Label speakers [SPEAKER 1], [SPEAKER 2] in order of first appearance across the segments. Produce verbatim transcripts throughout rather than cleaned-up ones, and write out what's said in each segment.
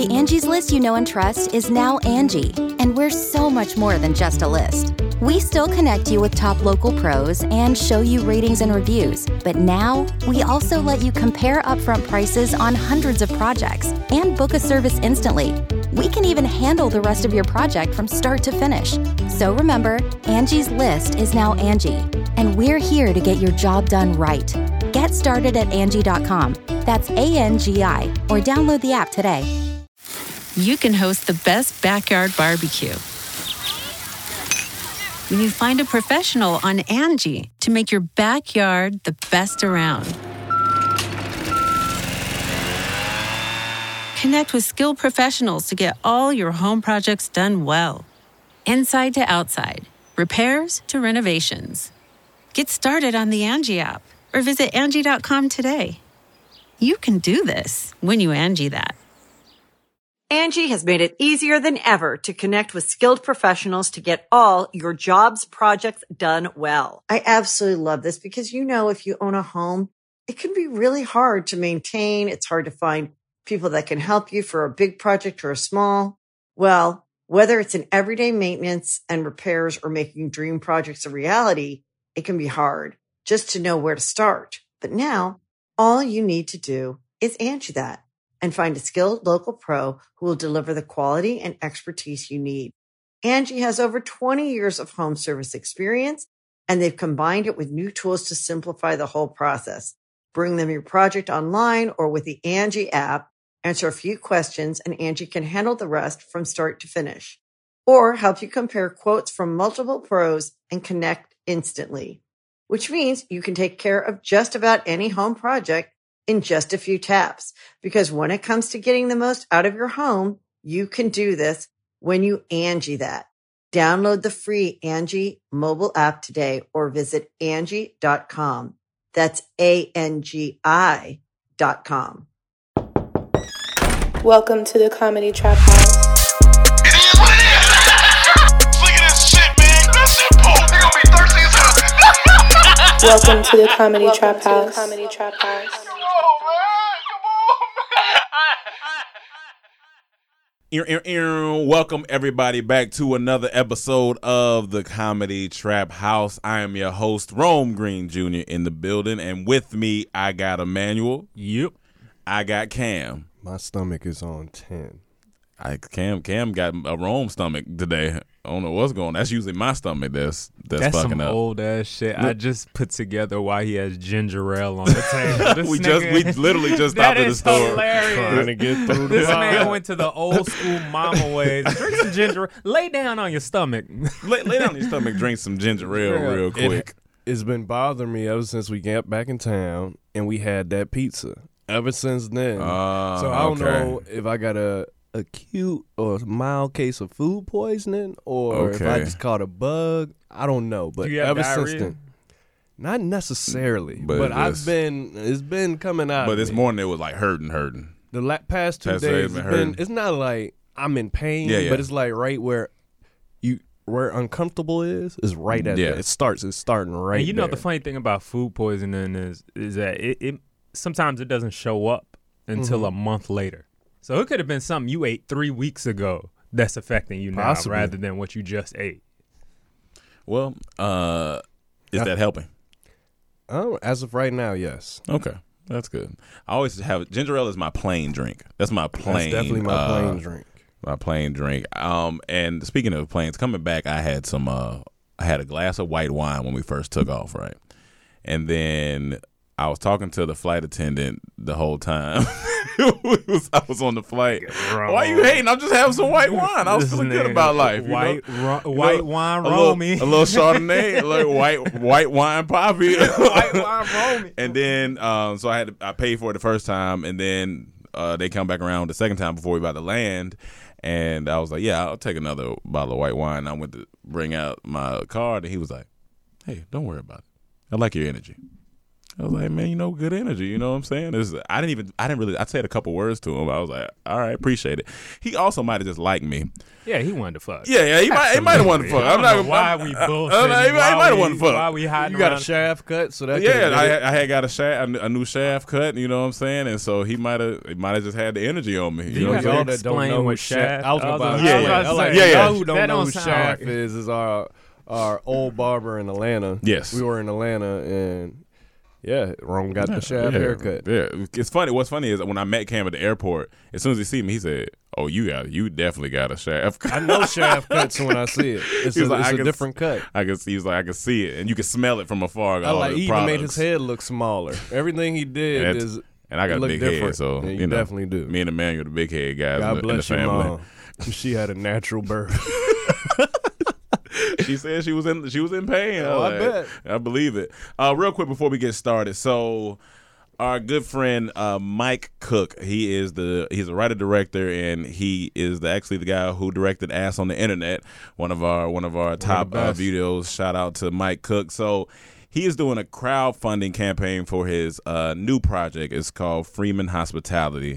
[SPEAKER 1] The Angie's List you know and trust is now Angie, and we're so much more than just a list. We still connect you with top local pros and show you ratings and reviews, but now we also let you compare upfront prices on hundreds of projects and book a service instantly. We can even handle the rest of your project from start to finish. So remember, Angie's List is now Angie, and we're here to get your job done right. Get started at Angie dot com. That's A N G I, or download the app today.
[SPEAKER 2] You can host the best backyard barbecue when you find a professional on Angie to make your backyard the best around. Connect with skilled professionals to get all your home projects done well. Inside to outside, repairs to renovations. Get started on the Angie app or visit Angie dot com today. You can do this when you Angie that.
[SPEAKER 3] Angie has made it easier than ever to connect with skilled professionals to get all your jobs projects done well. I absolutely love this because, you know, if you own a home, it can be really hard to maintain. It's hard to find people that can help you for a big project or a small. Well, whether it's in everyday maintenance and repairs or making dream projects a reality, it can be hard just to know where to start. But now all you need to do is Angie that and find a skilled local pro who will deliver the quality and expertise you need. Angie has over twenty years of home service experience, and they've combined it with new tools to simplify the whole process. Bring them your project online or with the Angie app, answer a few questions, and Angie can handle the rest from start to finish. Or help you compare quotes from multiple pros and connect instantly, which means you can take care of just about any home project in just a few taps. Because when it comes to getting the most out of your home, you can do this when you Angie that. Download the free Angie mobile app today or visit Angie dot com. That's A N G I dot com.
[SPEAKER 4] Welcome to the Comedy Trap House.
[SPEAKER 5] It is what it is. Look at this shit, man. That shit post. They gonna be thirsty as hell.
[SPEAKER 4] Welcome to the Comedy
[SPEAKER 6] Welcome
[SPEAKER 4] Trap
[SPEAKER 6] to the
[SPEAKER 4] House.
[SPEAKER 6] Comedy Trap House.
[SPEAKER 7] Ear, ear, ear. Welcome everybody back to another episode of the Comedy Trap House. I am your host, Rome Green Junior in the building, and with me I got Emmanuel.
[SPEAKER 8] Yep.
[SPEAKER 7] I got Cam.
[SPEAKER 8] My stomach is on ten.
[SPEAKER 7] I Cam Cam got a Rome stomach today. I don't know what's going on. That's usually my stomach that's that's,
[SPEAKER 8] That's
[SPEAKER 7] fucking
[SPEAKER 8] some
[SPEAKER 7] up.
[SPEAKER 8] old ass shit. I just put together why he has ginger ale on the table. This
[SPEAKER 7] we just we
[SPEAKER 8] nigga-
[SPEAKER 7] literally just
[SPEAKER 8] That
[SPEAKER 7] stopped at the
[SPEAKER 8] is
[SPEAKER 7] store.
[SPEAKER 8] hilarious.
[SPEAKER 7] Trying to get through the
[SPEAKER 8] This man
[SPEAKER 7] line.
[SPEAKER 8] went to the old school mama ways. Drink some ginger. Lay down on your stomach.
[SPEAKER 7] lay, lay down on your stomach, drink some ginger ale
[SPEAKER 8] Yeah.
[SPEAKER 7] real
[SPEAKER 8] It-
[SPEAKER 7] quick.
[SPEAKER 9] It's been bothering me ever since we got back in town and we had that pizza. Ever since then.
[SPEAKER 7] Uh,
[SPEAKER 9] so I don't
[SPEAKER 7] okay.
[SPEAKER 9] know if I got a acute or mild case of food poisoning or if I
[SPEAKER 7] Okay.
[SPEAKER 9] just caught a bug. I don't know. But
[SPEAKER 8] Do you have
[SPEAKER 9] ever since
[SPEAKER 8] diarrhea?
[SPEAKER 9] then. Not necessarily.
[SPEAKER 7] But
[SPEAKER 9] But,
[SPEAKER 7] it
[SPEAKER 9] I've
[SPEAKER 7] just-
[SPEAKER 9] been it's been coming out.
[SPEAKER 7] But
[SPEAKER 9] of
[SPEAKER 7] this
[SPEAKER 9] me.
[SPEAKER 7] morning it was like hurting, hurting.
[SPEAKER 9] The la- past two
[SPEAKER 7] Past days
[SPEAKER 9] days
[SPEAKER 7] been
[SPEAKER 9] it's been
[SPEAKER 7] hurting.
[SPEAKER 9] it's not like I'm in pain,
[SPEAKER 7] Yeah, yeah.
[SPEAKER 9] but it's like right where you where uncomfortable is is right at
[SPEAKER 7] Yeah.
[SPEAKER 9] that. It starts it's starting right
[SPEAKER 8] And you know
[SPEAKER 9] there.
[SPEAKER 8] the funny thing about food poisoning is is that it, it sometimes it doesn't show up until
[SPEAKER 9] Mhm.
[SPEAKER 8] a month later. So it could have been something you ate three weeks ago that's affecting you now
[SPEAKER 9] Possibly.
[SPEAKER 8] rather than what you just ate.
[SPEAKER 7] Well, uh, is
[SPEAKER 9] Yeah.
[SPEAKER 7] that helping?
[SPEAKER 9] Oh, as of right now, yes.
[SPEAKER 7] Okay, that's good. I always have ginger ale is my plain drink. That's my plain.
[SPEAKER 9] That's definitely my
[SPEAKER 7] uh,
[SPEAKER 9] plain drink.
[SPEAKER 7] My plain drink. Um, and speaking of plains, coming back, I had some. Uh, I had a glass of white wine when we first took off, right? And then I was talking to the flight attendant the whole time. It was- I was on the flight. Why you hating? I'm just having some white wine. I was
[SPEAKER 8] This
[SPEAKER 7] feeling good
[SPEAKER 8] nigga,
[SPEAKER 7] about life. You
[SPEAKER 8] White,
[SPEAKER 7] know?
[SPEAKER 8] ro-
[SPEAKER 7] You
[SPEAKER 8] white
[SPEAKER 7] know,
[SPEAKER 8] wine,
[SPEAKER 7] a little,
[SPEAKER 8] Romy.
[SPEAKER 7] a little Chardonnay, like white white wine poppy.
[SPEAKER 8] White wine, Romy.
[SPEAKER 7] And then, um, so I had to, I paid for it the first time, and then uh, they come back around the second time before we about to land, and I was like, yeah, I'll take another bottle of white wine. I went to bring out my card, and he was like, hey, don't worry about it. I like your energy. I was like, man, you know, good energy. You know what I'm saying? This, I didn't even, I didn't really, I said a couple words to him. I was like, all right, appreciate it. He also might have just liked me.
[SPEAKER 8] Yeah, he wanted to fuck.
[SPEAKER 7] Yeah, yeah, he might, he might have wanted to fuck.
[SPEAKER 8] I
[SPEAKER 7] I'm
[SPEAKER 8] don't
[SPEAKER 7] not
[SPEAKER 8] know why
[SPEAKER 7] I'm,
[SPEAKER 8] we
[SPEAKER 7] I-
[SPEAKER 8] bullshitting.
[SPEAKER 7] I- I- He
[SPEAKER 8] why
[SPEAKER 7] might have
[SPEAKER 8] we-
[SPEAKER 7] wanted to fuck.
[SPEAKER 8] Why we hiding
[SPEAKER 9] You got a
[SPEAKER 8] around-
[SPEAKER 9] shaft cut, so that
[SPEAKER 7] Yeah,
[SPEAKER 9] could've
[SPEAKER 7] I,
[SPEAKER 9] been
[SPEAKER 7] had- I had got a shaft, a new shaft cut. You know what I'm saying? And so he might have, he might have just had the energy on me. You,
[SPEAKER 8] You
[SPEAKER 7] know what I'm
[SPEAKER 8] have
[SPEAKER 7] saying?
[SPEAKER 8] to explain what shaft-
[SPEAKER 9] I was
[SPEAKER 8] I was
[SPEAKER 9] about
[SPEAKER 8] about
[SPEAKER 9] to
[SPEAKER 8] to
[SPEAKER 9] say,
[SPEAKER 7] say,
[SPEAKER 9] I like,
[SPEAKER 7] yeah, yeah.
[SPEAKER 9] y'all who don't
[SPEAKER 8] That
[SPEAKER 9] know
[SPEAKER 8] don't
[SPEAKER 9] who
[SPEAKER 8] sound
[SPEAKER 9] Shaft
[SPEAKER 8] right.
[SPEAKER 9] is, is our our old barber in Atlanta.
[SPEAKER 7] Yes.
[SPEAKER 9] We were in Atlanta, and yeah, Rome got the shaft
[SPEAKER 7] yeah,
[SPEAKER 9] haircut.
[SPEAKER 7] Yeah, it's funny. What's funny is when I met Cam at the airport, as soon as he see me, he said, "Oh, you got, you definitely got a shaft."
[SPEAKER 9] I know shaft cuts when I see it. It's
[SPEAKER 7] He was
[SPEAKER 9] a,
[SPEAKER 7] like,
[SPEAKER 9] it's
[SPEAKER 7] I
[SPEAKER 9] a
[SPEAKER 7] can-
[SPEAKER 9] different cut.
[SPEAKER 7] I could see. He was like, I could see it, and you can smell it from afar.
[SPEAKER 9] I
[SPEAKER 7] all
[SPEAKER 9] like
[SPEAKER 7] the
[SPEAKER 9] he even made
[SPEAKER 7] products.
[SPEAKER 9] his head look smaller. Everything he did
[SPEAKER 7] And,
[SPEAKER 9] is
[SPEAKER 7] and I got a
[SPEAKER 9] look
[SPEAKER 7] big
[SPEAKER 9] different.
[SPEAKER 7] head, so
[SPEAKER 9] Yeah, you
[SPEAKER 7] you know,
[SPEAKER 9] definitely do.
[SPEAKER 7] Me and Emmanuel, the big head guys
[SPEAKER 9] God
[SPEAKER 7] in, the, in the
[SPEAKER 9] bless your
[SPEAKER 7] family.
[SPEAKER 9] mom. She had a natural birth.
[SPEAKER 7] She said she was in she was in pain.
[SPEAKER 9] Oh, I
[SPEAKER 7] was
[SPEAKER 9] bet.
[SPEAKER 7] I believe it. Uh, real quick before we get started, so our good friend uh, Mike Cook, he is the he's a writer director, and he is the, actually the guy who directed Ass on the Internet, one of our one of our top uh,
[SPEAKER 9] best.
[SPEAKER 7] videos. Shout out to Mike Cook. So he is doing a crowdfunding campaign for his uh, new project. It's called Freeman Hospitality.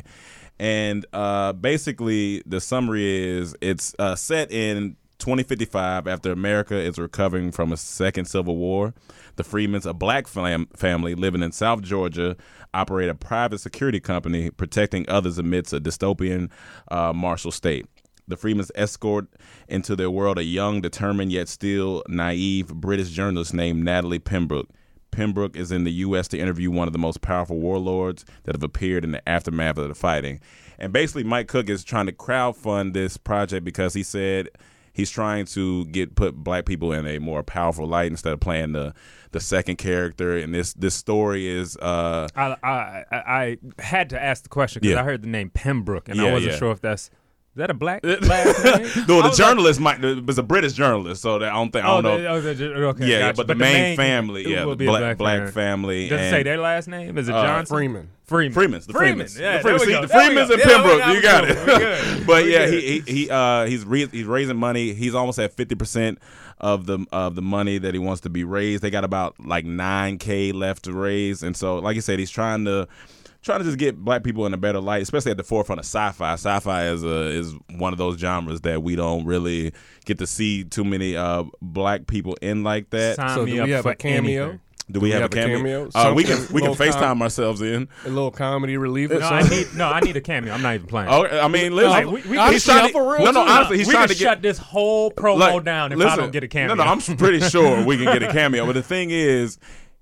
[SPEAKER 7] And uh, basically, the summary is it's uh, set in twenty fifty-five after America is recovering from a second civil war. The Freemans, a black fam- family living in South Georgia, operate a private security company protecting others amidst a dystopian uh, martial state. The Freemans escort into their world a young, determined, yet still naive British journalist named Natalie Pembroke. Pembroke is in the U S to interview one of the most powerful warlords that have appeared in the aftermath of the fighting. And basically, Mike Cook is trying to crowdfund this project because he said he's trying to get put black people in a more powerful light instead of playing the the second character. And this this story is uh,
[SPEAKER 8] I, I I I had to ask the question because
[SPEAKER 7] Yeah.
[SPEAKER 8] I heard the name Pembroke and
[SPEAKER 7] Yeah,
[SPEAKER 8] I wasn't
[SPEAKER 7] yeah.
[SPEAKER 8] sure if that's is that a black last name?
[SPEAKER 7] no,
[SPEAKER 8] I
[SPEAKER 7] the
[SPEAKER 8] was
[SPEAKER 7] journalist might was a British journalist, so that I don't think I
[SPEAKER 8] Like,
[SPEAKER 7] don't
[SPEAKER 8] oh,
[SPEAKER 7] know.
[SPEAKER 8] the, oh, the, okay,
[SPEAKER 7] yeah,
[SPEAKER 8] gotcha.
[SPEAKER 7] but, the,
[SPEAKER 8] the
[SPEAKER 7] main, family,
[SPEAKER 8] it
[SPEAKER 7] yeah,
[SPEAKER 8] will
[SPEAKER 7] the
[SPEAKER 8] be a
[SPEAKER 7] black,
[SPEAKER 8] black,
[SPEAKER 7] black family.
[SPEAKER 8] Does it
[SPEAKER 7] and,
[SPEAKER 8] say their last name? Is it
[SPEAKER 7] uh,
[SPEAKER 8] Johnson?
[SPEAKER 9] Freeman.
[SPEAKER 8] Freeman.
[SPEAKER 7] Freemans, the
[SPEAKER 8] Freeman.
[SPEAKER 7] Freemans,
[SPEAKER 8] Yeah,
[SPEAKER 7] the
[SPEAKER 8] there
[SPEAKER 7] Freemans.
[SPEAKER 8] we
[SPEAKER 7] See,
[SPEAKER 8] go.
[SPEAKER 7] the
[SPEAKER 8] There we
[SPEAKER 7] Freemans
[SPEAKER 8] go.
[SPEAKER 7] and
[SPEAKER 8] There we
[SPEAKER 7] Pembroke.
[SPEAKER 8] go.
[SPEAKER 7] You got it.
[SPEAKER 8] We're good.
[SPEAKER 7] But
[SPEAKER 8] We're
[SPEAKER 7] yeah,
[SPEAKER 8] good.
[SPEAKER 7] he he he uh he's re- he's raising money. He's almost at fifty percent of the of the money that he wants to be raised. They got about like nine k left to raise, and so like I said, he's trying to. Trying to just get black people in a better light, especially at the forefront of sci-fi. Sci-fi is a, is one of those genres that we don't really get to see too many uh, black people in like that.
[SPEAKER 8] Sign
[SPEAKER 9] So
[SPEAKER 8] me
[SPEAKER 9] do
[SPEAKER 8] up
[SPEAKER 9] we have
[SPEAKER 8] for
[SPEAKER 9] a cameo?
[SPEAKER 8] anything.
[SPEAKER 7] Do we,
[SPEAKER 9] we
[SPEAKER 7] have,
[SPEAKER 9] have
[SPEAKER 7] a
[SPEAKER 9] a
[SPEAKER 7] cameo?
[SPEAKER 9] cameo?
[SPEAKER 7] Uh, we can
[SPEAKER 9] Something-
[SPEAKER 7] we can
[SPEAKER 9] little
[SPEAKER 7] FaceTime
[SPEAKER 9] com-
[SPEAKER 7] ourselves in.
[SPEAKER 9] A little comedy relief or
[SPEAKER 8] No, I
[SPEAKER 9] something.
[SPEAKER 8] need no, I need a cameo. I'm not even playing.
[SPEAKER 7] Oh, I mean, listen,
[SPEAKER 8] Like, we- we-
[SPEAKER 7] he's
[SPEAKER 8] honestly,
[SPEAKER 7] trying
[SPEAKER 9] I'm
[SPEAKER 7] to,
[SPEAKER 9] for real,
[SPEAKER 7] no, no,
[SPEAKER 9] too.
[SPEAKER 7] honestly, he's
[SPEAKER 8] we
[SPEAKER 7] trying
[SPEAKER 8] can
[SPEAKER 7] to get
[SPEAKER 8] shut this whole promo
[SPEAKER 7] like,
[SPEAKER 8] down if
[SPEAKER 7] listen,
[SPEAKER 8] I don't get a cameo.
[SPEAKER 7] No, no, I'm pretty sure we can get a cameo. But the thing is,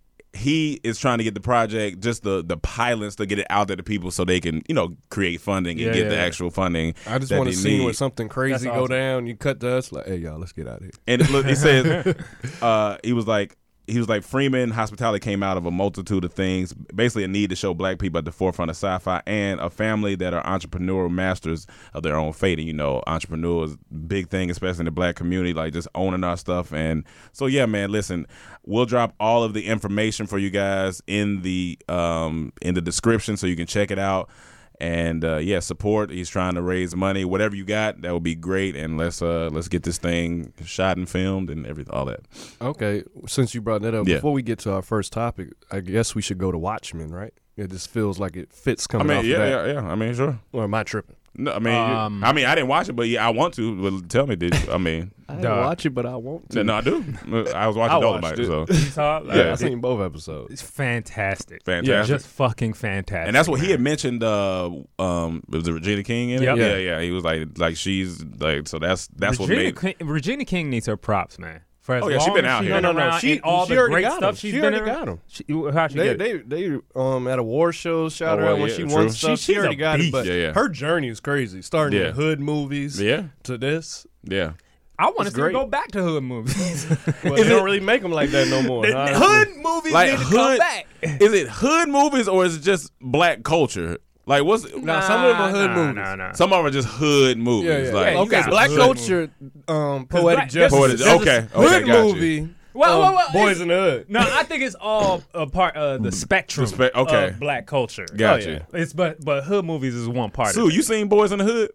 [SPEAKER 7] he is trying to get the project, just the the pilots, to get it out there to people so they can, you know, create funding and
[SPEAKER 8] Yeah,
[SPEAKER 7] get
[SPEAKER 8] yeah,
[SPEAKER 7] the
[SPEAKER 8] yeah.
[SPEAKER 7] actual funding.
[SPEAKER 9] I just
[SPEAKER 7] that
[SPEAKER 9] want
[SPEAKER 7] they
[SPEAKER 9] to see
[SPEAKER 7] need.
[SPEAKER 9] where something crazy
[SPEAKER 8] That's
[SPEAKER 9] go
[SPEAKER 8] awesome.
[SPEAKER 9] down. You cut to us like, hey y'all, let's get out of here.
[SPEAKER 7] And it, look, he says, uh, he was like, he was like, Freeman Hospitality came out of a multitude of things, basically a need to show black people at the forefront of sci-fi and a family that are entrepreneurial masters of their own fate. And, you know, entrepreneur is a big thing, especially in the black community, like just owning our stuff. And so, yeah, man, listen, we'll drop all of the information for you guys in the um, in the description so you can check it out. And uh, yeah, support. He's trying to raise money. Whatever you got, that would be great. And let's uh, let's get this thing shot and filmed and everything, all that.
[SPEAKER 9] Okay, since you brought that up,
[SPEAKER 7] Yeah.
[SPEAKER 9] before we get to our first topic, I guess we should go to Watchmen, right? It just feels like it fits
[SPEAKER 7] I
[SPEAKER 9] coming
[SPEAKER 7] mean,
[SPEAKER 9] off
[SPEAKER 7] yeah,
[SPEAKER 9] of that.
[SPEAKER 7] yeah, yeah. I mean, sure.
[SPEAKER 9] Or am I tripping?
[SPEAKER 7] No, I mean,
[SPEAKER 8] Um,
[SPEAKER 7] I mean, I didn't watch it, but yeah, I want to. Well, tell me, did you? I mean,
[SPEAKER 9] I
[SPEAKER 8] Dog.
[SPEAKER 9] didn't watch it, but I want to.
[SPEAKER 7] no, I do. I was
[SPEAKER 9] I
[SPEAKER 7] watching
[SPEAKER 9] watched
[SPEAKER 7] Dolomite,
[SPEAKER 9] it.
[SPEAKER 7] so
[SPEAKER 8] You saw it? Like,
[SPEAKER 7] Yeah.
[SPEAKER 9] I
[SPEAKER 8] it-
[SPEAKER 9] seen both episodes.
[SPEAKER 8] It's fantastic.
[SPEAKER 7] fantastic.
[SPEAKER 8] Just fucking fantastic.
[SPEAKER 7] and that's what he
[SPEAKER 8] man.
[SPEAKER 7] had mentioned. Uh, um, was it Regina King in it?
[SPEAKER 8] Yep.
[SPEAKER 7] Yeah,
[SPEAKER 8] Yeah.
[SPEAKER 7] yeah. He was like, like she's like, so that's that's
[SPEAKER 8] Regina
[SPEAKER 7] what made.
[SPEAKER 8] King, Regina King needs her props, man. For as
[SPEAKER 7] Oh, yeah, she
[SPEAKER 8] long
[SPEAKER 7] been
[SPEAKER 8] as
[SPEAKER 7] out
[SPEAKER 8] she's
[SPEAKER 7] here.
[SPEAKER 8] been
[SPEAKER 9] No, no, no,
[SPEAKER 8] around
[SPEAKER 9] she-
[SPEAKER 8] and all
[SPEAKER 9] she
[SPEAKER 8] the
[SPEAKER 9] already
[SPEAKER 8] great
[SPEAKER 9] got
[SPEAKER 8] stuff
[SPEAKER 9] him.
[SPEAKER 8] she's
[SPEAKER 9] She
[SPEAKER 8] been
[SPEAKER 9] already
[SPEAKER 8] in.
[SPEAKER 9] got him.
[SPEAKER 8] She, how'd she
[SPEAKER 9] They,
[SPEAKER 8] get it?
[SPEAKER 9] they, they, um, at award shows, shout
[SPEAKER 7] Oh,
[SPEAKER 9] her
[SPEAKER 7] well,
[SPEAKER 9] out when
[SPEAKER 7] yeah,
[SPEAKER 9] she
[SPEAKER 7] true.
[SPEAKER 9] won stuff.
[SPEAKER 8] She-
[SPEAKER 9] She,
[SPEAKER 8] she's
[SPEAKER 9] already
[SPEAKER 8] a
[SPEAKER 9] got
[SPEAKER 8] beast.
[SPEAKER 9] it, but
[SPEAKER 7] Yeah, yeah.
[SPEAKER 9] her journey is crazy. Starting
[SPEAKER 7] Yeah.
[SPEAKER 9] in hood movies
[SPEAKER 7] Yeah,
[SPEAKER 9] to this.
[SPEAKER 7] yeah.
[SPEAKER 8] I want to
[SPEAKER 9] It's
[SPEAKER 8] see her
[SPEAKER 9] great.
[SPEAKER 8] go back to hood movies.
[SPEAKER 9] Well, they don't really make them like that no more.
[SPEAKER 8] The
[SPEAKER 9] honestly.
[SPEAKER 8] hood movies
[SPEAKER 7] Like
[SPEAKER 8] need to come
[SPEAKER 7] hood,
[SPEAKER 8] back.
[SPEAKER 7] is it hood movies or is it just black culture? Like what's
[SPEAKER 9] Nah, some of them are hood
[SPEAKER 8] nah,
[SPEAKER 9] movies.
[SPEAKER 8] Nah, nah.
[SPEAKER 7] some of them are just hood movies.
[SPEAKER 9] Yeah, yeah.
[SPEAKER 7] Like,
[SPEAKER 8] Yeah, you
[SPEAKER 9] okay,
[SPEAKER 8] got
[SPEAKER 9] black
[SPEAKER 8] hood
[SPEAKER 9] culture, um, poetic
[SPEAKER 8] black-
[SPEAKER 9] justice.
[SPEAKER 7] Poetic-
[SPEAKER 9] There's a
[SPEAKER 7] okay, okay,
[SPEAKER 9] hood
[SPEAKER 7] got you.
[SPEAKER 9] movie.
[SPEAKER 8] Well,
[SPEAKER 9] um,
[SPEAKER 8] well, well,
[SPEAKER 9] Boys
[SPEAKER 8] it's-
[SPEAKER 9] in the Hood.
[SPEAKER 8] No, I think it's all a part of the spectrum
[SPEAKER 7] spe- okay.
[SPEAKER 8] of black culture.
[SPEAKER 7] Got
[SPEAKER 8] Oh,
[SPEAKER 7] you.
[SPEAKER 8] yeah. It's but but hood movies is one part.
[SPEAKER 7] Sue,
[SPEAKER 8] of it.
[SPEAKER 7] you seen Boys in the Hood?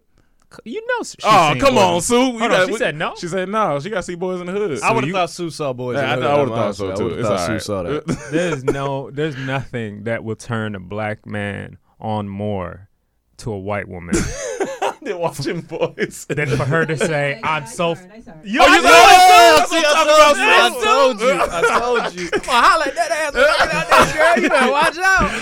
[SPEAKER 8] You know. She
[SPEAKER 7] Oh,
[SPEAKER 8] seen
[SPEAKER 7] come
[SPEAKER 8] Boys
[SPEAKER 7] on,
[SPEAKER 8] in-
[SPEAKER 7] Sue. You
[SPEAKER 8] Hold on,
[SPEAKER 7] got-
[SPEAKER 8] she
[SPEAKER 7] we-
[SPEAKER 8] said no.
[SPEAKER 7] She said no. She got to see Boys in the Hood.
[SPEAKER 9] I would have
[SPEAKER 8] you-
[SPEAKER 9] thought Sue saw Boys.
[SPEAKER 7] Yeah,
[SPEAKER 9] in the
[SPEAKER 7] I,
[SPEAKER 9] Hood,
[SPEAKER 7] I would have thought
[SPEAKER 9] honestly.
[SPEAKER 7] so
[SPEAKER 9] I
[SPEAKER 7] too.
[SPEAKER 9] would've
[SPEAKER 7] It's
[SPEAKER 9] thought
[SPEAKER 7] all
[SPEAKER 9] Sue
[SPEAKER 7] right.
[SPEAKER 9] saw that.
[SPEAKER 8] There's no, there's nothing that will turn a black man on more to a white woman
[SPEAKER 7] They're watching Boys.
[SPEAKER 8] than for her to say, "I'm so." F- you
[SPEAKER 7] Oh, you
[SPEAKER 8] know
[SPEAKER 7] saw that,
[SPEAKER 9] See,
[SPEAKER 7] Sue?
[SPEAKER 9] I
[SPEAKER 7] That's what I'm
[SPEAKER 9] I
[SPEAKER 7] talking
[SPEAKER 9] told you.
[SPEAKER 7] about, Sue.
[SPEAKER 9] I told you. Come on, holla at that ass. Look out there, girl. You better watch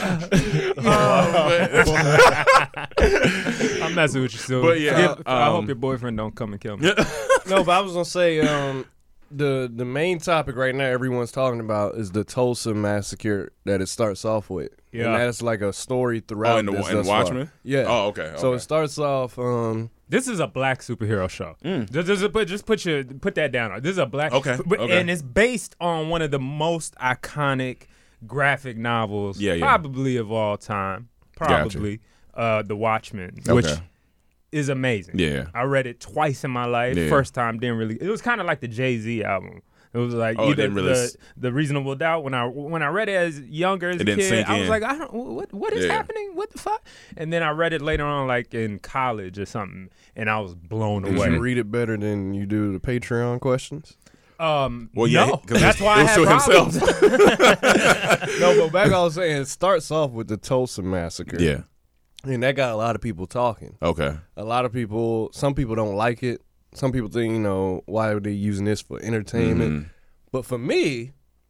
[SPEAKER 9] out.
[SPEAKER 8] I'm messing with you, Sue.
[SPEAKER 7] But yeah,
[SPEAKER 8] Forgive- I hope
[SPEAKER 7] um,
[SPEAKER 8] your boyfriend don't come and kill me.
[SPEAKER 9] No, but I was gonna say, um, the the main topic right now everyone's talking about is the Tulsa massacre that it starts off with.
[SPEAKER 8] Yeah.
[SPEAKER 9] And that's like a story throughout.
[SPEAKER 7] Oh, in the-
[SPEAKER 9] this
[SPEAKER 7] in
[SPEAKER 9] thus far.
[SPEAKER 7] Watchmen?
[SPEAKER 9] Yeah.
[SPEAKER 7] Oh, okay,
[SPEAKER 9] So
[SPEAKER 7] okay.
[SPEAKER 9] it starts off. Um,
[SPEAKER 8] This is a black superhero show.
[SPEAKER 7] Mm.
[SPEAKER 8] Just, just put just put your put that down. This is a black.
[SPEAKER 7] Okay,
[SPEAKER 8] but-
[SPEAKER 7] okay.
[SPEAKER 8] And it's based on one of the most iconic graphic novels,
[SPEAKER 7] Yeah, yeah.
[SPEAKER 8] probably of all time. Probably, uh, The Watchmen, which
[SPEAKER 7] Okay.
[SPEAKER 8] is amazing.
[SPEAKER 7] Yeah.
[SPEAKER 8] I read it twice in my life.
[SPEAKER 7] Yeah.
[SPEAKER 8] First time didn't really. It was kind of like the Jay-Z album. It was like
[SPEAKER 7] Oh, it
[SPEAKER 8] either
[SPEAKER 7] didn't really
[SPEAKER 8] the,
[SPEAKER 7] s-
[SPEAKER 8] the Reasonable Doubt. When I when I read it as younger as
[SPEAKER 7] It
[SPEAKER 8] a
[SPEAKER 7] didn't
[SPEAKER 8] kid,
[SPEAKER 7] sink
[SPEAKER 8] I was
[SPEAKER 7] in.
[SPEAKER 8] like, I don't what what is
[SPEAKER 7] Yeah.
[SPEAKER 8] happening? What the fuck? And then I read it later on, like in college or something, and I was blown
[SPEAKER 9] did
[SPEAKER 8] away.
[SPEAKER 9] you read it better than you do the Patreon questions?
[SPEAKER 8] Um,
[SPEAKER 7] Well, yeah,
[SPEAKER 8] no,
[SPEAKER 7] 'cause
[SPEAKER 8] that's
[SPEAKER 7] it
[SPEAKER 8] why I
[SPEAKER 7] was
[SPEAKER 8] had
[SPEAKER 7] to
[SPEAKER 8] problems.
[SPEAKER 7] himself.
[SPEAKER 9] No, but back I was saying it starts off with the Tulsa massacre.
[SPEAKER 7] Yeah.
[SPEAKER 9] And that got a lot of people talking.
[SPEAKER 7] Okay.
[SPEAKER 9] A lot of people, some people don't like it. Some people think, you know, why are they using this for entertainment?
[SPEAKER 7] Mhm.
[SPEAKER 9] But for me,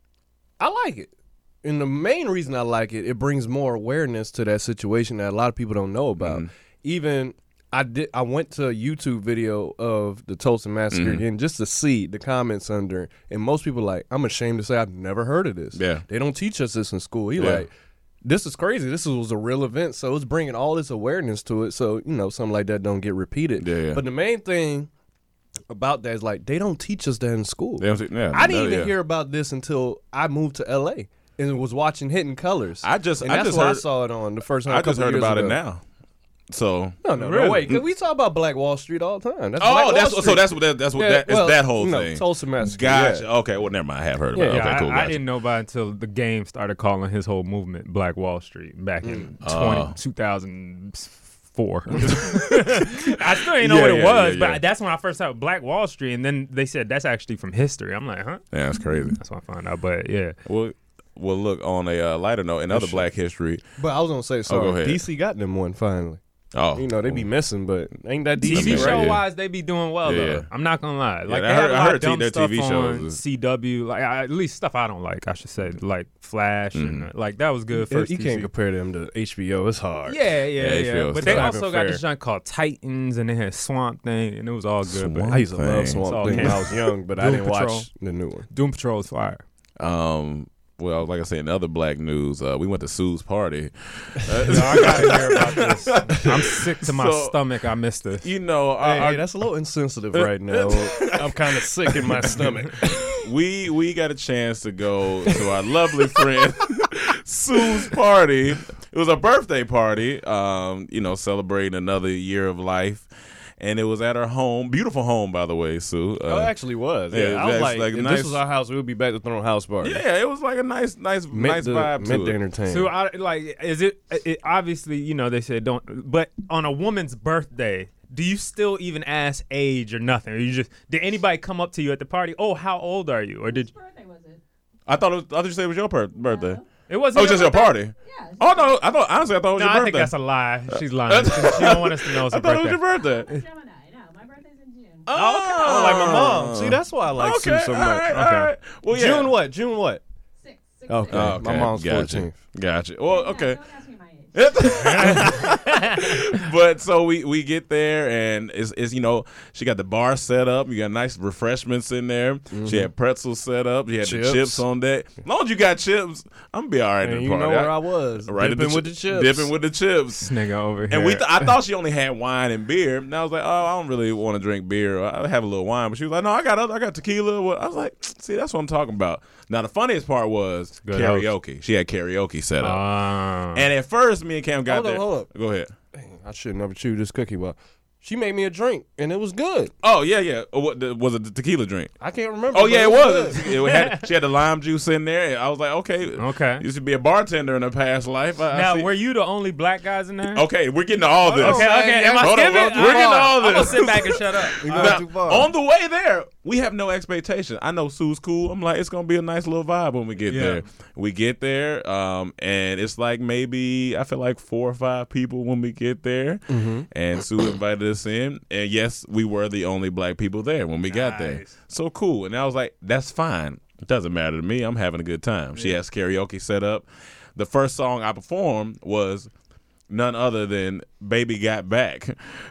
[SPEAKER 9] I like it. And the main reason I like it, it brings more awareness to that situation that a lot of people don't know about.
[SPEAKER 7] Mhm.
[SPEAKER 9] Even I did I went to a YouTube video of the Tulsa massacre
[SPEAKER 7] Mhm.
[SPEAKER 9] again just to see the comments under, and most people like, I'm ashamed to say I've never heard of this.
[SPEAKER 7] Yeah.
[SPEAKER 9] They don't teach us this in school. He
[SPEAKER 7] Yeah.
[SPEAKER 9] like, this is crazy. This was a real event, so it's bringing all this awareness to it. So you know, something like that don't get repeated.
[SPEAKER 7] Yeah, yeah.
[SPEAKER 9] But the main thing about that is like they don't teach us that in school.
[SPEAKER 7] They don't see- yeah,
[SPEAKER 9] I didn't
[SPEAKER 7] no,
[SPEAKER 9] even
[SPEAKER 7] yeah.
[SPEAKER 9] hear about this until I moved to L A and was watching Hidden Colors.
[SPEAKER 7] I just-
[SPEAKER 9] and
[SPEAKER 7] I
[SPEAKER 9] that's
[SPEAKER 7] just
[SPEAKER 9] where
[SPEAKER 7] heard-
[SPEAKER 9] I saw it on the first time. a
[SPEAKER 7] I just
[SPEAKER 9] couple
[SPEAKER 7] heard
[SPEAKER 9] years
[SPEAKER 7] about it
[SPEAKER 9] ago.
[SPEAKER 7] now. So
[SPEAKER 9] No, no,
[SPEAKER 7] Really?
[SPEAKER 9] no, wait, because we talk about Black Wall Street all the time. That's
[SPEAKER 7] Oh,
[SPEAKER 9] Black Wall
[SPEAKER 7] that's
[SPEAKER 9] Street.
[SPEAKER 7] so that's what that, that's what
[SPEAKER 9] Yeah,
[SPEAKER 7] that is
[SPEAKER 9] well,
[SPEAKER 7] that whole
[SPEAKER 9] no,
[SPEAKER 7] thing.
[SPEAKER 9] Tulsa massacre.
[SPEAKER 7] Gotcha.
[SPEAKER 9] yeah.
[SPEAKER 7] Okay. Well, never mind. I have heard about
[SPEAKER 9] Yeah,
[SPEAKER 7] it. Okay.
[SPEAKER 8] Yeah,
[SPEAKER 7] cool.
[SPEAKER 8] I, I
[SPEAKER 7] Gotcha.
[SPEAKER 8] didn't know about it until the game started calling his whole movement Black Wall Street back in
[SPEAKER 7] Mm.
[SPEAKER 8] twenty,
[SPEAKER 7] Oh.
[SPEAKER 8] two thousand four. I still didn't know
[SPEAKER 7] Yeah,
[SPEAKER 8] what it
[SPEAKER 7] yeah,
[SPEAKER 8] was,
[SPEAKER 7] yeah,
[SPEAKER 8] but
[SPEAKER 7] yeah.
[SPEAKER 8] that's when I first heard Black Wall Street, and then they said that's actually from history. I'm like, huh?
[SPEAKER 7] Yeah, that's crazy.
[SPEAKER 8] That's what I found out. But yeah,
[SPEAKER 7] Well, well, look on a uh, lighter note. In other Black history.
[SPEAKER 9] But I was gonna say, so
[SPEAKER 7] Oh, go ahead.
[SPEAKER 9] D C got them one finally.
[SPEAKER 7] Oh,
[SPEAKER 9] You know, they be missing, but ain't that D
[SPEAKER 8] T
[SPEAKER 9] C
[SPEAKER 8] V
[SPEAKER 7] mean,
[SPEAKER 8] show
[SPEAKER 7] right, yeah.
[SPEAKER 8] wise, they be doing well
[SPEAKER 7] Yeah.
[SPEAKER 8] though. I'm not gonna lie. Like
[SPEAKER 7] I
[SPEAKER 8] they
[SPEAKER 7] heard-
[SPEAKER 8] have a
[SPEAKER 7] I
[SPEAKER 8] lot
[SPEAKER 7] heard
[SPEAKER 8] of dumb
[SPEAKER 7] their
[SPEAKER 8] stuff
[SPEAKER 7] T V shows
[SPEAKER 8] on
[SPEAKER 7] is-
[SPEAKER 8] C W, like I- at least stuff I don't like. I should say, like Flash, and
[SPEAKER 7] Mhm.
[SPEAKER 8] uh, like that was good. First
[SPEAKER 9] you can't
[SPEAKER 8] season.
[SPEAKER 9] compare them to H B O. It's hard.
[SPEAKER 8] Yeah, yeah,
[SPEAKER 7] Yeah,
[SPEAKER 8] yeah.
[SPEAKER 7] H B O
[SPEAKER 8] But
[SPEAKER 7] is
[SPEAKER 8] they
[SPEAKER 9] not
[SPEAKER 8] also
[SPEAKER 9] even
[SPEAKER 8] got
[SPEAKER 9] fair.
[SPEAKER 8] this joint called Titans, and they had Swamp Thing, and it was all good.
[SPEAKER 7] Swamp
[SPEAKER 9] I used to love
[SPEAKER 7] Thing.
[SPEAKER 8] It's
[SPEAKER 9] Swamp
[SPEAKER 8] all
[SPEAKER 9] Thing when
[SPEAKER 8] candy.
[SPEAKER 9] I was young, but I
[SPEAKER 8] Doom
[SPEAKER 9] didn't
[SPEAKER 8] Patrol.
[SPEAKER 9] watch the new one.
[SPEAKER 8] But Doom Patrol is fire.
[SPEAKER 7] Um. Well, like I said, in other Black news, uh, we went to Sue's party.
[SPEAKER 8] Yo, I gotta hear about this. I'm sick to my
[SPEAKER 7] So-
[SPEAKER 8] stomach. I missed this.
[SPEAKER 7] You know,
[SPEAKER 9] Hey,
[SPEAKER 7] our,
[SPEAKER 9] hey, that's a little insensitive right now. I'm kind of sick in my stomach.
[SPEAKER 7] we we got a chance to go to our lovely friend Sue's party. It was a birthday party. Um, you know, celebrating another year of life. And it was at her home, beautiful home, by the way, Sue. Uh,
[SPEAKER 9] Oh, it actually was. Yeah,
[SPEAKER 7] yeah,
[SPEAKER 9] I was
[SPEAKER 7] that's
[SPEAKER 9] like,
[SPEAKER 7] like
[SPEAKER 9] if
[SPEAKER 7] nice-
[SPEAKER 9] this was our house, we would be back to throwing house party.
[SPEAKER 7] yeah, it was like a nice, nice,
[SPEAKER 9] meant
[SPEAKER 7] nice
[SPEAKER 9] to,
[SPEAKER 7] vibe
[SPEAKER 9] meant
[SPEAKER 7] to
[SPEAKER 9] to
[SPEAKER 7] it.
[SPEAKER 9] entertain.
[SPEAKER 8] So, I, like, is it, it? Obviously, you know, they said don't. But on a woman's birthday, do you still even ask age or nothing? Or you just did anybody come up to you at the party? Oh, how old are you? Or did you,
[SPEAKER 6] birthday was it?
[SPEAKER 7] I thought it was, I thought you said it was your per- birthday.
[SPEAKER 8] it wasn't?
[SPEAKER 7] Oh, it was just your
[SPEAKER 8] birthday?
[SPEAKER 7] party.
[SPEAKER 6] Yeah.
[SPEAKER 7] Oh no, I thought honestly I thought it was
[SPEAKER 8] No,
[SPEAKER 7] your
[SPEAKER 8] I
[SPEAKER 7] birthday.
[SPEAKER 8] think that's a lie. She's lying. She, she don't want us to know it's
[SPEAKER 7] I
[SPEAKER 8] her
[SPEAKER 7] thought it was
[SPEAKER 8] birthday.
[SPEAKER 7] your birthday.
[SPEAKER 6] Gemini. No, my birthday's in June.
[SPEAKER 7] Oh,
[SPEAKER 9] Oh, like my mom. See, that's why I like
[SPEAKER 7] okay,
[SPEAKER 9] Sue so
[SPEAKER 7] all
[SPEAKER 9] much.
[SPEAKER 7] right,
[SPEAKER 9] okay.
[SPEAKER 7] all right. Well, yeah.
[SPEAKER 9] June what? June what?
[SPEAKER 6] Six. Six.
[SPEAKER 9] Okay.
[SPEAKER 6] six.
[SPEAKER 7] Oh,
[SPEAKER 9] My mom's
[SPEAKER 7] gotcha.
[SPEAKER 9] fourteenth.
[SPEAKER 7] Gotcha. Well,
[SPEAKER 6] Yeah,
[SPEAKER 7] okay.
[SPEAKER 6] Don't ask me my age.
[SPEAKER 7] But so we we get there and it's, it's you know she got the bar set up. You got nice refreshments in there. She had pretzels set up. You had
[SPEAKER 9] Chips.
[SPEAKER 7] the chips on deck. As long as you got chips, I'm gonna be all right
[SPEAKER 9] And
[SPEAKER 7] in the
[SPEAKER 9] you
[SPEAKER 7] party.
[SPEAKER 9] know where I was.
[SPEAKER 7] right at
[SPEAKER 9] dipping
[SPEAKER 7] chi-
[SPEAKER 9] with the chips.
[SPEAKER 7] Dipping with the chips.
[SPEAKER 8] This nigga over here.
[SPEAKER 7] And we, th- I thought she only had wine and beer, and I was like, "Oh, I don't really want to drink beer. I have a little wine." But she was like, "No, I got, other, I got tequila." Well, I was like, "See, that's what I'm talking about." Now, the funniest part was
[SPEAKER 8] Good
[SPEAKER 7] karaoke. She had karaoke set up,
[SPEAKER 8] Ah.
[SPEAKER 7] and at first, me and Cam got
[SPEAKER 9] Hold up,
[SPEAKER 7] there.
[SPEAKER 9] hold up.
[SPEAKER 7] Go ahead.
[SPEAKER 9] Dang, I should never chew this cookie, but She made me a drink, and it was good.
[SPEAKER 7] Oh yeah, yeah. Oh, what the, was it the tequila drink?
[SPEAKER 9] I can't remember.
[SPEAKER 7] Oh yeah, it
[SPEAKER 9] but
[SPEAKER 7] was.
[SPEAKER 9] good.
[SPEAKER 7] It had, she had the lime juice in there. And I was like, okay,
[SPEAKER 8] Okay.
[SPEAKER 7] used to be a bartender in a past life. I, I
[SPEAKER 8] Now,
[SPEAKER 7] see.
[SPEAKER 8] were you the only black guys in there?
[SPEAKER 7] Okay, we're getting to all this.
[SPEAKER 8] Okay, okay. Am I
[SPEAKER 7] Hold on,
[SPEAKER 8] skipping?
[SPEAKER 7] we're getting to all
[SPEAKER 8] I'm gonna
[SPEAKER 7] this.
[SPEAKER 8] sit back and shut up.
[SPEAKER 9] We
[SPEAKER 8] All
[SPEAKER 9] going
[SPEAKER 8] right.
[SPEAKER 9] too far.
[SPEAKER 7] On the way there, we have no expectation. I know Sue's cool. I'm like, it's gonna be a nice little vibe when we get
[SPEAKER 8] Yeah.
[SPEAKER 7] there. We get there, um, and it's like maybe I feel like four or five people when we get there.
[SPEAKER 9] Mm-hmm.
[SPEAKER 7] And Sue invited us in, and yes, we were the only black people there when we got there.
[SPEAKER 8] Nice.
[SPEAKER 7] So cool. And I was like, that's fine. It doesn't matter to me. I'm having a good time. She has karaoke set up. The first song I performed was none other than "Baby Got Back,"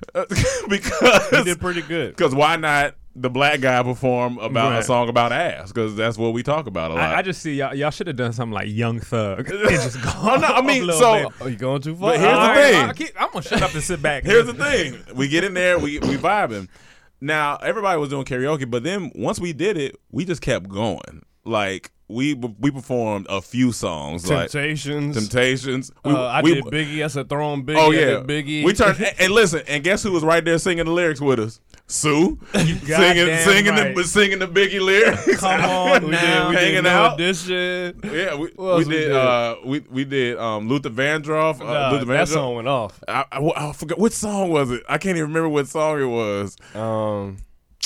[SPEAKER 7] because
[SPEAKER 9] You did pretty good.
[SPEAKER 7] Because why not the black guy perform about a
[SPEAKER 8] Right.
[SPEAKER 7] song about ass? Because that's what we talk about a lot.
[SPEAKER 8] I, I just see y'all. Y'all should have done something like Young Thug. And just go
[SPEAKER 7] Oh, no, I
[SPEAKER 8] off
[SPEAKER 7] mean,
[SPEAKER 8] a little
[SPEAKER 7] so-
[SPEAKER 8] bit.
[SPEAKER 9] Oh, you going too far?
[SPEAKER 7] But here's the
[SPEAKER 8] All right,
[SPEAKER 7] thing.
[SPEAKER 8] I keep- I'm gonna shut up and sit back.
[SPEAKER 7] Here's the thing: we get in there, we we vibing. Now everybody was doing karaoke, but then once we did it, we just kept going. Like we we performed a few songs,
[SPEAKER 9] Temptations.
[SPEAKER 7] like Temptations. We,
[SPEAKER 9] Uh, I
[SPEAKER 7] we,
[SPEAKER 9] did Biggie. I said throw on Biggie.
[SPEAKER 7] Oh
[SPEAKER 9] I
[SPEAKER 7] yeah,
[SPEAKER 9] did Biggie.
[SPEAKER 7] We turned and, and listen, and guess who was right there singing the lyrics with us? Sue, singing
[SPEAKER 8] goddamn
[SPEAKER 7] singing
[SPEAKER 8] right.
[SPEAKER 7] the singing the Biggie lyrics.
[SPEAKER 8] Come on
[SPEAKER 9] we
[SPEAKER 8] now.
[SPEAKER 9] did, we
[SPEAKER 7] Hanging
[SPEAKER 9] did no
[SPEAKER 7] out.
[SPEAKER 9] Audition.
[SPEAKER 7] Yeah, we,
[SPEAKER 9] What else
[SPEAKER 7] we
[SPEAKER 9] we
[SPEAKER 7] did.
[SPEAKER 9] did?
[SPEAKER 7] Uh, we we did um, Luther Vandross. Uh,
[SPEAKER 9] Nah,
[SPEAKER 7] Luther
[SPEAKER 9] that
[SPEAKER 7] Vandross.
[SPEAKER 9] song went off.
[SPEAKER 7] I, I, I forgot which song was it. I can't even remember what song it was.
[SPEAKER 9] Um,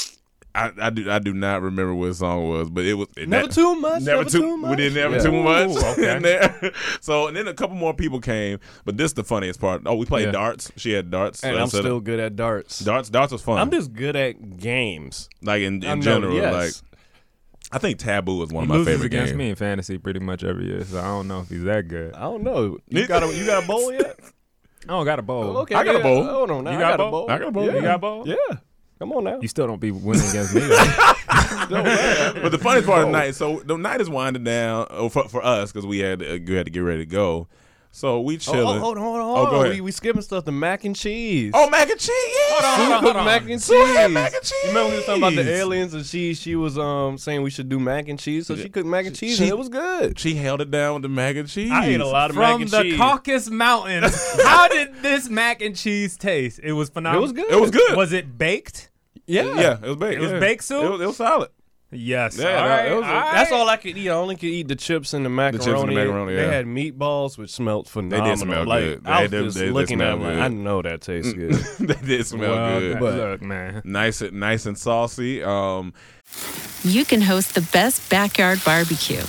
[SPEAKER 7] I, I do I do not remember what song it was, but it was it,
[SPEAKER 9] never
[SPEAKER 7] that-
[SPEAKER 9] too much.
[SPEAKER 7] Never, too,
[SPEAKER 9] much.
[SPEAKER 7] We did never
[SPEAKER 9] Yeah.
[SPEAKER 7] too much
[SPEAKER 8] Ooh, okay.
[SPEAKER 7] in there. So and then a couple more people came, but this is the funniest part. Oh, we played
[SPEAKER 9] Yeah.
[SPEAKER 7] darts. She had darts.
[SPEAKER 9] And
[SPEAKER 7] uh,
[SPEAKER 9] I'm
[SPEAKER 7] set up.
[SPEAKER 9] still good at darts.
[SPEAKER 7] darts. Darts was fun.
[SPEAKER 9] I'm just good at games.
[SPEAKER 7] like in,
[SPEAKER 9] I
[SPEAKER 7] in
[SPEAKER 9] know,
[SPEAKER 7] general.
[SPEAKER 9] yes.
[SPEAKER 7] Like I think Taboo is one
[SPEAKER 8] He
[SPEAKER 7] of my
[SPEAKER 8] loses
[SPEAKER 7] favorite
[SPEAKER 8] against
[SPEAKER 7] games.
[SPEAKER 8] me in fantasy pretty much every year, so I don't know if he's that good.
[SPEAKER 9] I don't know. You got a you got a bowl yet?
[SPEAKER 8] I don't got a bowl.
[SPEAKER 9] Okay,
[SPEAKER 7] I got a
[SPEAKER 9] yeah.
[SPEAKER 7] bowl.
[SPEAKER 9] Hold on, now.
[SPEAKER 8] You
[SPEAKER 9] I
[SPEAKER 8] got
[SPEAKER 9] got
[SPEAKER 8] a
[SPEAKER 9] a
[SPEAKER 8] bowl?
[SPEAKER 9] bowl.
[SPEAKER 7] I got a bowl.
[SPEAKER 9] Yeah.
[SPEAKER 8] You got a bowl?
[SPEAKER 9] Yeah. Come on now.
[SPEAKER 8] You still don't be winning against me. though.
[SPEAKER 7] But the funniest part of the night, so the night is winding down oh, for, for us because we had to, we had to get ready to go. So we
[SPEAKER 9] Oh,
[SPEAKER 7] chilling.
[SPEAKER 9] oh, hold on, hold on,
[SPEAKER 7] Oh,
[SPEAKER 9] hold
[SPEAKER 7] go
[SPEAKER 9] on.
[SPEAKER 7] ahead.
[SPEAKER 9] We, we skipping stuff. The mac and cheese.
[SPEAKER 7] Oh, mac and cheese. Yeah.
[SPEAKER 8] Hold on,
[SPEAKER 9] Sue
[SPEAKER 8] hold on,
[SPEAKER 9] cooked
[SPEAKER 8] hold on.
[SPEAKER 9] mac and cheese.
[SPEAKER 7] Sue had mac and cheese.
[SPEAKER 9] You remember we was talking about the aliens and she she was um saying we should do mac and cheese, so she cooked mac and cheese
[SPEAKER 7] She-
[SPEAKER 9] and it was good.
[SPEAKER 7] She held it down with the mac and cheese.
[SPEAKER 9] I ate a lot of mac
[SPEAKER 8] From
[SPEAKER 9] and
[SPEAKER 8] the
[SPEAKER 9] cheese.
[SPEAKER 8] Caucasus Mountains, how did this mac and cheese taste? It was
[SPEAKER 9] It
[SPEAKER 8] phenomenal.
[SPEAKER 9] was good.
[SPEAKER 7] It was good.
[SPEAKER 8] Was it baked?
[SPEAKER 9] Yeah,
[SPEAKER 7] Yeah, it was baked.
[SPEAKER 8] It was
[SPEAKER 7] yeah.
[SPEAKER 8] baked soup?
[SPEAKER 7] It was, it was solid.
[SPEAKER 8] Yes.
[SPEAKER 7] Yeah,
[SPEAKER 8] all
[SPEAKER 7] no,
[SPEAKER 8] right,
[SPEAKER 7] it was a-
[SPEAKER 8] all right.
[SPEAKER 9] That's all I could eat. I only could eat the chips and the macaroni.
[SPEAKER 7] chips and the macaroni,
[SPEAKER 9] They
[SPEAKER 7] yeah.
[SPEAKER 9] had meatballs, which smelled phenomenal.
[SPEAKER 7] smell
[SPEAKER 9] like,
[SPEAKER 7] good.
[SPEAKER 9] I was
[SPEAKER 7] They- they-
[SPEAKER 9] just
[SPEAKER 7] they- they
[SPEAKER 9] looking at
[SPEAKER 7] smell
[SPEAKER 9] it like,
[SPEAKER 7] good.
[SPEAKER 9] I know that tastes good.
[SPEAKER 7] They did smell
[SPEAKER 8] Well,
[SPEAKER 7] good.
[SPEAKER 8] okay. Look, man.
[SPEAKER 7] Nice, and nice and saucy. Um,
[SPEAKER 2] You can host the best backyard barbecue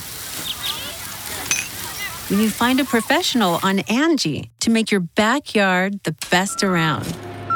[SPEAKER 2] when you find a professional on Angie to make your backyard the best around.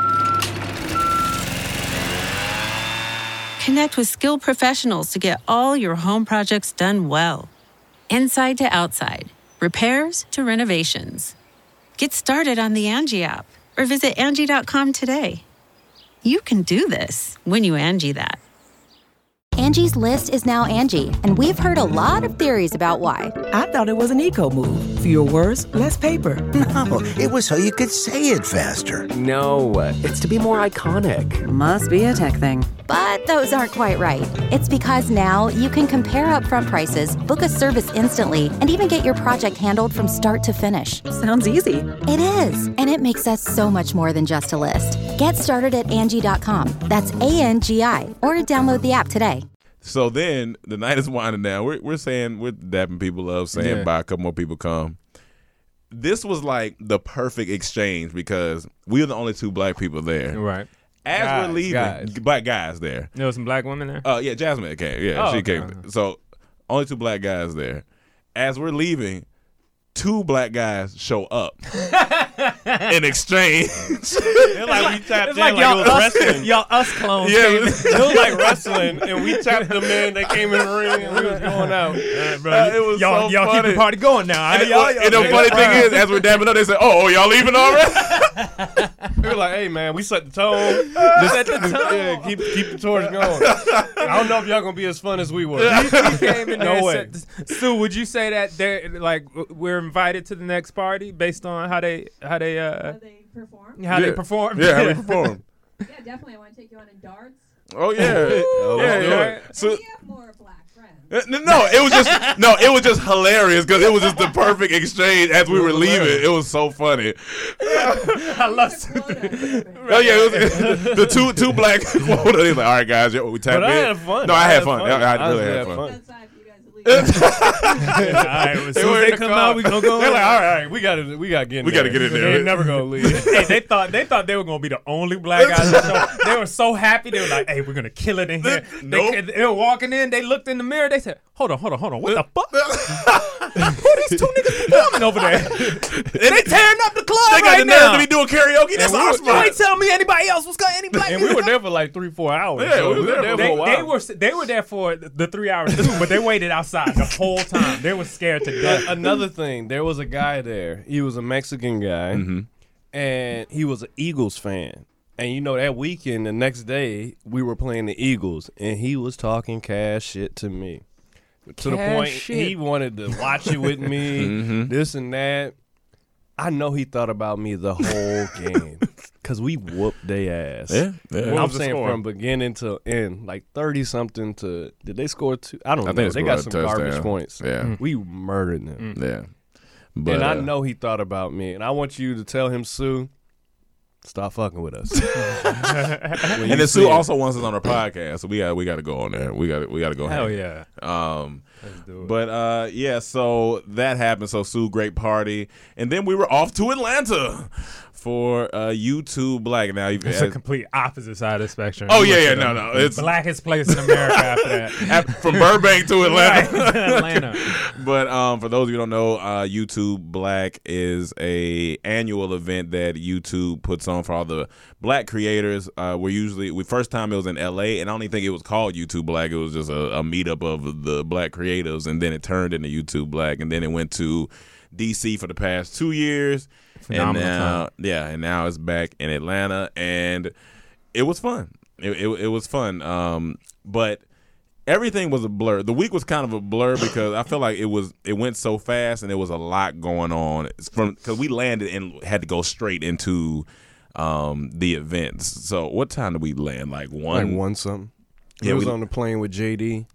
[SPEAKER 2] Connect with skilled professionals to get all your home projects done well. Inside to outside, repairs to renovations. Get started on the Angie app or visit Angie dot com today. You can do this when you Angie that.
[SPEAKER 1] Angie's List is now Angie, and we've heard a lot of theories about why.
[SPEAKER 10] I thought it was an eco move. Fewer words, less paper.
[SPEAKER 11] No, it was so you could say it faster.
[SPEAKER 12] No, it's to be more iconic.
[SPEAKER 10] Must be a tech thing.
[SPEAKER 1] But those aren't quite right. It's because now you can compare upfront prices, book a service instantly, and even get your project handled from start to finish.
[SPEAKER 10] Sounds easy.
[SPEAKER 1] It is, and it makes us so much more than just a list. Get started at Angie dot com. That's A N G I, or download the app today.
[SPEAKER 7] so then the night is winding down. We're we're saying we're dapping people up, saying
[SPEAKER 8] Yeah.
[SPEAKER 7] bye. A couple more people come. This was like the perfect exchange because we were the only two black people there.
[SPEAKER 8] Right.
[SPEAKER 7] As
[SPEAKER 9] Guys,
[SPEAKER 7] we're leaving,
[SPEAKER 9] guys.
[SPEAKER 7] black guys there.
[SPEAKER 8] There was some black women there.
[SPEAKER 7] Uh, yeah, Jasmine came. Yeah,
[SPEAKER 8] Oh,
[SPEAKER 7] she
[SPEAKER 8] okay.
[SPEAKER 7] came. So only two black guys there. As we're leaving, two black guys show up in exchange.
[SPEAKER 9] It like we tapped
[SPEAKER 8] It's
[SPEAKER 9] in
[SPEAKER 8] like
[SPEAKER 9] like,
[SPEAKER 8] y'all
[SPEAKER 9] it was
[SPEAKER 8] us,
[SPEAKER 9] wrestling.
[SPEAKER 8] y'all us clones.
[SPEAKER 7] Yeah,
[SPEAKER 8] came
[SPEAKER 7] it
[SPEAKER 8] in.
[SPEAKER 7] was-
[SPEAKER 9] It was like wrestling, and we tapped them in. They came in the ring, and we was going out.
[SPEAKER 8] Uh, bro,
[SPEAKER 7] Uh, it was
[SPEAKER 8] y'all,
[SPEAKER 7] so
[SPEAKER 8] y'all keep
[SPEAKER 7] funny.
[SPEAKER 8] the party going now.
[SPEAKER 7] And,
[SPEAKER 8] I,
[SPEAKER 7] the-
[SPEAKER 8] y'all,
[SPEAKER 7] and the
[SPEAKER 8] y'all-
[SPEAKER 7] funny thing is, as we're dapping up, they say, "Oh, oh y'all leaving already?"
[SPEAKER 9] We were like, "Hey, man, we set the tone. Just set the tone. Yeah, keep keep the torch going. I don't know if y'all gonna be as fun as we were.
[SPEAKER 8] He came in
[SPEAKER 9] No
[SPEAKER 8] there and
[SPEAKER 9] way.
[SPEAKER 8] said- Sue, would you say that they're like we're invited to the next party based on how they how they uh
[SPEAKER 6] How they perform?
[SPEAKER 8] how
[SPEAKER 7] Yeah.
[SPEAKER 8] they perform?
[SPEAKER 7] Yeah, how we perform.
[SPEAKER 6] Yeah, definitely. I want to take you on a darts.
[SPEAKER 7] Oh yeah,
[SPEAKER 9] Oh,
[SPEAKER 7] yeah,
[SPEAKER 9] let's do
[SPEAKER 7] yeah.
[SPEAKER 9] it.
[SPEAKER 7] So
[SPEAKER 6] we have more black friends.
[SPEAKER 7] No, it was just no, it was just hilarious because it was just the perfect exchange as we were leaving. It was so funny.
[SPEAKER 8] I love
[SPEAKER 7] Oh yeah, it was, the two two black quota. They was like, all right, guys, we tapped in.
[SPEAKER 9] But I had fun.
[SPEAKER 7] No, I,
[SPEAKER 9] I
[SPEAKER 7] had
[SPEAKER 9] had
[SPEAKER 7] fun.
[SPEAKER 9] fun.
[SPEAKER 7] I, I
[SPEAKER 9] I
[SPEAKER 7] really
[SPEAKER 9] honestly
[SPEAKER 7] had
[SPEAKER 9] had
[SPEAKER 7] fun.
[SPEAKER 9] fun.
[SPEAKER 8] All right, as soon as they come out, we gonna go.
[SPEAKER 9] They're like, all right, all right, we gotta, we gotta get in
[SPEAKER 7] We
[SPEAKER 9] there.
[SPEAKER 7] gotta get in
[SPEAKER 9] They
[SPEAKER 7] there.
[SPEAKER 9] ain't never gonna leave.
[SPEAKER 8] Hey, they thought they thought they were gonna be the only black guys. On the show. They were so happy. They were like, "Hey, we're gonna kill it in here."
[SPEAKER 7] Nope.
[SPEAKER 8] They, they were walking in. They looked in the mirror. They said, "Hold on, hold on, hold on. What the fuck? Who are these two niggas performing over there? They tearing up the club
[SPEAKER 7] They got
[SPEAKER 8] right
[SPEAKER 7] the nerve
[SPEAKER 8] now."
[SPEAKER 7] to be doing karaoke. That's
[SPEAKER 9] we
[SPEAKER 7] our
[SPEAKER 9] were-
[SPEAKER 8] You
[SPEAKER 7] spot.
[SPEAKER 8] ain't tell me anybody else was got any black.
[SPEAKER 9] And we were there for like three, four hours.
[SPEAKER 7] Yeah,
[SPEAKER 9] so
[SPEAKER 7] we was there for
[SPEAKER 9] for
[SPEAKER 8] They,
[SPEAKER 9] a while.
[SPEAKER 8] they were they were there for the three hours too, but they waited outside the whole time. They were scared to death.
[SPEAKER 9] Uh, another thing, there was a guy there. He was a Mexican guy,
[SPEAKER 7] Mm-hmm.
[SPEAKER 9] and he was an Eagles fan. And you know, that weekend, the next day, we were playing the Eagles, and he was talking cash shit to me. To the
[SPEAKER 8] Cash
[SPEAKER 9] point
[SPEAKER 8] shit.
[SPEAKER 9] he wanted to watch it with me,
[SPEAKER 7] Mhm.
[SPEAKER 9] this and that. I know he thought about me the whole game because we whooped their ass.
[SPEAKER 7] Yeah, yeah.
[SPEAKER 8] What
[SPEAKER 9] I'm
[SPEAKER 8] was the
[SPEAKER 9] saying
[SPEAKER 8] score?
[SPEAKER 9] from beginning to end, like thirty something to. Did they score two? I don't
[SPEAKER 7] I
[SPEAKER 9] know.
[SPEAKER 7] think
[SPEAKER 9] They
[SPEAKER 7] they
[SPEAKER 9] got
[SPEAKER 7] scored
[SPEAKER 9] some
[SPEAKER 7] a
[SPEAKER 9] garbage
[SPEAKER 7] touchdown.
[SPEAKER 9] points.
[SPEAKER 7] Yeah.
[SPEAKER 9] We murdered them.
[SPEAKER 7] Yeah, but
[SPEAKER 9] and I
[SPEAKER 7] uh,
[SPEAKER 9] know he thought about me, and I want you to tell him, Sue, stop fucking with us. When
[SPEAKER 7] And
[SPEAKER 9] you
[SPEAKER 7] then
[SPEAKER 9] see
[SPEAKER 7] Sue
[SPEAKER 9] it.
[SPEAKER 7] also wants us on her podcast, so we got we got to go on there. We got we got to go.
[SPEAKER 8] Hell
[SPEAKER 7] hang.
[SPEAKER 8] yeah.
[SPEAKER 7] Um,
[SPEAKER 8] Let's do it.
[SPEAKER 7] but uh, yeah, so that happened. So Sue, great party, and then we were off to Atlanta for uh, YouTube Black. Now you've
[SPEAKER 8] It's a complete opposite side of the spectrum.
[SPEAKER 7] Oh,
[SPEAKER 8] You
[SPEAKER 7] yeah,
[SPEAKER 8] went
[SPEAKER 7] yeah,
[SPEAKER 8] to
[SPEAKER 7] no,
[SPEAKER 8] the
[SPEAKER 7] no, it's-
[SPEAKER 8] blackest place in America after that.
[SPEAKER 7] At- from Burbank to Atlanta.
[SPEAKER 8] Right, Atlanta.
[SPEAKER 7] But um, for those of you who don't know, uh, YouTube Black is a annual event that YouTube puts on for all the black creators. Uh, we're usually we first time it was in L A, and I don't even think it was called YouTube Black. It was just a, a meetup of the black creatives, and then it turned into YouTube Black, and then it went to D C for the past two years.
[SPEAKER 8] Phenomenal
[SPEAKER 7] and now,
[SPEAKER 8] time.
[SPEAKER 7] yeah, and now it's back in Atlanta, and it was fun. It it, it was fun. Um, but everything was a blur. The week was kind of a blur because I feel like it was it went so fast and there was a lot going on. It's from because we landed and had to go straight into um, the events. So what time did we land? Like one,
[SPEAKER 9] like one something. He
[SPEAKER 7] Yeah,
[SPEAKER 9] was
[SPEAKER 7] we-
[SPEAKER 9] on the plane with J D,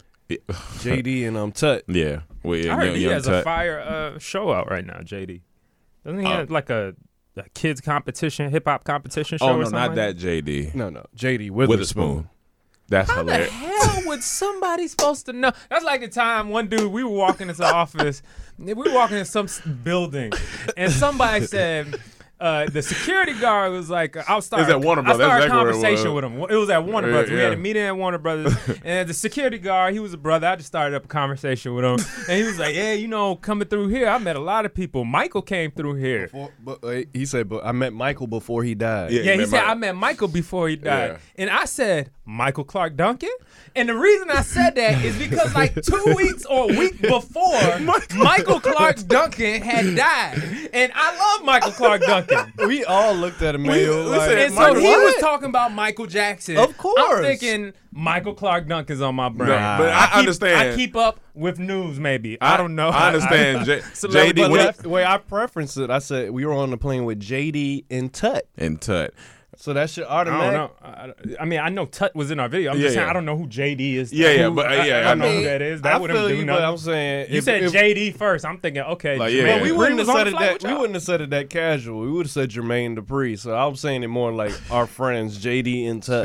[SPEAKER 9] J D and um Tut.
[SPEAKER 7] Yeah, we,
[SPEAKER 8] I heard
[SPEAKER 7] young-
[SPEAKER 8] he
[SPEAKER 7] young
[SPEAKER 8] has a
[SPEAKER 7] Tut.
[SPEAKER 8] fire uh, show out right now, J D. Doesn't he
[SPEAKER 7] Oh.
[SPEAKER 8] have like a, a kids competition, hip hop competition show?
[SPEAKER 7] Oh
[SPEAKER 8] or
[SPEAKER 7] no,
[SPEAKER 8] something
[SPEAKER 7] not
[SPEAKER 8] like
[SPEAKER 7] that J D.
[SPEAKER 9] No, no, J D
[SPEAKER 7] Witherspoon.
[SPEAKER 9] Witherspoon.
[SPEAKER 7] That's
[SPEAKER 8] How the
[SPEAKER 7] hilarious.
[SPEAKER 8] hell would somebody supposed to know? That's like the time one dude we were walking into the office, we were walking in some s- building, and somebody said. Uh, the security guard was like, I'll start.
[SPEAKER 7] It's at Warner
[SPEAKER 8] I
[SPEAKER 7] Brothers.
[SPEAKER 8] started a
[SPEAKER 7] That's exactly where it
[SPEAKER 8] conversation
[SPEAKER 7] was.
[SPEAKER 8] with him. It was at Warner
[SPEAKER 7] Yeah,
[SPEAKER 8] Brothers. We had
[SPEAKER 7] yeah.
[SPEAKER 8] a meeting at Warner Brothers, and the security guard, he was a brother. I just started up a conversation with him, and he was like, "Yeah, you know, coming through here, I met a lot of people. Michael came through here.
[SPEAKER 9] Before, but, uh, he said, but I met Michael before he died.
[SPEAKER 7] Yeah.
[SPEAKER 8] Yeah, he
[SPEAKER 7] met
[SPEAKER 8] said
[SPEAKER 7] Mike.
[SPEAKER 8] I met Michael before he died,
[SPEAKER 7] Yeah.
[SPEAKER 8] and I said Michael Clark Duncan. And the reason I said that is because like two weeks or a week before, Michael Clark Duncan had died, and I love Michael Clark Duncan.
[SPEAKER 9] We all looked at him, man.
[SPEAKER 7] we
[SPEAKER 9] like,
[SPEAKER 7] said,
[SPEAKER 8] And so
[SPEAKER 7] Michael
[SPEAKER 8] he
[SPEAKER 7] what?
[SPEAKER 8] was talking about Michael Jackson.
[SPEAKER 9] Of course.
[SPEAKER 8] I'm thinking Michael Clark Duncan's on my brain.
[SPEAKER 7] Nah, but I
[SPEAKER 8] keep,
[SPEAKER 7] understand.
[SPEAKER 8] I keep up with news, maybe. I, don't know.
[SPEAKER 7] I understand. J-
[SPEAKER 8] Celebrity-
[SPEAKER 7] J D
[SPEAKER 9] but
[SPEAKER 7] when
[SPEAKER 9] that,
[SPEAKER 7] he-
[SPEAKER 9] the way I preferenced it, I said we were on the plane with J D and Tut.
[SPEAKER 7] and Tut.
[SPEAKER 9] So that shit
[SPEAKER 8] I don't
[SPEAKER 9] automatic.
[SPEAKER 8] know. I, I mean, I know Tut was in our video. I'm
[SPEAKER 7] Yeah,
[SPEAKER 8] just saying
[SPEAKER 7] yeah.
[SPEAKER 8] I don't know who J D is.
[SPEAKER 7] Yeah, yeah,
[SPEAKER 8] Who-
[SPEAKER 7] but, uh,
[SPEAKER 8] I,
[SPEAKER 7] yeah,
[SPEAKER 8] I
[SPEAKER 7] I
[SPEAKER 8] don't know
[SPEAKER 7] know.
[SPEAKER 8] who that is. That
[SPEAKER 9] I
[SPEAKER 8] wouldn't
[SPEAKER 9] feel
[SPEAKER 8] do
[SPEAKER 9] you,
[SPEAKER 8] nothing.
[SPEAKER 9] but I'm saying
[SPEAKER 8] You
[SPEAKER 9] if-
[SPEAKER 8] said
[SPEAKER 9] if-
[SPEAKER 8] J D first. I'm thinking, okay,
[SPEAKER 7] Like,
[SPEAKER 8] Jermaine
[SPEAKER 7] yeah.
[SPEAKER 9] But we
[SPEAKER 8] Dupri
[SPEAKER 9] wouldn't
[SPEAKER 8] was
[SPEAKER 9] have
[SPEAKER 8] on
[SPEAKER 9] said
[SPEAKER 8] the
[SPEAKER 9] it
[SPEAKER 8] flight
[SPEAKER 9] that.
[SPEAKER 8] with
[SPEAKER 9] We
[SPEAKER 8] y'all.
[SPEAKER 9] wouldn't have said it that casual. We would have said Jermaine Dupri. So I'm saying it more like our friends J D and Tut.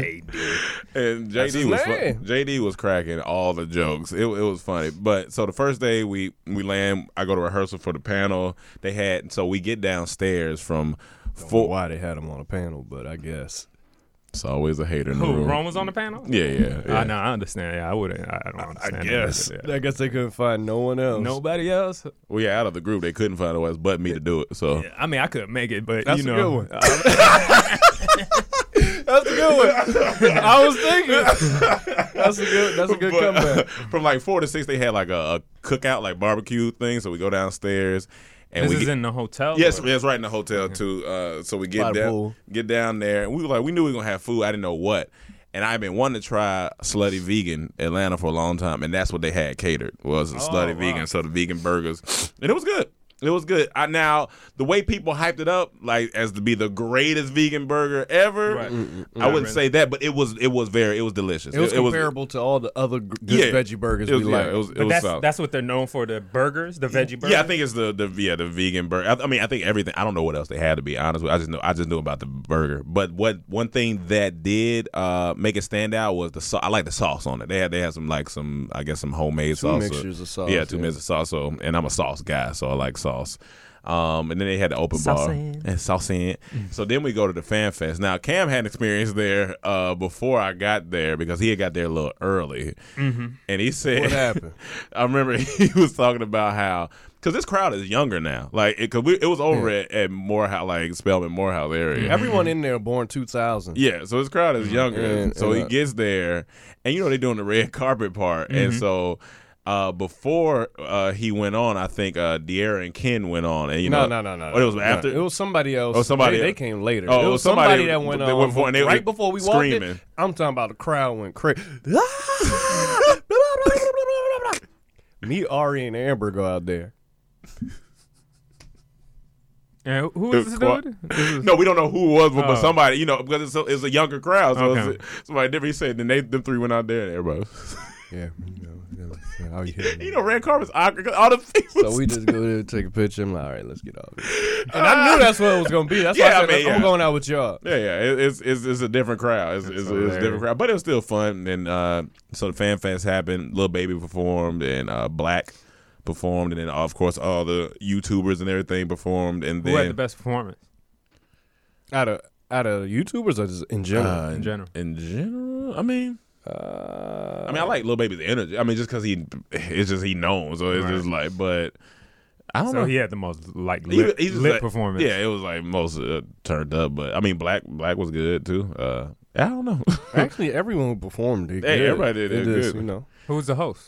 [SPEAKER 7] And J
[SPEAKER 9] That's
[SPEAKER 7] D
[SPEAKER 9] his
[SPEAKER 7] was
[SPEAKER 9] name.
[SPEAKER 7] fu- J D was cracking all the jokes. It, it was funny. But so the first day we we land, I go to rehearsal for the panel. They had so we get downstairs from
[SPEAKER 9] I don't know
[SPEAKER 7] four.
[SPEAKER 9] why they had him on a panel, but I guess.
[SPEAKER 7] It's always a hater in the
[SPEAKER 8] Who?
[SPEAKER 7] room.
[SPEAKER 8] Rome was on the panel.
[SPEAKER 7] Yeah, yeah. yeah.
[SPEAKER 8] I know. I understand. Yeah, I wouldn't. I I don't
[SPEAKER 9] I
[SPEAKER 8] understand.
[SPEAKER 9] guess.
[SPEAKER 8] that. Yeah.
[SPEAKER 9] I guess they couldn't find no one else.
[SPEAKER 8] Nobody else.
[SPEAKER 7] Well, yeah, out of the group, they couldn't find a way but me to do it. So
[SPEAKER 8] Yeah, I mean, I could make it, but
[SPEAKER 9] That's
[SPEAKER 8] you
[SPEAKER 9] a
[SPEAKER 8] know,
[SPEAKER 9] good one. That's a good one. I was thinking. That's a good. That's a good
[SPEAKER 7] But,
[SPEAKER 9] comeback.
[SPEAKER 7] from like four to six, they had like a, a cookout, like barbecue thing. So we go downstairs. And
[SPEAKER 8] this
[SPEAKER 7] we
[SPEAKER 8] is
[SPEAKER 7] get,
[SPEAKER 8] in the hotel.
[SPEAKER 7] Yes,
[SPEAKER 8] or-
[SPEAKER 7] yes, right in the hotel too. Uh, so we
[SPEAKER 9] By
[SPEAKER 7] get
[SPEAKER 9] the
[SPEAKER 7] down,
[SPEAKER 9] pool.
[SPEAKER 7] get down there, and we were like, we knew we were gonna have food. I didn't know what, and I've been wanting to try Slutty Vegan Atlanta for a long time, and that's what they had catered was a
[SPEAKER 8] Oh,
[SPEAKER 7] Slutty
[SPEAKER 8] wow.
[SPEAKER 7] Vegan. So the vegan burgers, and it was good. It was good. I, now, the way people hyped it up, like as to be the greatest vegan burger ever,
[SPEAKER 8] Right.
[SPEAKER 7] I wouldn't say that, but it was it was very it was delicious.
[SPEAKER 9] It was
[SPEAKER 7] it,
[SPEAKER 9] comparable
[SPEAKER 7] was,
[SPEAKER 9] to all the other g- good
[SPEAKER 7] Yeah.
[SPEAKER 9] veggie burgers
[SPEAKER 7] It was-
[SPEAKER 9] we
[SPEAKER 7] yeah,
[SPEAKER 9] like.
[SPEAKER 7] it was-
[SPEAKER 8] But
[SPEAKER 7] was
[SPEAKER 8] that's
[SPEAKER 7] solid.
[SPEAKER 8] that's what they're known for, the burgers, the veggie burgers.
[SPEAKER 7] Yeah, I think it's the the yeah the vegan burger. I, I mean, I think everything. I don't know what else they had, to be honest with you. I just know I just knew about the burger. But what one thing that did uh, make it stand out was the sauce. I like the sauce on it. They had they had some like some I guess some homemade
[SPEAKER 9] Two
[SPEAKER 7] sauce.
[SPEAKER 9] mixtures of sauce,
[SPEAKER 7] Yeah, two
[SPEAKER 9] yeah.
[SPEAKER 7] mixtures of sauce. So, and I'm a sauce guy, so I like sauce. Um, and then they had the open bar
[SPEAKER 8] Saucing.
[SPEAKER 7] and saucing. So then we go to the Fan Fest. Now Cam had an experience there uh, before I got there because he had got there a little early,
[SPEAKER 8] Mm-hmm.
[SPEAKER 7] and he said,
[SPEAKER 9] What happened?
[SPEAKER 7] I remember he was talking about how because this crowd is younger now, like because it, it was over
[SPEAKER 9] Yeah.
[SPEAKER 7] at, at Morehouse, like Spelman Morehouse area.
[SPEAKER 9] Everyone in there born two thousand.
[SPEAKER 7] Yeah, so this crowd is younger.
[SPEAKER 9] And-
[SPEAKER 7] so
[SPEAKER 9] and,
[SPEAKER 7] he
[SPEAKER 9] uh,
[SPEAKER 7] gets there, and you know they're doing the red carpet part, and
[SPEAKER 8] Mhm.
[SPEAKER 7] so. Uh, before uh, he went on, I think uh, De'Ara and Ken went on, and you
[SPEAKER 9] No,
[SPEAKER 7] know,
[SPEAKER 9] no, no, no.
[SPEAKER 7] Oh, it was
[SPEAKER 9] no.
[SPEAKER 7] after.
[SPEAKER 9] It was somebody else.
[SPEAKER 7] Oh, somebody
[SPEAKER 9] They, they
[SPEAKER 7] else.
[SPEAKER 9] came later.
[SPEAKER 7] Oh,
[SPEAKER 9] it
[SPEAKER 7] it
[SPEAKER 9] was
[SPEAKER 7] was
[SPEAKER 9] somebody,
[SPEAKER 7] somebody
[SPEAKER 9] that went
[SPEAKER 7] they
[SPEAKER 9] on
[SPEAKER 7] went before, and they
[SPEAKER 9] right
[SPEAKER 7] were
[SPEAKER 9] before we
[SPEAKER 7] screaming.
[SPEAKER 9] walked in. I'm talking about the crowd went crazy. Me, Ari, and Amber go out there.
[SPEAKER 8] And who
[SPEAKER 7] It
[SPEAKER 8] is
[SPEAKER 7] was
[SPEAKER 8] this
[SPEAKER 7] quite-
[SPEAKER 8] dude? This is-
[SPEAKER 7] No, we don't know who it was, but, but
[SPEAKER 8] Oh.
[SPEAKER 7] somebody, you know, because it's a, it's a younger crowd, so
[SPEAKER 8] Okay.
[SPEAKER 7] it's somebody different. He said, then they them three went out there, and everybody.
[SPEAKER 9] Yeah, you know, you know, you
[SPEAKER 7] You know, red carpet's awkward. 'cause all the people.
[SPEAKER 9] So we just go there, take a picture. I'm like, all right, let's get off. And I knew that's what it was gonna be. That's why
[SPEAKER 7] Yeah,
[SPEAKER 9] I
[SPEAKER 7] I
[SPEAKER 9] said,
[SPEAKER 7] mean, yeah.
[SPEAKER 9] I'm going out with y'all.
[SPEAKER 7] Yeah, yeah, it, it's, it's it's a different crowd. It's, it's, it's a
[SPEAKER 8] hilarious.
[SPEAKER 7] different crowd, but it was still fun. And uh, so the Fan Fest happened. Lil Baby performed, and uh, Black performed, and then of course all the YouTubers and everything performed. And
[SPEAKER 8] Who
[SPEAKER 7] then
[SPEAKER 8] had the best performance?
[SPEAKER 9] Out of out of YouTubers or just in general?
[SPEAKER 7] uh,
[SPEAKER 8] in general?
[SPEAKER 7] In general, I mean.
[SPEAKER 9] Uh,
[SPEAKER 7] I mean, I like Lil Baby's energy. I mean, just because he, it's just he knows, so it's
[SPEAKER 8] Right.
[SPEAKER 7] just like. But I don't
[SPEAKER 8] So
[SPEAKER 7] know.
[SPEAKER 8] he had the most like
[SPEAKER 7] He-
[SPEAKER 8] lit,
[SPEAKER 7] he just
[SPEAKER 8] lit
[SPEAKER 7] like-
[SPEAKER 8] performance.
[SPEAKER 7] Yeah, it was like most uh, turned up, but I mean, Black Black was good too. Uh, I don't know.
[SPEAKER 9] Actually, everyone who performed did
[SPEAKER 7] Hey,
[SPEAKER 9] good.
[SPEAKER 7] everybody did
[SPEAKER 9] It
[SPEAKER 7] good.
[SPEAKER 9] just, you know.
[SPEAKER 8] Who was the host?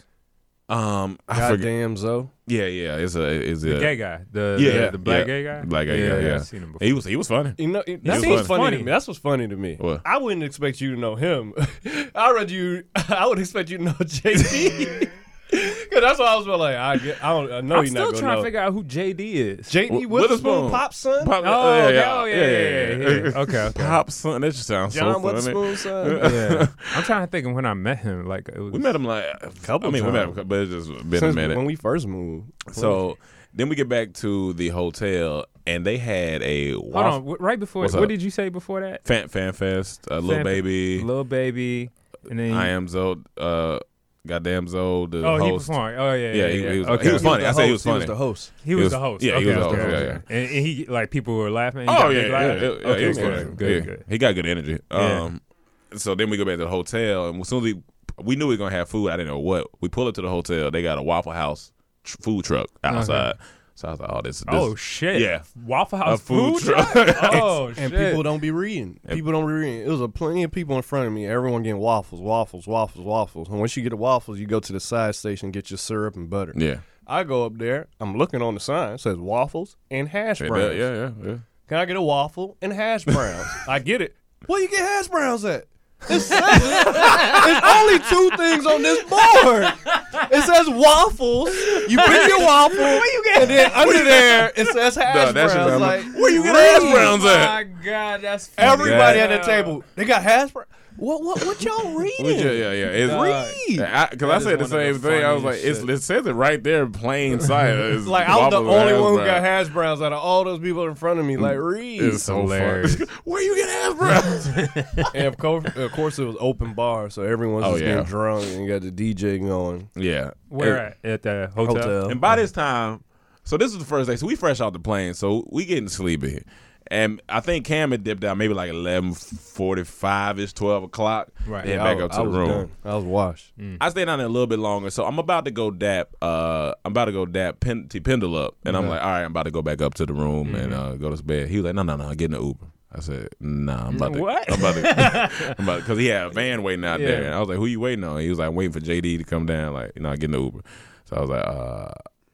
[SPEAKER 7] um, I forget.
[SPEAKER 9] Goddamn Zoe.
[SPEAKER 7] Yeah, yeah, it's a, it's a
[SPEAKER 8] The gay guy. The
[SPEAKER 7] Yeah,
[SPEAKER 8] the, the black
[SPEAKER 7] yeah.
[SPEAKER 8] gay guy.
[SPEAKER 7] Black gay
[SPEAKER 8] yeah,
[SPEAKER 7] guy, yeah.
[SPEAKER 8] I've seen him before.
[SPEAKER 7] He was he was funny.
[SPEAKER 9] You know, it-
[SPEAKER 7] He
[SPEAKER 9] that's
[SPEAKER 7] was
[SPEAKER 9] what's
[SPEAKER 7] funny.
[SPEAKER 9] funny to me. That's what's funny to me.
[SPEAKER 7] What?
[SPEAKER 9] I wouldn't expect you to know him. I read you. I would expect you to know J D. Because that's what I was like. I get. I don't. I know
[SPEAKER 8] I'm
[SPEAKER 9] you're
[SPEAKER 8] still
[SPEAKER 9] not gonna
[SPEAKER 8] trying
[SPEAKER 9] know.
[SPEAKER 8] to figure out who J D is.
[SPEAKER 9] J D
[SPEAKER 7] W-
[SPEAKER 9] Witherspoon,
[SPEAKER 7] Witherspoon.
[SPEAKER 9] Pop's son.
[SPEAKER 7] Pop,
[SPEAKER 8] Oh,
[SPEAKER 7] uh,
[SPEAKER 8] okay, oh, yeah, yeah, yeah, yeah. Okay, okay.
[SPEAKER 7] Pop son, that just sounds
[SPEAKER 9] John
[SPEAKER 7] so funny.
[SPEAKER 9] Witherspoon's son.
[SPEAKER 8] Yeah, I'm trying to think of when I met him. Like it was,
[SPEAKER 7] We met him like a
[SPEAKER 9] Couple
[SPEAKER 7] I mean, we met
[SPEAKER 9] times.
[SPEAKER 7] him, but it's just been
[SPEAKER 9] Since
[SPEAKER 7] a minute.
[SPEAKER 9] when we first moved.
[SPEAKER 7] So then we get back to the hotel, and they had a
[SPEAKER 8] Hold
[SPEAKER 7] waffle-
[SPEAKER 8] on, wh- right before.
[SPEAKER 7] What's
[SPEAKER 8] What
[SPEAKER 7] up?
[SPEAKER 8] did you say before that?
[SPEAKER 7] Fan, fan Fest, uh, Lil
[SPEAKER 8] Fan-
[SPEAKER 7] Baby,
[SPEAKER 8] Lil Baby, and then
[SPEAKER 7] I am Zoe, uh, goddamn Zoe, the
[SPEAKER 8] Oh, he
[SPEAKER 7] host.
[SPEAKER 8] performed. Oh yeah,
[SPEAKER 7] Yeah,
[SPEAKER 8] yeah,
[SPEAKER 7] he-
[SPEAKER 8] yeah.
[SPEAKER 7] he was-
[SPEAKER 8] okay.
[SPEAKER 7] he was funny.
[SPEAKER 9] the
[SPEAKER 7] I said he
[SPEAKER 9] host.
[SPEAKER 7] was funny.
[SPEAKER 9] the host.
[SPEAKER 8] He was, the host.
[SPEAKER 7] Yeah, he
[SPEAKER 8] okay,
[SPEAKER 7] was the host.
[SPEAKER 8] okay,
[SPEAKER 7] Yeah,
[SPEAKER 8] okay. And, and he like people were laughing. He
[SPEAKER 7] Oh
[SPEAKER 8] got
[SPEAKER 7] yeah,
[SPEAKER 8] big
[SPEAKER 7] yeah,
[SPEAKER 8] laugh?
[SPEAKER 7] yeah, yeah,
[SPEAKER 8] okay,
[SPEAKER 7] he was
[SPEAKER 8] good,
[SPEAKER 7] funny.
[SPEAKER 8] good,
[SPEAKER 7] Yeah.
[SPEAKER 8] good.
[SPEAKER 7] He got good energy.
[SPEAKER 8] Yeah.
[SPEAKER 7] Um, so then we go back to the hotel, and as soon as we we knew we were gonna have food, I didn't know what. We pull up to the hotel. They got a Waffle House tr- food truck outside. So I was like, oh, this. this
[SPEAKER 8] Oh shit!
[SPEAKER 7] Yeah,
[SPEAKER 8] Waffle House
[SPEAKER 7] A food
[SPEAKER 8] food truck.
[SPEAKER 7] truck.
[SPEAKER 8] Oh
[SPEAKER 9] And
[SPEAKER 8] shit!
[SPEAKER 9] people don't be reading. People don't be reading. It was a plenty of people in front of me. Everyone getting waffles, waffles, waffles, waffles. And once you get the waffles, you go to the side station, get your syrup and butter.
[SPEAKER 7] Yeah.
[SPEAKER 9] I go up there. I'm looking on the sign. It says waffles and hash
[SPEAKER 7] Yeah,
[SPEAKER 9] browns.
[SPEAKER 7] yeah, yeah, yeah.
[SPEAKER 9] Can I get a waffle and hash browns? I get it. Where you get hash browns at? It says it. There's only two things on this board. It says waffles. You pick your waffle, and then under there it says hash
[SPEAKER 7] Duh, that shit
[SPEAKER 9] browns.
[SPEAKER 7] sound
[SPEAKER 9] Like,
[SPEAKER 7] like- where you get hash browns
[SPEAKER 8] Oh
[SPEAKER 7] at?
[SPEAKER 8] my god, that's funny.
[SPEAKER 9] everybody
[SPEAKER 8] Yeah.
[SPEAKER 9] at the table, they got hash browns. What what what y'all reading?
[SPEAKER 7] We ju- yeah, yeah. It's,
[SPEAKER 9] Read.
[SPEAKER 7] Because I,
[SPEAKER 9] That is
[SPEAKER 7] said the
[SPEAKER 9] one of
[SPEAKER 7] same
[SPEAKER 9] the
[SPEAKER 7] thing. I was like,
[SPEAKER 9] funniest
[SPEAKER 7] it's,
[SPEAKER 9] shit.
[SPEAKER 7] it says it right there, plain sight. It's
[SPEAKER 9] Like I'm the
[SPEAKER 7] waffles and
[SPEAKER 9] only
[SPEAKER 7] hash
[SPEAKER 9] one who
[SPEAKER 7] browns.
[SPEAKER 9] got hash browns out of all those people in front of me. Like read.
[SPEAKER 7] It's so
[SPEAKER 8] hilarious.
[SPEAKER 7] funny. Where you get hash browns?
[SPEAKER 9] And of course, of course, it was open bar, so everyone's
[SPEAKER 7] Oh,
[SPEAKER 9] just
[SPEAKER 7] yeah.
[SPEAKER 9] getting drunk and you got the D J going.
[SPEAKER 7] yeah.
[SPEAKER 8] Where
[SPEAKER 7] And-
[SPEAKER 8] at? At the hotel.
[SPEAKER 9] Hotel.
[SPEAKER 7] And by this time, so this is the first day. So we fresh off the plane, so we getting sleepy. And I think Cam had dipped out maybe like eleven forty-five ish, twelve o'clock.
[SPEAKER 8] Right.
[SPEAKER 7] Then
[SPEAKER 9] Yeah,
[SPEAKER 7] back
[SPEAKER 9] I,
[SPEAKER 7] up to
[SPEAKER 9] I
[SPEAKER 7] the
[SPEAKER 9] was
[SPEAKER 7] room.
[SPEAKER 9] done. I was washed.
[SPEAKER 7] I stayed down there a little bit longer, so I'm about to go dap. Uh, I'm about to go dap Pen- T Pendle up, and I'm
[SPEAKER 9] Yeah.
[SPEAKER 7] like, all right, I'm about to go back up to the room and uh, go to bed. He was like, no, no, no, get in the Uber. I said, nah, I'm about to.
[SPEAKER 8] What?
[SPEAKER 7] I'm about to. I'm about because he had a van waiting out
[SPEAKER 8] Yeah.
[SPEAKER 7] there, and I was like, who you waiting on? He was like, I'm waiting for J D to come down. Like, you know, get in the Uber. So I was like, uh,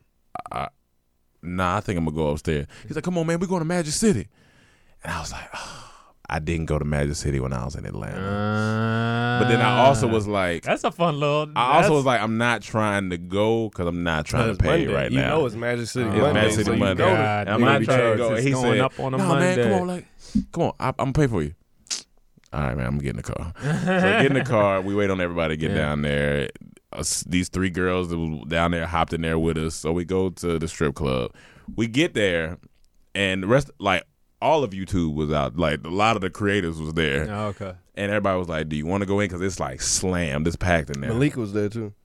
[SPEAKER 7] I, nah, I think I'm gonna go upstairs. He's like, come on, man, we're going to Magic City. And I was like, oh, I didn't go to Magic City when I was in Atlanta. but then I also was like,
[SPEAKER 8] that's a fun little.
[SPEAKER 7] I also was like, I'm not trying to go because I'm not trying to pay
[SPEAKER 9] Monday.
[SPEAKER 7] right
[SPEAKER 9] you
[SPEAKER 7] now.
[SPEAKER 9] know it's Magic City
[SPEAKER 7] It's
[SPEAKER 9] Monday.
[SPEAKER 7] Magic City
[SPEAKER 9] so you
[SPEAKER 7] Monday.
[SPEAKER 9] go to-
[SPEAKER 8] God,
[SPEAKER 7] I'm not
[SPEAKER 8] baby
[SPEAKER 7] trying to
[SPEAKER 8] drugs
[SPEAKER 7] go.
[SPEAKER 8] is
[SPEAKER 7] He
[SPEAKER 8] going
[SPEAKER 7] said,
[SPEAKER 8] up on a
[SPEAKER 7] "No, man, come
[SPEAKER 8] Monday."
[SPEAKER 7] on, like, come on, I, I'm gonna pay for you." All right, man, I'm getting the car. So I get in the car. We wait on everybody to get
[SPEAKER 8] Yeah.
[SPEAKER 7] down there. Us, these three girls that was down there hopped in there with us. So we go to the strip club. We get there, and the rest, like all of YouTube was out. Like a lot of the creators was there.
[SPEAKER 8] Oh, okay.
[SPEAKER 7] And everybody was like, "Do you want to go in? Because it's like slammed. It's packed in there."
[SPEAKER 9] Malika was there too.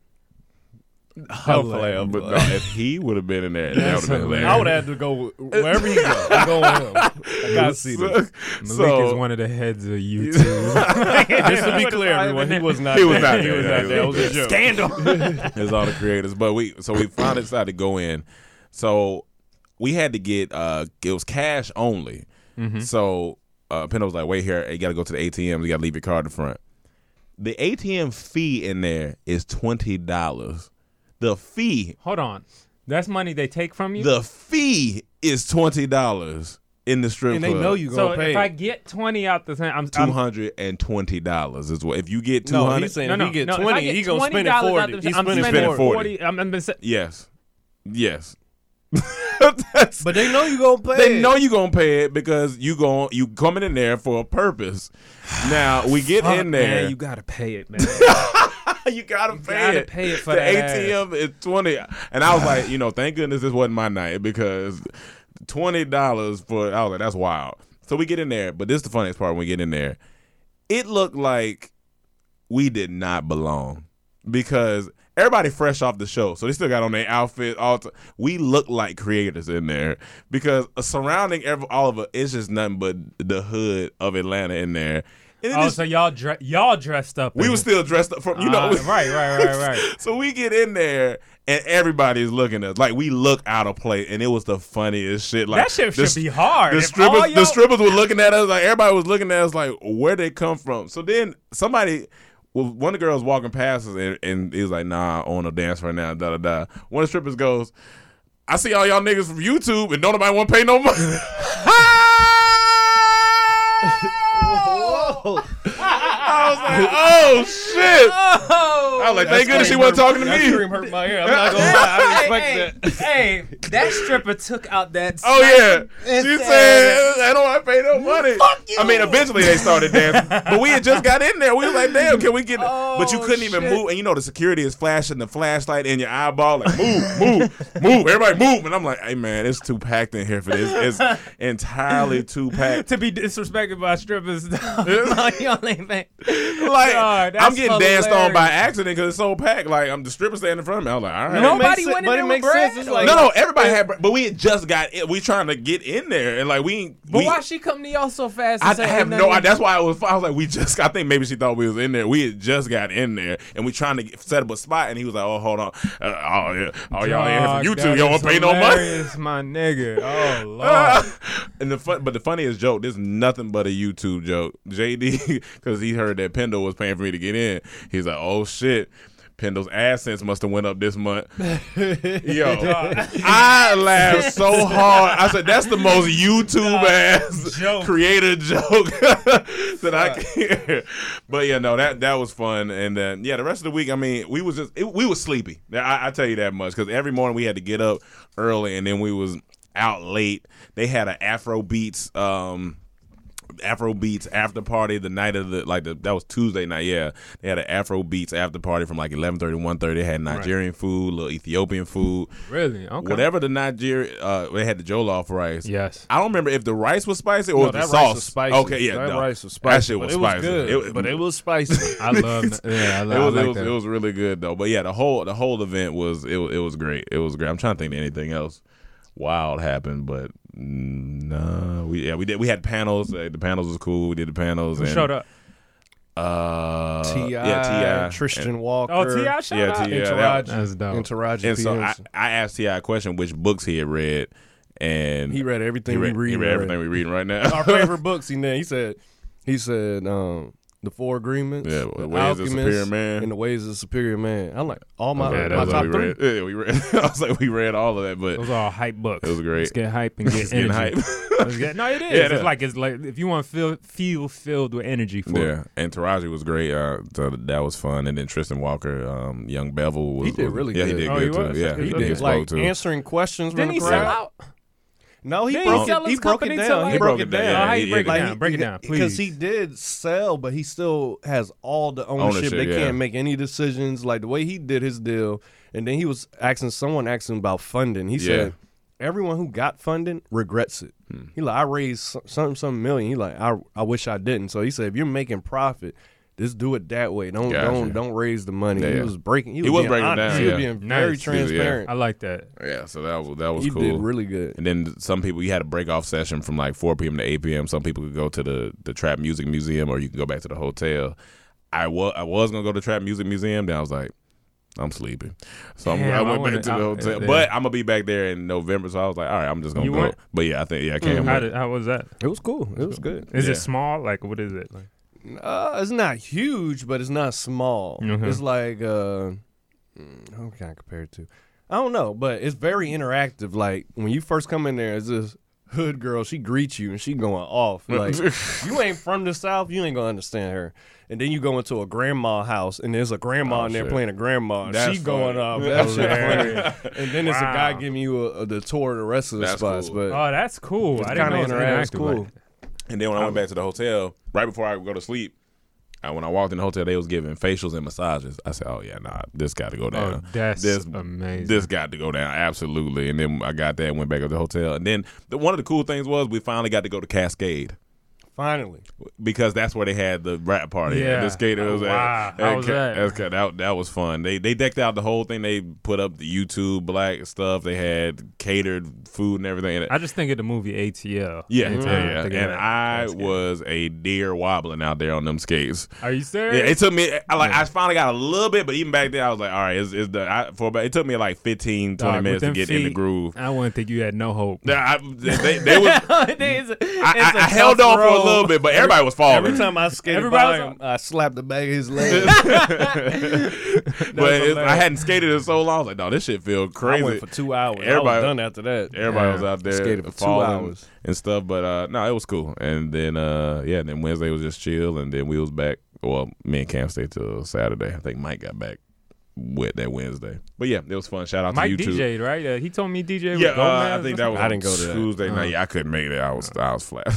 [SPEAKER 8] Hopefully,
[SPEAKER 7] But no, if he would have been in there, that would have been hilarious.
[SPEAKER 9] I would have had to go wherever he go. I'm going with him. I gotta see this.
[SPEAKER 8] Malik
[SPEAKER 7] So-
[SPEAKER 8] is one of the heads of YouTube.
[SPEAKER 9] Just to be clear, everyone, he was not.
[SPEAKER 7] He was
[SPEAKER 9] there.
[SPEAKER 7] not
[SPEAKER 9] He
[SPEAKER 7] there.
[SPEAKER 9] was not there. That was a joke.
[SPEAKER 8] Scandal.
[SPEAKER 7] It's all the creators. But we so we finally decided to go in. So we had to get uh it was cash only.
[SPEAKER 8] Mm-hmm.
[SPEAKER 7] So uh Pendo was like, wait here, you gotta go to the A T Ms, you gotta leave your card in front. The A T M fee in there is twenty dollars. The fee
[SPEAKER 8] Hold on. That's money they take from you?
[SPEAKER 7] the fee is twenty dollars in the strip
[SPEAKER 9] And
[SPEAKER 7] club.
[SPEAKER 9] they know you
[SPEAKER 8] so
[SPEAKER 9] gonna pay.
[SPEAKER 8] if I get twenty out the thing, I'm,
[SPEAKER 7] Two
[SPEAKER 8] I'm
[SPEAKER 7] hundred and twenty dollars is what if you get two
[SPEAKER 9] No,
[SPEAKER 7] hundred.
[SPEAKER 9] he's saying
[SPEAKER 8] no,
[SPEAKER 9] if
[SPEAKER 8] no,
[SPEAKER 9] he get
[SPEAKER 8] no, if I
[SPEAKER 9] twenty,
[SPEAKER 8] get
[SPEAKER 9] he gonna spend it
[SPEAKER 8] twenty dollars out
[SPEAKER 9] forty.
[SPEAKER 8] the-
[SPEAKER 9] He's
[SPEAKER 8] I'm
[SPEAKER 9] spending
[SPEAKER 8] spending
[SPEAKER 9] forty.
[SPEAKER 8] forty. I'm, I'm been,
[SPEAKER 7] Yes, yes. That's-
[SPEAKER 9] But they know you gonna pay.
[SPEAKER 7] They know you gonna pay it because you gon' you coming in there for a purpose. Now we get
[SPEAKER 8] Fuck,
[SPEAKER 7] in there.
[SPEAKER 8] Man, you gotta pay it, man.
[SPEAKER 7] you gotta
[SPEAKER 8] You
[SPEAKER 7] pay
[SPEAKER 8] gotta
[SPEAKER 7] it.
[SPEAKER 8] pay it for
[SPEAKER 7] the
[SPEAKER 8] that
[SPEAKER 7] A T M is twenty, and I was like, you know, thank goodness this wasn't my night because twenty dollars for I was like, that's wild. So we get in there, but this is the funniest part when we get in there. It looked like we did not belong because everybody fresh off the show, so they still got on their outfit. All t- we look like creators in there because uh, surrounding every, all of us, it's just nothing but the hood of Atlanta in there. And it
[SPEAKER 8] Oh,
[SPEAKER 7] just-
[SPEAKER 8] so y'all dre- y'all dressed up.
[SPEAKER 7] we
[SPEAKER 8] in
[SPEAKER 7] were
[SPEAKER 8] it.
[SPEAKER 7] still dressed up from you know
[SPEAKER 8] Ah, right, right, right, right.
[SPEAKER 7] So we get in there and everybody's looking at us like we look out of place, and it was the funniest shit. Like
[SPEAKER 8] That shit
[SPEAKER 7] the,
[SPEAKER 8] should be hard.
[SPEAKER 7] The
[SPEAKER 8] If
[SPEAKER 7] strippers,
[SPEAKER 8] all
[SPEAKER 7] the
[SPEAKER 8] y'all-
[SPEAKER 7] strippers were looking at us like everybody was looking at us like where they come from. So then somebody. Well, one of the girls walking past us and, and he was like, nah, I want to dance right now, da da da. One of the strippers goes, I see all y'all niggas from YouTube and don't nobody want to pay no money.
[SPEAKER 9] Whoa.
[SPEAKER 7] I was like, oh shit.
[SPEAKER 8] Oh,
[SPEAKER 7] I was like, thank goodness she wasn't talking to
[SPEAKER 9] That
[SPEAKER 7] me.
[SPEAKER 9] scream hurt my ear. I'm not gonna lie. I didn't expect that.
[SPEAKER 8] Hey, that stripper took out that.
[SPEAKER 7] Oh yeah,
[SPEAKER 8] and
[SPEAKER 7] she
[SPEAKER 8] said-
[SPEAKER 7] said, "I don't want to pay no money."
[SPEAKER 8] Fuck you.
[SPEAKER 7] I mean, eventually they started dancing, but we had just got in there. We was like, "Damn, can we get?"
[SPEAKER 8] Oh,
[SPEAKER 7] but you couldn't even
[SPEAKER 8] shit.
[SPEAKER 7] move, and you know the security is flashing the flashlight in your eyeball, like move, move, move, everybody move. And I'm like, "Hey man, it's too packed in here for this. It's entirely too packed."
[SPEAKER 8] To be disrespected by strippers, no, you only think.
[SPEAKER 7] Like
[SPEAKER 8] God, that's
[SPEAKER 7] I'm getting danced on by
[SPEAKER 8] hilarious.
[SPEAKER 7] accident because it's so packed. Like I'm the stripper standing in front of me. I was like, "All right."
[SPEAKER 8] Nobody
[SPEAKER 9] It makes
[SPEAKER 8] went in
[SPEAKER 9] sense- but
[SPEAKER 8] there
[SPEAKER 9] it
[SPEAKER 8] with
[SPEAKER 9] makes
[SPEAKER 8] bread?
[SPEAKER 9] sense. It's like-
[SPEAKER 7] no, no, everybody had, but we had just got. In, we trying to get in there, and like we.
[SPEAKER 8] But
[SPEAKER 7] we,
[SPEAKER 8] why she come to y'all so fast?
[SPEAKER 7] I
[SPEAKER 8] and say,
[SPEAKER 7] have
[SPEAKER 8] hey,
[SPEAKER 7] no
[SPEAKER 8] nothing?
[SPEAKER 7] idea. That's why I was. I was like, we just. I think maybe she thought we was in there. We had just got in there, and we trying to get, set up a spot. And he was like, "Oh, hold on. Uh, oh, yeah. Oh, y'all in
[SPEAKER 8] Dog,
[SPEAKER 7] here for
[SPEAKER 8] that
[SPEAKER 7] YouTube. Y'all
[SPEAKER 8] is
[SPEAKER 7] won't pay no money."
[SPEAKER 8] hilarious, my nigga. Oh lord.
[SPEAKER 7] and the fun, but the funniest joke. This is nothing but a YouTube joke. J D, because he heard that Pendle was paying for me to get in. He's like, "Oh shit." Pendle's AdSense must have went up this month. Yo, I laughed so hard. I said, that's the most YouTube ass
[SPEAKER 8] Joke.
[SPEAKER 7] creator joke that I can hear. But yeah, no, that that was fun. And then yeah, the rest of the week, I mean, we was just it, we was sleepy. I, I tell you that much because every morning we had to get up early, and then we was out late. They had an Afro Beats. Um, Afro Beats after party the night of the like the that was Tuesday night. Yeah, they had an Afro Beats after party from like eleven thirty, one thirty. They had Nigerian food, little Ethiopian food,
[SPEAKER 8] Really? Okay.
[SPEAKER 7] whatever the Nigeria. Uh, they had the jollof rice.
[SPEAKER 8] Yes.
[SPEAKER 7] I don't remember if the rice was spicy or
[SPEAKER 9] No,
[SPEAKER 7] was the
[SPEAKER 9] that
[SPEAKER 7] sauce.
[SPEAKER 9] rice was spicy.
[SPEAKER 7] Okay, yeah,
[SPEAKER 9] that
[SPEAKER 7] no.
[SPEAKER 9] rice was
[SPEAKER 7] That
[SPEAKER 9] spicy.
[SPEAKER 7] shit
[SPEAKER 9] but
[SPEAKER 7] was
[SPEAKER 9] it was
[SPEAKER 7] spicy.
[SPEAKER 9] good,
[SPEAKER 7] It-
[SPEAKER 9] but it was spicy.
[SPEAKER 8] I love. Yeah, I, lo-
[SPEAKER 7] It was,
[SPEAKER 8] I like
[SPEAKER 7] it was,
[SPEAKER 8] that.
[SPEAKER 7] it was really good though. But yeah, the whole the whole event was it, was- it was great. It was great. I'm trying to think of anything else wild happened, but mm, no, we yeah we did we had panels. Uh, the panels was cool. We did the panels.
[SPEAKER 8] Who
[SPEAKER 7] and,
[SPEAKER 8] showed up?
[SPEAKER 7] Uh,
[SPEAKER 9] T I,
[SPEAKER 7] yeah, T I,
[SPEAKER 9] Tristan
[SPEAKER 7] and,
[SPEAKER 9] Walker.
[SPEAKER 8] Oh, T I showed
[SPEAKER 7] yeah,
[SPEAKER 8] up.
[SPEAKER 7] T I.
[SPEAKER 9] Interaji,
[SPEAKER 8] That's dope.
[SPEAKER 9] Interaji
[SPEAKER 7] And so I,
[SPEAKER 9] P M.
[SPEAKER 7] I asked T I a question, which books he had read, and
[SPEAKER 9] He read everything
[SPEAKER 7] he read,
[SPEAKER 9] we read.
[SPEAKER 7] he read everything we reading right now.
[SPEAKER 9] Our favorite books. He, he said, he said, um, the Four Agreements,
[SPEAKER 7] Yeah,
[SPEAKER 9] the
[SPEAKER 7] the Ways of
[SPEAKER 9] Alchemist,
[SPEAKER 7] Superior Man.
[SPEAKER 9] and the Ways of Superior Man. I'm like all my,
[SPEAKER 7] yeah,
[SPEAKER 9] my
[SPEAKER 7] that was
[SPEAKER 9] top
[SPEAKER 7] what we
[SPEAKER 9] three.
[SPEAKER 7] read. Yeah, we read. I was like, we read all of that, but
[SPEAKER 8] Those are all hype books.
[SPEAKER 7] it was great.
[SPEAKER 8] Let's get hype and get
[SPEAKER 7] It's getting
[SPEAKER 8] energy.
[SPEAKER 7] hype.
[SPEAKER 8] Let's get, no, it is.
[SPEAKER 7] Yeah,
[SPEAKER 8] it's
[SPEAKER 7] that-
[SPEAKER 8] like it's like if you want to feel feel filled with energy for
[SPEAKER 7] Yeah,
[SPEAKER 8] it.
[SPEAKER 7] and Taraji was great. Uh, so that was fun. And then Tristan Walker, um, young Bevel was.
[SPEAKER 9] He did
[SPEAKER 7] was-
[SPEAKER 9] really
[SPEAKER 7] yeah,
[SPEAKER 9] good.
[SPEAKER 7] he did
[SPEAKER 8] Oh, he
[SPEAKER 7] good
[SPEAKER 8] was?
[SPEAKER 7] too. Yeah,
[SPEAKER 8] He
[SPEAKER 7] he,
[SPEAKER 8] did.
[SPEAKER 7] did.
[SPEAKER 9] He
[SPEAKER 7] spoke
[SPEAKER 9] like
[SPEAKER 7] too.
[SPEAKER 9] answering questions
[SPEAKER 8] Didn't
[SPEAKER 9] from
[SPEAKER 8] he
[SPEAKER 9] the
[SPEAKER 8] sell
[SPEAKER 9] crowd.
[SPEAKER 8] out?
[SPEAKER 9] No, he
[SPEAKER 8] Didn't
[SPEAKER 9] broke
[SPEAKER 8] he sell
[SPEAKER 9] it.
[SPEAKER 8] his
[SPEAKER 9] He broke
[SPEAKER 8] company
[SPEAKER 9] it
[SPEAKER 8] to,
[SPEAKER 9] down.
[SPEAKER 8] like-
[SPEAKER 9] He broke it
[SPEAKER 7] down.
[SPEAKER 9] down.
[SPEAKER 7] Yeah,
[SPEAKER 8] how
[SPEAKER 7] he-
[SPEAKER 8] you break
[SPEAKER 7] he-
[SPEAKER 8] it down? Break it down, please.
[SPEAKER 9] Because he did sell, but he still has all the ownership.
[SPEAKER 7] Ownership,
[SPEAKER 9] they
[SPEAKER 7] yeah.
[SPEAKER 9] can't make any decisions. Like the way he did his deal, and then he was asking someone asked him about funding. He said, "Everyone who got funding regrets it."
[SPEAKER 7] Hmm.
[SPEAKER 9] He like, "I raised some some, some million." He like, "I I wish I didn't." So he said, "If you're making profit, just do it that way. Don't
[SPEAKER 7] Gotcha.
[SPEAKER 9] don't don't raise the money."
[SPEAKER 7] Yeah,
[SPEAKER 9] he
[SPEAKER 7] yeah.
[SPEAKER 9] was breaking. He was,
[SPEAKER 7] He was
[SPEAKER 9] being
[SPEAKER 7] breaking
[SPEAKER 9] honest.
[SPEAKER 7] down,
[SPEAKER 9] He was
[SPEAKER 7] yeah.
[SPEAKER 9] being very
[SPEAKER 8] Nice.
[SPEAKER 9] transparent.
[SPEAKER 8] I like that.
[SPEAKER 7] Yeah, so that was that was
[SPEAKER 9] He
[SPEAKER 7] cool.
[SPEAKER 9] did really good.
[SPEAKER 7] And then some people, you had a break off session from like four p.m. to eight p.m. Some people could go to the, the Trap Music Museum, or you could go back to the hotel. I was I was gonna go to Trap Music Museum. Then I was like, I'm sleeping, so I'm,
[SPEAKER 8] Damn,
[SPEAKER 7] I
[SPEAKER 8] I
[SPEAKER 7] went
[SPEAKER 8] wanna-
[SPEAKER 7] back to the
[SPEAKER 8] I-
[SPEAKER 7] hotel.
[SPEAKER 8] yeah.
[SPEAKER 7] But I'm gonna be back there in November, so I was like, all right, I'm just gonna
[SPEAKER 8] You
[SPEAKER 7] go.
[SPEAKER 8] went?
[SPEAKER 7] But yeah, I think yeah, I can't.
[SPEAKER 8] How
[SPEAKER 7] wait.
[SPEAKER 8] did, how was that?
[SPEAKER 9] It was cool. It was good.
[SPEAKER 8] Is
[SPEAKER 7] Yeah.
[SPEAKER 8] it small? Like what is it? Like
[SPEAKER 9] Uh, it's not huge, but it's not small.
[SPEAKER 8] Mhm.
[SPEAKER 9] It's like uh, mm, how can I compare it to? I don't know, but it's very interactive. Like when you first come in there, it's this hood girl. She greets you and she going off. Like you ain't from the South, you ain't gonna understand her. And then you go into a grandma house and there's a grandma
[SPEAKER 7] Oh,
[SPEAKER 9] in there
[SPEAKER 7] shit.
[SPEAKER 9] playing a grandma.
[SPEAKER 7] That's
[SPEAKER 9] she going
[SPEAKER 7] funny.
[SPEAKER 9] off. That shit
[SPEAKER 8] Hilarious.
[SPEAKER 9] funny. And then there's a guy
[SPEAKER 8] Wow.
[SPEAKER 9] giving you a, a, the tour of the rest of the
[SPEAKER 7] That's
[SPEAKER 9] spots.
[SPEAKER 7] cool.
[SPEAKER 9] But
[SPEAKER 8] oh, that's cool.
[SPEAKER 9] it's
[SPEAKER 8] I didn't
[SPEAKER 9] kind
[SPEAKER 8] know
[SPEAKER 9] of
[SPEAKER 8] it was
[SPEAKER 9] interactive. It's
[SPEAKER 8] interactive.
[SPEAKER 9] cool.
[SPEAKER 8] Like,
[SPEAKER 7] And then when I went back to the hotel, right before I would go to sleep, I, when I walked in the hotel, they was giving facials and massages. I said, "Oh yeah, nah, this got to go down.
[SPEAKER 8] oh, that's
[SPEAKER 7] this
[SPEAKER 8] amazing.
[SPEAKER 7] This got to go down, absolutely." And then I got that and went back to the hotel. And then the, one of the cool things was we finally got to go to Cascade
[SPEAKER 9] Finally.
[SPEAKER 7] because that's where they had the rap party.
[SPEAKER 8] Yeah.
[SPEAKER 7] And the skater was
[SPEAKER 8] Oh,
[SPEAKER 7] at-
[SPEAKER 8] wow.
[SPEAKER 7] at
[SPEAKER 8] How was
[SPEAKER 7] Ca-
[SPEAKER 8] that?
[SPEAKER 7] at Ca- that? That was fun. They they decked out the whole thing. They put up the YouTube Black stuff. They had catered food and everything.
[SPEAKER 8] I just think of the movie A T L.
[SPEAKER 7] Yeah,
[SPEAKER 8] Anytime
[SPEAKER 7] yeah,
[SPEAKER 8] I
[SPEAKER 7] yeah.
[SPEAKER 8] think of
[SPEAKER 7] And
[SPEAKER 8] that,
[SPEAKER 7] I
[SPEAKER 8] that's good.
[SPEAKER 7] was a deer wobbling out there on them skates.
[SPEAKER 8] Are you
[SPEAKER 7] Yeah,
[SPEAKER 8] serious?
[SPEAKER 7] it took me. I like. I finally got a little bit, but even back then, I was like, "All right, it's, it's the." I, for about, it took me like fifteen, twenty
[SPEAKER 8] Dog,
[SPEAKER 7] minutes
[SPEAKER 8] with
[SPEAKER 7] to
[SPEAKER 8] them
[SPEAKER 7] get in the
[SPEAKER 8] feet,
[SPEAKER 7] groove.
[SPEAKER 8] I wouldn't think you had no hope.
[SPEAKER 7] Yeah, I, they, they was.
[SPEAKER 8] It's a-
[SPEAKER 7] I,
[SPEAKER 8] it's a
[SPEAKER 7] I, I held
[SPEAKER 8] tough
[SPEAKER 7] on for a
[SPEAKER 8] road.
[SPEAKER 7] little bit, but everybody was falling.
[SPEAKER 9] Every time I skated
[SPEAKER 8] Everybody
[SPEAKER 9] by
[SPEAKER 8] was-
[SPEAKER 9] him, I slapped the back of his leg.
[SPEAKER 7] but it, I hadn't skated in so long. I was like, "No, this shit feel crazy."
[SPEAKER 9] I went for two hours. I
[SPEAKER 7] Everybody-
[SPEAKER 9] was done after that.
[SPEAKER 7] Everybody
[SPEAKER 8] Yeah.
[SPEAKER 7] was out there
[SPEAKER 9] Skated for two
[SPEAKER 7] falling
[SPEAKER 9] hours.
[SPEAKER 7] and stuff, but uh, no, it was cool. And then uh, yeah, and then Wednesday was just chill, and then we was back. Well, me and Cam stayed till Saturday. I think Mike got back with that Wednesday. But yeah, it was fun. Shout out
[SPEAKER 8] Mike
[SPEAKER 7] to you
[SPEAKER 8] D J'd,
[SPEAKER 7] too.
[SPEAKER 8] right? Uh, he told me D J
[SPEAKER 7] Yeah,
[SPEAKER 8] with Gomez
[SPEAKER 7] uh, I
[SPEAKER 8] or
[SPEAKER 7] think that was
[SPEAKER 9] I
[SPEAKER 7] on
[SPEAKER 9] didn't go to that.
[SPEAKER 7] Tuesday night.
[SPEAKER 8] Uh.
[SPEAKER 7] Yeah, I couldn't make it. I was I was flat.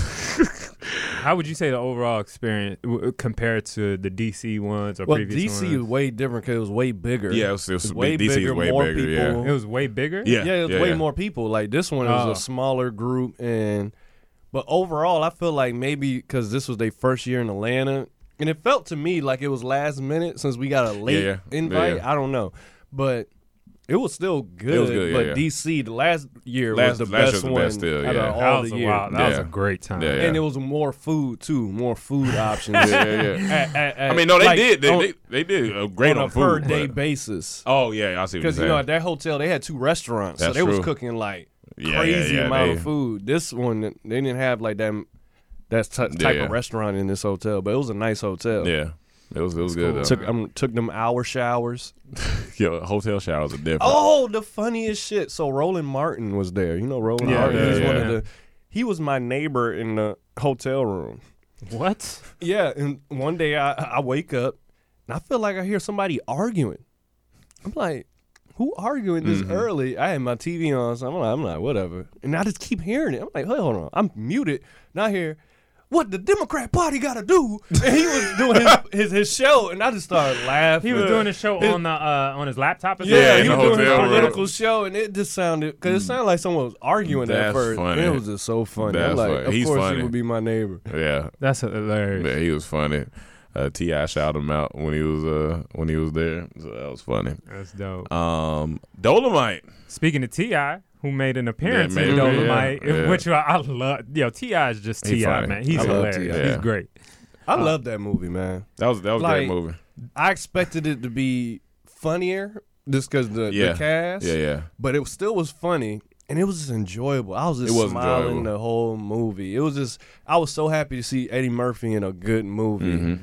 [SPEAKER 8] How would you say the overall experience w- compared to the D C ones or
[SPEAKER 9] Well,
[SPEAKER 8] previous
[SPEAKER 9] D C
[SPEAKER 8] ones?
[SPEAKER 9] is way different because it was way bigger.
[SPEAKER 7] Yeah, it was, it was
[SPEAKER 9] It's way
[SPEAKER 7] D C
[SPEAKER 9] bigger,
[SPEAKER 7] is way
[SPEAKER 9] more
[SPEAKER 7] bigger.
[SPEAKER 9] people.
[SPEAKER 8] It was way bigger?
[SPEAKER 7] Yeah,
[SPEAKER 9] Yeah, it was
[SPEAKER 7] yeah,
[SPEAKER 9] way
[SPEAKER 7] yeah.
[SPEAKER 9] more people. Like this one was
[SPEAKER 8] Oh.
[SPEAKER 9] a smaller group, and but overall, I feel like maybe because this was their first year in Atlanta, and it felt to me like it was last minute since we got a late
[SPEAKER 7] Yeah, yeah.
[SPEAKER 9] invite.
[SPEAKER 7] Yeah.
[SPEAKER 9] I don't know, but. It was still good,
[SPEAKER 7] was good, yeah,
[SPEAKER 9] but
[SPEAKER 7] yeah.
[SPEAKER 9] D C the last year
[SPEAKER 7] Last-
[SPEAKER 9] was the
[SPEAKER 7] last year
[SPEAKER 9] best
[SPEAKER 7] was the
[SPEAKER 9] one
[SPEAKER 7] best still,
[SPEAKER 9] out
[SPEAKER 7] yeah.
[SPEAKER 9] of
[SPEAKER 8] That
[SPEAKER 9] all
[SPEAKER 8] was
[SPEAKER 9] the
[SPEAKER 8] a
[SPEAKER 9] years.
[SPEAKER 8] wow. That was
[SPEAKER 7] Yeah.
[SPEAKER 8] a great time.
[SPEAKER 7] Yeah, yeah.
[SPEAKER 9] And it was more food too, more food options.
[SPEAKER 7] Yeah, yeah, yeah.
[SPEAKER 9] At- at- at-
[SPEAKER 7] I mean, no, they
[SPEAKER 9] like,
[SPEAKER 7] did. They,
[SPEAKER 9] on,
[SPEAKER 7] they, they did uh, great
[SPEAKER 9] on
[SPEAKER 7] on,
[SPEAKER 9] a per
[SPEAKER 7] food.
[SPEAKER 9] day
[SPEAKER 7] but-
[SPEAKER 9] basis.
[SPEAKER 7] Oh yeah, I see what you're
[SPEAKER 9] Because you
[SPEAKER 7] saying.
[SPEAKER 9] know at that hotel they had two restaurants, so
[SPEAKER 7] That's
[SPEAKER 9] they was
[SPEAKER 7] true.
[SPEAKER 9] cooking like
[SPEAKER 7] Yeah,
[SPEAKER 9] crazy
[SPEAKER 7] yeah, yeah,
[SPEAKER 9] amount
[SPEAKER 7] they-
[SPEAKER 9] of food. This one they didn't have like that that t- type
[SPEAKER 7] Yeah.
[SPEAKER 9] of restaurant in this hotel, but it was a nice hotel.
[SPEAKER 7] yeah, it was it was good. Though.
[SPEAKER 9] Took um, took them hour showers.
[SPEAKER 7] Yo, hotel showers are different.
[SPEAKER 9] Oh, the funniest shit. So Roland Martin was there. You know Roland
[SPEAKER 8] Yeah,
[SPEAKER 9] Martin.
[SPEAKER 8] yeah,
[SPEAKER 9] He's one
[SPEAKER 8] yeah.
[SPEAKER 9] of the. He was my neighbor in the hotel room.
[SPEAKER 8] What?
[SPEAKER 9] Yeah, and one day I I wake up and I feel like I hear somebody arguing. I'm like, who arguing this
[SPEAKER 7] Mm-hmm.
[SPEAKER 9] early? I had my T V on, so I'm like, I'm like, whatever. And I just keep hearing it. I'm like, hold on, I'm muted. And I hear, what the Democrat Party got to do? And he was doing his, his his show, and I just started laughing.
[SPEAKER 8] He was doing a show
[SPEAKER 9] His-
[SPEAKER 8] on the uh, on his laptop or
[SPEAKER 9] Yeah,
[SPEAKER 7] Yeah,
[SPEAKER 9] he
[SPEAKER 7] in
[SPEAKER 9] was
[SPEAKER 7] the
[SPEAKER 9] doing his
[SPEAKER 7] hotel room.
[SPEAKER 9] political show, and it just sounded because it sounded like someone was arguing at
[SPEAKER 7] That's
[SPEAKER 9] first.
[SPEAKER 7] funny.
[SPEAKER 9] And it was just so funny. I'm
[SPEAKER 7] That's
[SPEAKER 9] like,
[SPEAKER 7] funny.
[SPEAKER 9] of
[SPEAKER 7] He's
[SPEAKER 9] course
[SPEAKER 7] funny.
[SPEAKER 9] he would be my neighbor.
[SPEAKER 7] Yeah,
[SPEAKER 8] That's hilarious.
[SPEAKER 7] yeah, he was funny. Uh, T I shouted him out when he was uh when he was there, so that was funny.
[SPEAKER 8] That's dope.
[SPEAKER 7] Um, Dolomite.
[SPEAKER 8] Speaking of T I, who made an appearance
[SPEAKER 7] made
[SPEAKER 8] in
[SPEAKER 7] it,
[SPEAKER 8] Dolomite,
[SPEAKER 7] yeah, yeah.
[SPEAKER 8] which I, I love. Yo, T I is just
[SPEAKER 7] He
[SPEAKER 8] T I,
[SPEAKER 7] funny.
[SPEAKER 8] man. He's
[SPEAKER 9] I love
[SPEAKER 8] hilarious.
[SPEAKER 9] T I.
[SPEAKER 8] He's
[SPEAKER 7] Yeah.
[SPEAKER 8] great.
[SPEAKER 9] I love that movie, man.
[SPEAKER 7] That was that was a
[SPEAKER 9] Like,
[SPEAKER 7] great movie.
[SPEAKER 9] I expected it to be funnier just because the,
[SPEAKER 7] Yeah.
[SPEAKER 9] the cast.
[SPEAKER 7] Yeah, yeah.
[SPEAKER 9] But it still was funny, and it was just enjoyable. I was just
[SPEAKER 7] It was
[SPEAKER 9] smiling
[SPEAKER 7] enjoyable.
[SPEAKER 9] the whole movie. It was just, I was so happy to see Eddie Murphy in a good movie.
[SPEAKER 7] Mm-hmm.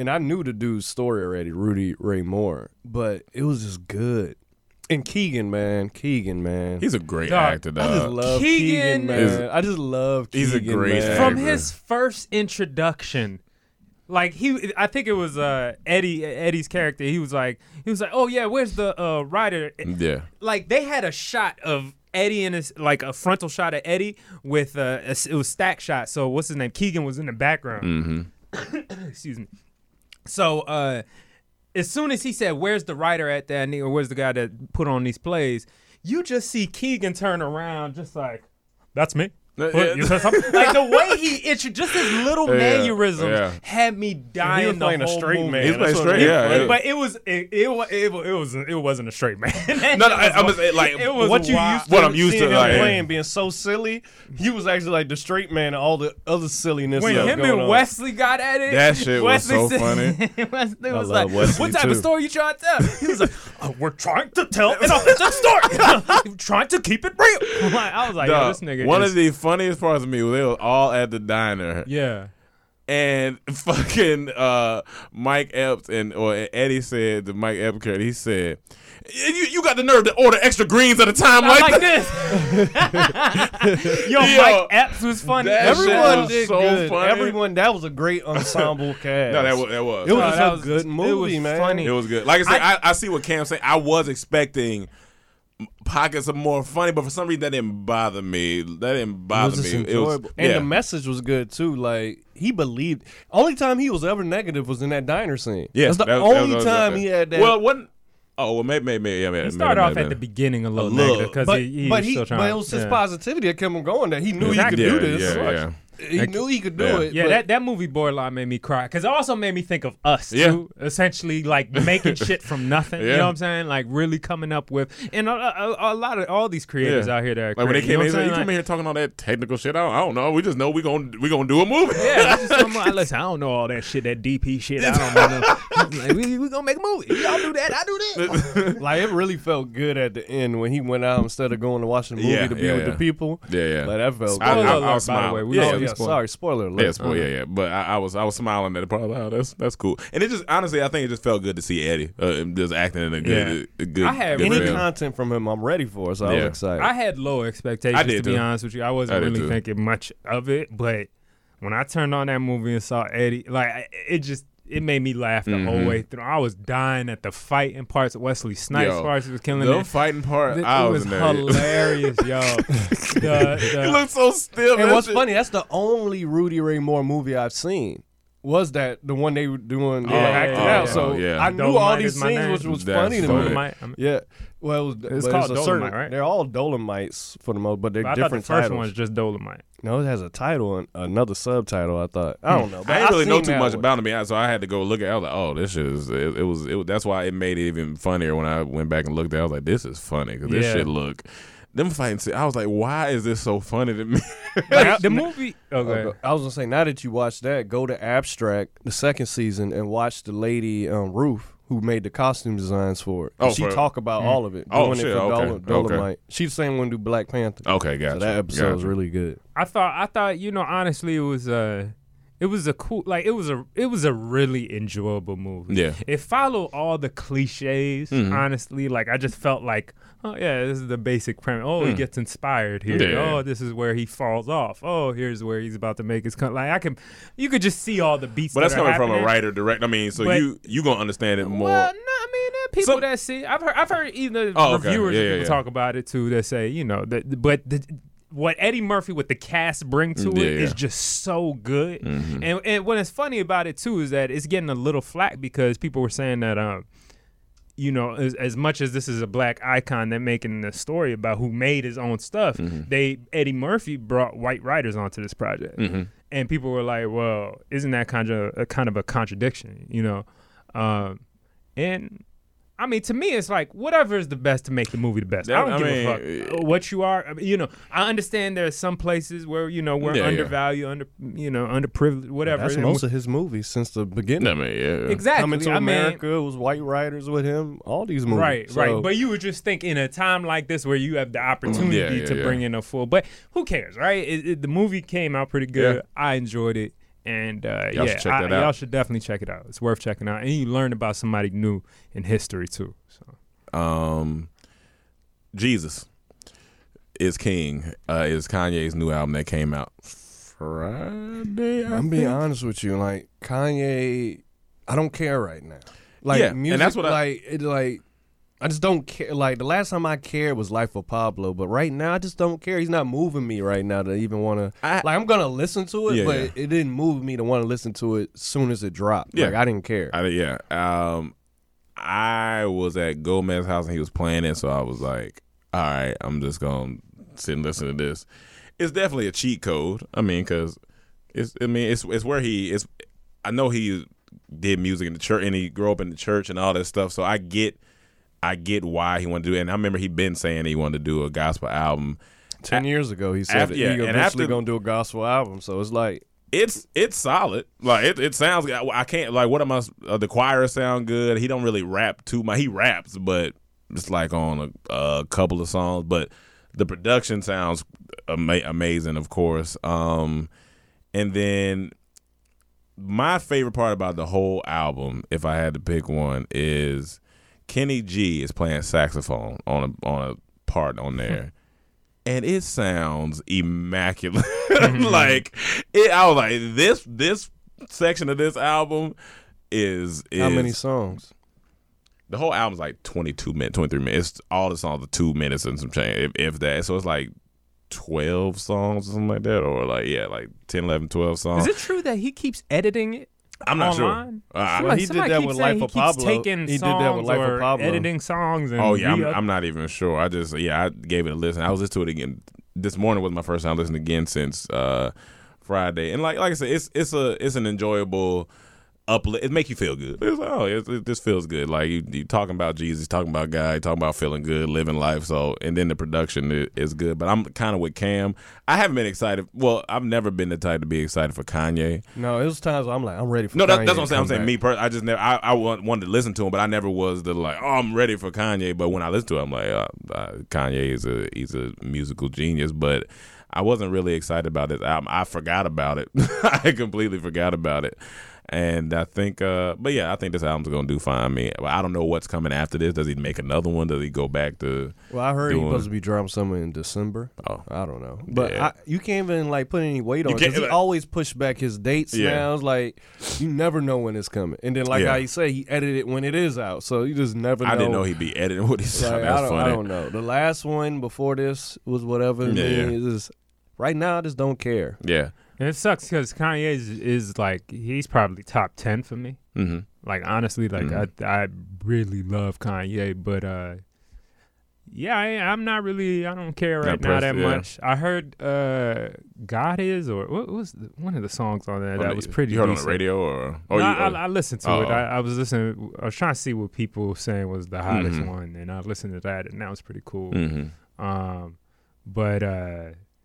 [SPEAKER 9] and I knew the dude's story already, Rudy Ray Moore, but it was just good. And Keegan, man, Keegan, man,
[SPEAKER 7] He's a great
[SPEAKER 8] Dog,
[SPEAKER 7] actor,
[SPEAKER 9] I
[SPEAKER 7] dog.
[SPEAKER 9] just love
[SPEAKER 8] Keegan
[SPEAKER 9] Keegan, man.
[SPEAKER 7] is-
[SPEAKER 9] I just love Keegan.
[SPEAKER 7] he's a great
[SPEAKER 9] man.
[SPEAKER 7] actor.
[SPEAKER 8] From
[SPEAKER 7] Actor.
[SPEAKER 8] his first introduction, like he, I think it was uh, Eddie Eddie's character. He was like, he was like, oh yeah, where's the uh, writer?
[SPEAKER 7] Yeah.
[SPEAKER 8] Like they had a shot of Eddie in his, like a frontal shot of Eddie with uh, a, it was stack shot. So what's his name? Keegan was in the background.
[SPEAKER 7] Mm-hmm.
[SPEAKER 8] Excuse me. So uh, as soon as he said, "Where's the writer at that?" or "Where's the guy that put on these plays?" you just see Keegan turn around, just like, "That's me." What, you said something? Like the way he introduced, just his little
[SPEAKER 7] Yeah,
[SPEAKER 8] mannerisms
[SPEAKER 7] yeah.
[SPEAKER 8] had me dying.
[SPEAKER 9] He was
[SPEAKER 8] the
[SPEAKER 9] playing a
[SPEAKER 8] whole
[SPEAKER 9] straight
[SPEAKER 8] movie.
[SPEAKER 9] man.
[SPEAKER 7] He's playing
[SPEAKER 9] That's what
[SPEAKER 7] straight,
[SPEAKER 9] it
[SPEAKER 7] yeah.
[SPEAKER 9] was.
[SPEAKER 7] yeah.
[SPEAKER 8] But it was it it, wa- it, wa- it was it wasn't a straight man.
[SPEAKER 7] No, no, I, I'm just saying, like
[SPEAKER 8] It was
[SPEAKER 9] what you
[SPEAKER 8] wild.
[SPEAKER 9] used to
[SPEAKER 7] What I'm used
[SPEAKER 9] seeing
[SPEAKER 7] to,
[SPEAKER 9] him
[SPEAKER 7] like-
[SPEAKER 9] playing, being so silly, he was actually like the straight man and all the other silliness.
[SPEAKER 8] When
[SPEAKER 9] that was
[SPEAKER 8] him
[SPEAKER 9] going
[SPEAKER 8] and
[SPEAKER 9] on.
[SPEAKER 8] Wesley got at it,
[SPEAKER 7] That shit was
[SPEAKER 8] Wesley
[SPEAKER 7] so
[SPEAKER 8] said-
[SPEAKER 7] funny.
[SPEAKER 8] Wesley
[SPEAKER 9] I
[SPEAKER 8] was
[SPEAKER 9] love
[SPEAKER 8] like,
[SPEAKER 9] Wesley,
[SPEAKER 8] "What type
[SPEAKER 9] too.
[SPEAKER 8] of story you trying to tell?" He was like, oh, "We're trying to tell an authentic story. We're trying to keep it real." I'm like- I was like, Yo,
[SPEAKER 7] Dog,
[SPEAKER 8] "This nigga."
[SPEAKER 7] one
[SPEAKER 8] is,
[SPEAKER 7] of the funniest parts of me was they were all at the diner.
[SPEAKER 8] yeah.
[SPEAKER 7] And fucking uh, Mike Epps and or Eddie said to Mike Epps, he said, "You you got the nerve to order extra greens at a time
[SPEAKER 8] Not
[SPEAKER 7] like,
[SPEAKER 8] like
[SPEAKER 7] that."
[SPEAKER 8] this. Yo,
[SPEAKER 7] Yo,
[SPEAKER 8] Mike Epps was funny.
[SPEAKER 7] that shit
[SPEAKER 9] Everyone
[SPEAKER 7] was
[SPEAKER 9] did
[SPEAKER 7] so
[SPEAKER 9] good.
[SPEAKER 7] funny.
[SPEAKER 9] Everyone, that was a great ensemble cast.
[SPEAKER 7] No, that was that was.
[SPEAKER 9] It was
[SPEAKER 8] No,
[SPEAKER 9] just
[SPEAKER 8] that
[SPEAKER 9] a
[SPEAKER 8] was-
[SPEAKER 9] good
[SPEAKER 8] it
[SPEAKER 9] movie,
[SPEAKER 8] was
[SPEAKER 9] man.
[SPEAKER 8] funny.
[SPEAKER 7] It was good. Like I said, I,
[SPEAKER 8] I-
[SPEAKER 7] I, see what Cam's saying. I was expecting pockets of more funny, but for some reason that didn't bother me. That didn't
[SPEAKER 9] It
[SPEAKER 7] bother
[SPEAKER 9] was just
[SPEAKER 7] me.
[SPEAKER 9] enjoyable.
[SPEAKER 7] It was,
[SPEAKER 9] and
[SPEAKER 7] yeah.
[SPEAKER 9] the message was good too. Like he believed. Only time he was ever negative was in that diner scene.
[SPEAKER 7] Yeah,
[SPEAKER 9] that's the
[SPEAKER 7] that was- that
[SPEAKER 9] only
[SPEAKER 7] was- that was-
[SPEAKER 9] time he had that.
[SPEAKER 7] Well, it wasn't. Oh, well, maybe, maybe, yeah, maybe.
[SPEAKER 8] He started
[SPEAKER 7] maybe,
[SPEAKER 8] off
[SPEAKER 7] maybe.
[SPEAKER 8] at the beginning a little,
[SPEAKER 7] A little.
[SPEAKER 8] negative because
[SPEAKER 9] but
[SPEAKER 8] he, he
[SPEAKER 9] but
[SPEAKER 8] was
[SPEAKER 9] he,
[SPEAKER 8] still trying.
[SPEAKER 9] but it was his
[SPEAKER 8] yeah.
[SPEAKER 9] positivity that kept him going. That he knew
[SPEAKER 8] Exactly.
[SPEAKER 9] he could do
[SPEAKER 7] Yeah,
[SPEAKER 9] this.
[SPEAKER 7] yeah, yeah.
[SPEAKER 9] He knew he could do
[SPEAKER 7] Yeah.
[SPEAKER 9] it.
[SPEAKER 8] Yeah,
[SPEAKER 9] but
[SPEAKER 8] that, that movie borderline made me cry because it also made me think of us
[SPEAKER 7] Yeah.
[SPEAKER 8] too. Essentially, like making shit from nothing. You
[SPEAKER 7] Yeah.
[SPEAKER 8] know what I'm saying? Like really coming up with, and a, a, a lot of all these creators
[SPEAKER 7] Yeah.
[SPEAKER 8] out here that are
[SPEAKER 7] Like when they
[SPEAKER 8] creating,
[SPEAKER 7] came
[SPEAKER 8] you know
[SPEAKER 7] in,
[SPEAKER 8] what I'm
[SPEAKER 7] you
[SPEAKER 8] saying?
[SPEAKER 7] come in here talking all that technical shit. I don't, I don't know. We just know we gonna we gonna do a movie.
[SPEAKER 8] Yeah, I just, I'm like, listen, I don't know all that shit, that D P shit. I don't know. Like, we we gonna make a movie. Y'all do that, I do that.
[SPEAKER 9] like it really felt good at the end when he went out instead of going to watch the movie
[SPEAKER 7] Yeah,
[SPEAKER 9] to be
[SPEAKER 7] yeah,
[SPEAKER 9] with
[SPEAKER 7] yeah.
[SPEAKER 9] the people.
[SPEAKER 7] Yeah, yeah.
[SPEAKER 9] Like that felt
[SPEAKER 7] I,
[SPEAKER 9] good.
[SPEAKER 7] I, I,
[SPEAKER 8] alert,
[SPEAKER 7] was
[SPEAKER 8] by the
[SPEAKER 7] smiling.
[SPEAKER 8] way. We
[SPEAKER 7] yeah,
[SPEAKER 9] oh
[SPEAKER 8] don't
[SPEAKER 9] yeah,
[SPEAKER 8] spoil.
[SPEAKER 9] sorry, spoiler alert.
[SPEAKER 7] Yeah, spoil, yeah, yeah. But I, I was I was smiling at the part. Oh, that's that's cool. And it just honestly, I think it just felt good to see Eddie uh, just acting in a good, a good.
[SPEAKER 8] I had
[SPEAKER 7] good
[SPEAKER 9] Any
[SPEAKER 8] really-
[SPEAKER 7] film.
[SPEAKER 9] content from him, I'm ready for. So I was
[SPEAKER 7] Yeah.
[SPEAKER 9] excited.
[SPEAKER 8] I had low expectations,
[SPEAKER 7] I did
[SPEAKER 8] to be
[SPEAKER 7] too.
[SPEAKER 8] honest with you. I
[SPEAKER 7] I
[SPEAKER 8] wasn't
[SPEAKER 7] did
[SPEAKER 8] really
[SPEAKER 7] too.
[SPEAKER 8] thinking much of it, but when I turned on that movie and saw Eddie, like I- it just it made me laugh the whole
[SPEAKER 7] Mhm.
[SPEAKER 8] way through. I was dying at the fighting parts. Wesley Snipes
[SPEAKER 7] Yo,
[SPEAKER 8] parts he was killing
[SPEAKER 7] the
[SPEAKER 8] it.
[SPEAKER 7] fighting part.
[SPEAKER 8] It,
[SPEAKER 7] I
[SPEAKER 8] it
[SPEAKER 7] was
[SPEAKER 8] was
[SPEAKER 7] in there.
[SPEAKER 8] hilarious, yo. the, the,
[SPEAKER 7] He looked so still.
[SPEAKER 9] and
[SPEAKER 7] that
[SPEAKER 9] what's
[SPEAKER 7] shit-
[SPEAKER 9] funny, that's the only Rudy Ray Moore movie I've seen. Was that the one they were doing? They
[SPEAKER 7] Oh,
[SPEAKER 9] were acting
[SPEAKER 7] oh,
[SPEAKER 9] out.
[SPEAKER 7] yeah,
[SPEAKER 9] So
[SPEAKER 7] yeah.
[SPEAKER 9] I knew all
[SPEAKER 8] Dolomite
[SPEAKER 9] these
[SPEAKER 8] is my
[SPEAKER 9] scenes,
[SPEAKER 8] name.
[SPEAKER 9] which was
[SPEAKER 7] That's
[SPEAKER 9] funny to
[SPEAKER 7] funny.
[SPEAKER 9] me.
[SPEAKER 8] Dolomite, I mean,
[SPEAKER 9] Yeah. Well, it was,
[SPEAKER 8] It's
[SPEAKER 9] but
[SPEAKER 8] called
[SPEAKER 9] a
[SPEAKER 8] Dolomite,
[SPEAKER 9] certain,
[SPEAKER 8] right?
[SPEAKER 9] They're all Dolomites for the most, but they're
[SPEAKER 8] but I thought the
[SPEAKER 9] different
[SPEAKER 8] first
[SPEAKER 9] titles.
[SPEAKER 8] one was just Dolomite.
[SPEAKER 9] No, it has a title, and another subtitle. I thought. I don't know. But
[SPEAKER 7] I didn't really know
[SPEAKER 9] seen
[SPEAKER 7] too
[SPEAKER 9] that
[SPEAKER 7] much
[SPEAKER 9] one.
[SPEAKER 7] about him, so I had to go look at it. I was like, oh, this shit is, it, it was, it, that's why it made it even funnier when I went back and looked at it. I was like, this is funny, because this
[SPEAKER 8] Yeah.
[SPEAKER 7] shit look, them fighting, scene- I was like, why is this so funny to me?
[SPEAKER 8] Like, the movie. Okay.
[SPEAKER 9] Okay. I was gonna say, now that you watch that, go to Abstract, the second season, and watch the lady um, Ruth who made the costume designs for it.
[SPEAKER 7] Oh,
[SPEAKER 9] And she
[SPEAKER 7] for-
[SPEAKER 9] talk about
[SPEAKER 8] Mm.
[SPEAKER 9] all of it.
[SPEAKER 7] Oh,
[SPEAKER 9] doing
[SPEAKER 7] shit,
[SPEAKER 9] it for
[SPEAKER 7] okay,
[SPEAKER 9] Dolo-
[SPEAKER 7] okay.
[SPEAKER 9] Dolomite. She's the same one who do Black Panther.
[SPEAKER 7] Okay, gotcha.
[SPEAKER 9] So that episode was
[SPEAKER 7] gotcha.
[SPEAKER 9] really good.
[SPEAKER 8] I thought I thought you know honestly it was a it was a cool like it was a it was a really enjoyable movie.
[SPEAKER 7] Yeah.
[SPEAKER 8] It followed all the cliches.
[SPEAKER 7] Mhm.
[SPEAKER 8] Honestly, like I just felt like oh yeah, this is the basic premise. Oh, he
[SPEAKER 7] Mm.
[SPEAKER 8] gets inspired here.
[SPEAKER 7] Yeah.
[SPEAKER 8] Oh, this is where he falls off. Oh, here's where he's about to make his cut. Like I can, you could just see all the beats.
[SPEAKER 7] But that's
[SPEAKER 8] that are
[SPEAKER 7] coming from a
[SPEAKER 8] happening.
[SPEAKER 7] writer, direct. I mean, so
[SPEAKER 8] But-
[SPEAKER 7] you you gonna understand it more.
[SPEAKER 8] Well, no, I mean there are people
[SPEAKER 7] Some-
[SPEAKER 8] that see. I've heard I've heard either
[SPEAKER 7] Oh, okay.
[SPEAKER 8] reviewers
[SPEAKER 7] Yeah,
[SPEAKER 8] and
[SPEAKER 7] yeah,
[SPEAKER 8] people
[SPEAKER 7] yeah.
[SPEAKER 8] talk about it too. That say you know that, but the, what Eddie Murphy with the cast bring to
[SPEAKER 7] Yeah,
[SPEAKER 8] it is
[SPEAKER 7] yeah.
[SPEAKER 8] just so good.
[SPEAKER 7] Mhm.
[SPEAKER 8] And and what is funny about it too is that it's getting a little flack because people were saying that um. You know, as, as much as this is a black icon, they're making a story about who made his own stuff.
[SPEAKER 7] Mhm.
[SPEAKER 8] They Eddie Murphy brought white writers onto this project,
[SPEAKER 7] Mhm.
[SPEAKER 8] and people were like, "Well, isn't that kind of a kind of a contradiction?" You know, um, and I mean, to me, it's like whatever is the best to make the movie the best.
[SPEAKER 7] That-
[SPEAKER 8] I don't
[SPEAKER 7] I
[SPEAKER 8] give
[SPEAKER 7] mean,
[SPEAKER 8] a fuck what you are. I mean, you know, I understand there's some places where you know we're
[SPEAKER 7] Yeah, yeah.
[SPEAKER 8] undervalued, under you know, underprivileged, whatever.
[SPEAKER 9] That's
[SPEAKER 8] And
[SPEAKER 9] most
[SPEAKER 8] we-
[SPEAKER 9] of his movies since the beginning.
[SPEAKER 7] I mean, yeah.
[SPEAKER 8] exactly.
[SPEAKER 9] Coming to
[SPEAKER 8] I mean,
[SPEAKER 9] America, it was white writers with him. All these movies.
[SPEAKER 8] Right,
[SPEAKER 9] So-
[SPEAKER 8] right. But you would just think in a time like this where you have the opportunity
[SPEAKER 7] Yeah, yeah,
[SPEAKER 8] to
[SPEAKER 7] yeah.
[SPEAKER 8] bring in a full. But who cares, right? It, it, the movie came out pretty good.
[SPEAKER 7] Yeah.
[SPEAKER 8] I enjoyed it. And uh,
[SPEAKER 7] Y'all
[SPEAKER 8] yeah,
[SPEAKER 7] should check
[SPEAKER 8] I,
[SPEAKER 7] that out.
[SPEAKER 8] y'all should definitely check it out. It's worth checking out, and you learn about somebody new in history too. So,
[SPEAKER 7] um, Jesus is King uh, is Kanye's new album that came out Friday. I
[SPEAKER 9] I'm being
[SPEAKER 7] think.
[SPEAKER 9] honest with you, like Kanye, I don't care right now. Like
[SPEAKER 7] Yeah, and
[SPEAKER 9] music,
[SPEAKER 7] that's what I-
[SPEAKER 9] like it, like I just don't care. Like the last time I cared was Life of Pablo, but right now I just don't care. He's not moving me right now to even want to. Like I'm gonna listen to it,
[SPEAKER 7] Yeah,
[SPEAKER 9] but
[SPEAKER 7] yeah.
[SPEAKER 9] it didn't move me to want to listen to it as soon as it dropped.
[SPEAKER 7] Yeah.
[SPEAKER 9] Like I didn't care.
[SPEAKER 7] I, yeah. Um, I was at Gomez's house and he was playing it, so I was like, all right, I'm just going to sit and listen to this. It's definitely a cheat code. I mean, because it's, I mean, it's it's where he is. I know he did music in the church and he grew up in the church and all that stuff, so I get I get why he wanted to do it. And I remember he been saying he wanted to do a gospel album.
[SPEAKER 9] Ten years ago, he said
[SPEAKER 7] After-
[SPEAKER 9] that
[SPEAKER 7] yeah,
[SPEAKER 9] he
[SPEAKER 7] and
[SPEAKER 9] eventually
[SPEAKER 7] after-
[SPEAKER 9] gonna do a gospel album. So it's like
[SPEAKER 7] It's it's solid. Like it, it sounds. I can't like. What am I? Uh, the choir sound good. He don't really rap too much. He raps, but it's like on a, a couple of songs. But the production sounds ama- amazing, of course. Um, and then my favorite part about the whole album, if I had to pick one, is Kenny G is playing saxophone on a on a part on there. And it sounds immaculate. like it, I was like, this this section of this album is, is
[SPEAKER 9] how many songs?
[SPEAKER 7] The whole album's like twenty-two minutes, twenty-three minutes. It's, all the songs are two minutes and some change, if, if that. So it's like twelve songs or something like that, or like yeah, like ten, eleven, twelve songs.
[SPEAKER 8] is it true that he keeps editing it?
[SPEAKER 7] I'm not
[SPEAKER 8] online?
[SPEAKER 7] sure. Uh,
[SPEAKER 8] Somebody-
[SPEAKER 9] he did
[SPEAKER 8] somebody
[SPEAKER 9] that
[SPEAKER 8] keeps
[SPEAKER 9] with
[SPEAKER 8] saying
[SPEAKER 9] Life of
[SPEAKER 8] he keeps
[SPEAKER 9] Pablo.
[SPEAKER 8] taking
[SPEAKER 9] He did
[SPEAKER 8] songs
[SPEAKER 9] that with Life of
[SPEAKER 8] or
[SPEAKER 9] Pablo.
[SPEAKER 8] editing songs. And
[SPEAKER 7] Oh yeah, I'm,
[SPEAKER 8] re-up-
[SPEAKER 7] I'm not even sure. I just yeah, I gave it a listen. I was listening to it again this morning. Was my first time listening again since uh, Friday, and like like I said, it's it's a it's an enjoyable uplift. It make you feel good. It's like, oh, it, it this feels good. Like you, you talking about Jesus, talking about God, talking about feeling good, living life. So and then the production is, is good. But I'm kind of with Cam. I haven't been excited. Well, I've never been the type to be excited for Kanye.
[SPEAKER 9] No, it was times where I'm like, I'm ready for.
[SPEAKER 7] No, that,
[SPEAKER 9] Kanye
[SPEAKER 7] that's what I'm
[SPEAKER 9] to
[SPEAKER 7] saying. I'm
[SPEAKER 9] come
[SPEAKER 7] saying
[SPEAKER 9] back.
[SPEAKER 7] me personally. I just never. I, I want- wanted to listen to him, but I never was the like. Oh, I'm ready for Kanye. But when I listen to him, I'm like, uh, uh, Kanye is a he's a musical genius. But I wasn't really excited about this album. I forgot about it. I completely forgot about it. And I think, uh, but yeah, I think this album's gonna do fine. I mean, I don't know what's coming after this. Does he make another one? Does he go back to?
[SPEAKER 9] Well, I heard
[SPEAKER 7] doing,
[SPEAKER 9] he's supposed to be dropping something in December.
[SPEAKER 7] Oh,
[SPEAKER 9] I don't know, but
[SPEAKER 7] yeah.
[SPEAKER 9] I, you can't even like put any weight on
[SPEAKER 7] You
[SPEAKER 9] it
[SPEAKER 7] can't-
[SPEAKER 9] because he always push back his dates.
[SPEAKER 7] Yeah.
[SPEAKER 9] Now it's like you never know when it's coming, and then like
[SPEAKER 7] Yeah.
[SPEAKER 9] how you say he edited it when it is out, so you just never. know.
[SPEAKER 7] I didn't know he'd be editing what he said.
[SPEAKER 9] Like,
[SPEAKER 7] That's
[SPEAKER 9] I don't,
[SPEAKER 7] funny.
[SPEAKER 9] I don't know. The last one before this was whatever.
[SPEAKER 7] Yeah,
[SPEAKER 9] Yeah,
[SPEAKER 7] yeah.
[SPEAKER 9] Just, right now, I just don't care.
[SPEAKER 7] Yeah.
[SPEAKER 8] And it sucks because Kanye is, is like he's probably top ten for me.
[SPEAKER 7] Mm-hmm.
[SPEAKER 8] Like honestly, like
[SPEAKER 7] Mhm.
[SPEAKER 8] I I really love Kanye, but uh, yeah, I, I'm not really. I don't care right
[SPEAKER 7] Not
[SPEAKER 8] now
[SPEAKER 7] pressed,
[SPEAKER 8] that
[SPEAKER 7] yeah.
[SPEAKER 8] much. I heard uh, God is or what was the, one of the songs on there
[SPEAKER 7] On
[SPEAKER 8] that
[SPEAKER 7] the-
[SPEAKER 8] was pretty.
[SPEAKER 7] You heard on
[SPEAKER 8] decent.
[SPEAKER 7] the radio or? Oh,
[SPEAKER 8] No,
[SPEAKER 7] you,
[SPEAKER 8] I,
[SPEAKER 7] oh.
[SPEAKER 8] I listened to
[SPEAKER 7] Oh,
[SPEAKER 8] it.
[SPEAKER 7] oh.
[SPEAKER 8] I, I was listening. I was trying to see what people were saying was the hottest
[SPEAKER 7] Mhm.
[SPEAKER 8] one, and I listened to that, and that was pretty cool.
[SPEAKER 7] Mhm.
[SPEAKER 8] Um, but uh,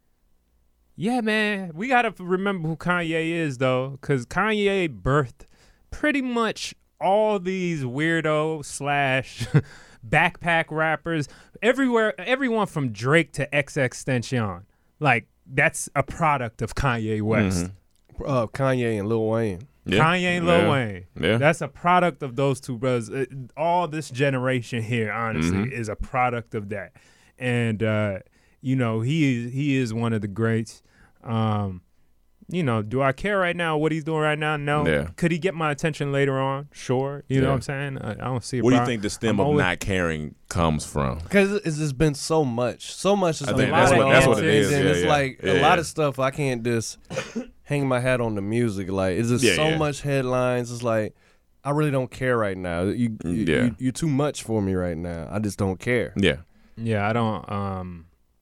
[SPEAKER 8] yeah, man, we gotta remember who Kanye is though, because Kanye birthed pretty much all these weirdo slash backpack rappers everywhere. Everyone from Drake to X X Tentacion, like that's a product of Kanye West.
[SPEAKER 9] Uh, Kanye and Lil Wayne.
[SPEAKER 7] Yeah.
[SPEAKER 8] Kanye and Lil
[SPEAKER 7] Yeah.
[SPEAKER 8] Wayne.
[SPEAKER 7] Yeah.
[SPEAKER 8] That's a product of those two brothers. Uh, all this generation here, honestly,
[SPEAKER 7] Mhm.
[SPEAKER 8] is a product of that. And uh, you know, he is he is one of the greats. Um, you know, do I care right now what he's doing right now? No.
[SPEAKER 7] Yeah.
[SPEAKER 8] Could he get my attention later on? Sure. You know
[SPEAKER 7] Yeah.
[SPEAKER 8] what I'm saying? I, I don't see a
[SPEAKER 7] Where do you
[SPEAKER 8] problem.
[SPEAKER 7] think the stem
[SPEAKER 8] I'm
[SPEAKER 7] of
[SPEAKER 8] always-
[SPEAKER 7] not caring comes from?
[SPEAKER 9] Because it's just been so much, so much. Is
[SPEAKER 7] I
[SPEAKER 9] a
[SPEAKER 7] think
[SPEAKER 9] lot
[SPEAKER 7] that's
[SPEAKER 9] of
[SPEAKER 7] what- that's what it
[SPEAKER 9] antics,
[SPEAKER 7] is.
[SPEAKER 9] And
[SPEAKER 7] Yeah,
[SPEAKER 9] it's
[SPEAKER 7] yeah.
[SPEAKER 9] like
[SPEAKER 7] Yeah,
[SPEAKER 9] a lot
[SPEAKER 7] yeah.
[SPEAKER 9] of stuff I can't just hang my hat on the music. Like it's just
[SPEAKER 7] Yeah,
[SPEAKER 9] so
[SPEAKER 7] yeah.
[SPEAKER 9] much headlines. It's like I really don't care right now. You, you,
[SPEAKER 7] Yeah.
[SPEAKER 9] you you're too much for me right now. I just don't care.
[SPEAKER 7] Yeah.
[SPEAKER 8] Yeah, I don't. Um,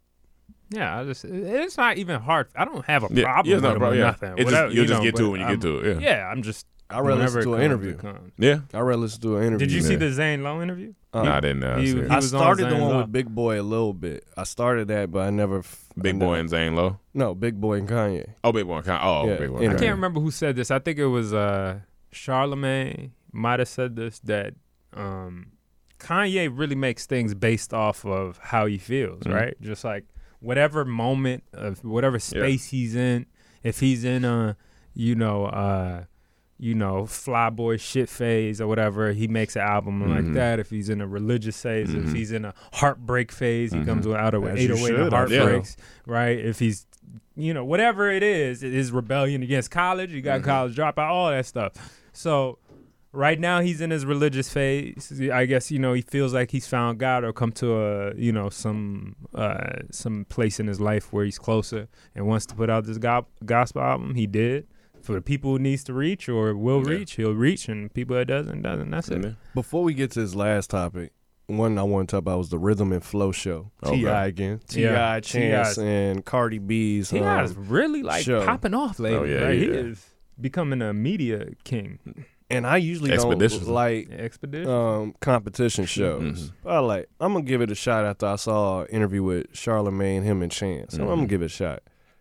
[SPEAKER 8] yeah, I just. it- It's not even hard. I don't have a
[SPEAKER 7] Yeah,
[SPEAKER 8] problem
[SPEAKER 7] yeah, it's
[SPEAKER 8] with
[SPEAKER 7] not a
[SPEAKER 8] him
[SPEAKER 7] problem,
[SPEAKER 8] or
[SPEAKER 7] yeah.
[SPEAKER 8] nothing.
[SPEAKER 7] It just-
[SPEAKER 8] Whatever,
[SPEAKER 7] you'll
[SPEAKER 8] you
[SPEAKER 7] just
[SPEAKER 8] know,
[SPEAKER 7] get to it
[SPEAKER 8] but
[SPEAKER 7] when you
[SPEAKER 8] I'm-
[SPEAKER 7] get to it, yeah.
[SPEAKER 8] Yeah, I'm just.
[SPEAKER 9] I rather
[SPEAKER 8] whenever
[SPEAKER 9] listen
[SPEAKER 8] it
[SPEAKER 9] to an
[SPEAKER 8] comes,
[SPEAKER 9] interview.
[SPEAKER 8] it comes.
[SPEAKER 7] Yeah.
[SPEAKER 9] I rather listen to an interview.
[SPEAKER 8] Did you see
[SPEAKER 7] Yeah.
[SPEAKER 8] the Zane Lowe interview?
[SPEAKER 9] Uh,
[SPEAKER 7] No, I didn't. Uh,
[SPEAKER 8] He-
[SPEAKER 7] see
[SPEAKER 8] he
[SPEAKER 7] it.
[SPEAKER 9] I
[SPEAKER 8] was on
[SPEAKER 9] started the
[SPEAKER 8] Zane
[SPEAKER 9] one
[SPEAKER 8] Lowe.
[SPEAKER 9] with Big Boy a little bit. I started that, but I never. f-
[SPEAKER 7] Big
[SPEAKER 9] I
[SPEAKER 7] Boy
[SPEAKER 9] never-
[SPEAKER 7] and Zane Lowe.
[SPEAKER 9] No, Big Boy and Kanye.
[SPEAKER 7] Oh, Big Boy and Kanye. Oh,
[SPEAKER 9] Yeah,
[SPEAKER 7] Big Boy.
[SPEAKER 9] I
[SPEAKER 7] and
[SPEAKER 8] I
[SPEAKER 7] Kanye.
[SPEAKER 8] can't remember who said this. I think it was uh, Charlemagne might have said this, that um, Kanye really makes things based off of how he feels,
[SPEAKER 7] Mhm.
[SPEAKER 8] right? Just like whatever moment of whatever space he's in. If he's in a, you know, uh, you know, flyboy shit phase or whatever, he makes an album
[SPEAKER 7] Mm-hmm.
[SPEAKER 8] like that. If he's in a religious phase,
[SPEAKER 7] Mhm.
[SPEAKER 8] if he's in a heartbreak phase, he
[SPEAKER 7] Mhm.
[SPEAKER 8] comes with out of
[SPEAKER 9] As
[SPEAKER 8] eight
[SPEAKER 9] you
[SPEAKER 8] oh eight
[SPEAKER 9] should,
[SPEAKER 8] and
[SPEAKER 9] I
[SPEAKER 8] heartbreaks, right? If he's, you know, whatever it is, it is rebellion against college. You got
[SPEAKER 7] Mhm.
[SPEAKER 8] college dropout, all that stuff. So right now he's in his religious phase. I guess, you know, he feels like he's found God or come to a, you know, some uh, some place in his life where he's closer and wants to put out this go- gospel album. He did. For the people who needs to reach or will
[SPEAKER 7] Yeah.
[SPEAKER 8] reach, he'll reach, and people that doesn't, doesn't. That's it.
[SPEAKER 7] Yeah.
[SPEAKER 9] Before we get to this last topic, one I want to talk about was the Rhythm and Flow show.
[SPEAKER 7] Okay.
[SPEAKER 9] T I again. T
[SPEAKER 8] Yeah.
[SPEAKER 9] I, Chance,
[SPEAKER 8] T I's
[SPEAKER 9] and Cardi B's.
[SPEAKER 8] He
[SPEAKER 9] um,
[SPEAKER 8] is really like
[SPEAKER 9] show.
[SPEAKER 8] popping off lately.
[SPEAKER 7] Oh, yeah,
[SPEAKER 8] right? He
[SPEAKER 7] yeah.
[SPEAKER 8] is becoming a media king.
[SPEAKER 9] And I usually don't
[SPEAKER 7] Expeditious.
[SPEAKER 9] like
[SPEAKER 8] Expedition.
[SPEAKER 9] um, competition shows.
[SPEAKER 7] Mhm.
[SPEAKER 9] I like. I'm gonna give it a shot after I saw an interview with Charlamagne, him and Chance. So I'm gonna
[SPEAKER 7] Mhm.
[SPEAKER 9] give it a shot.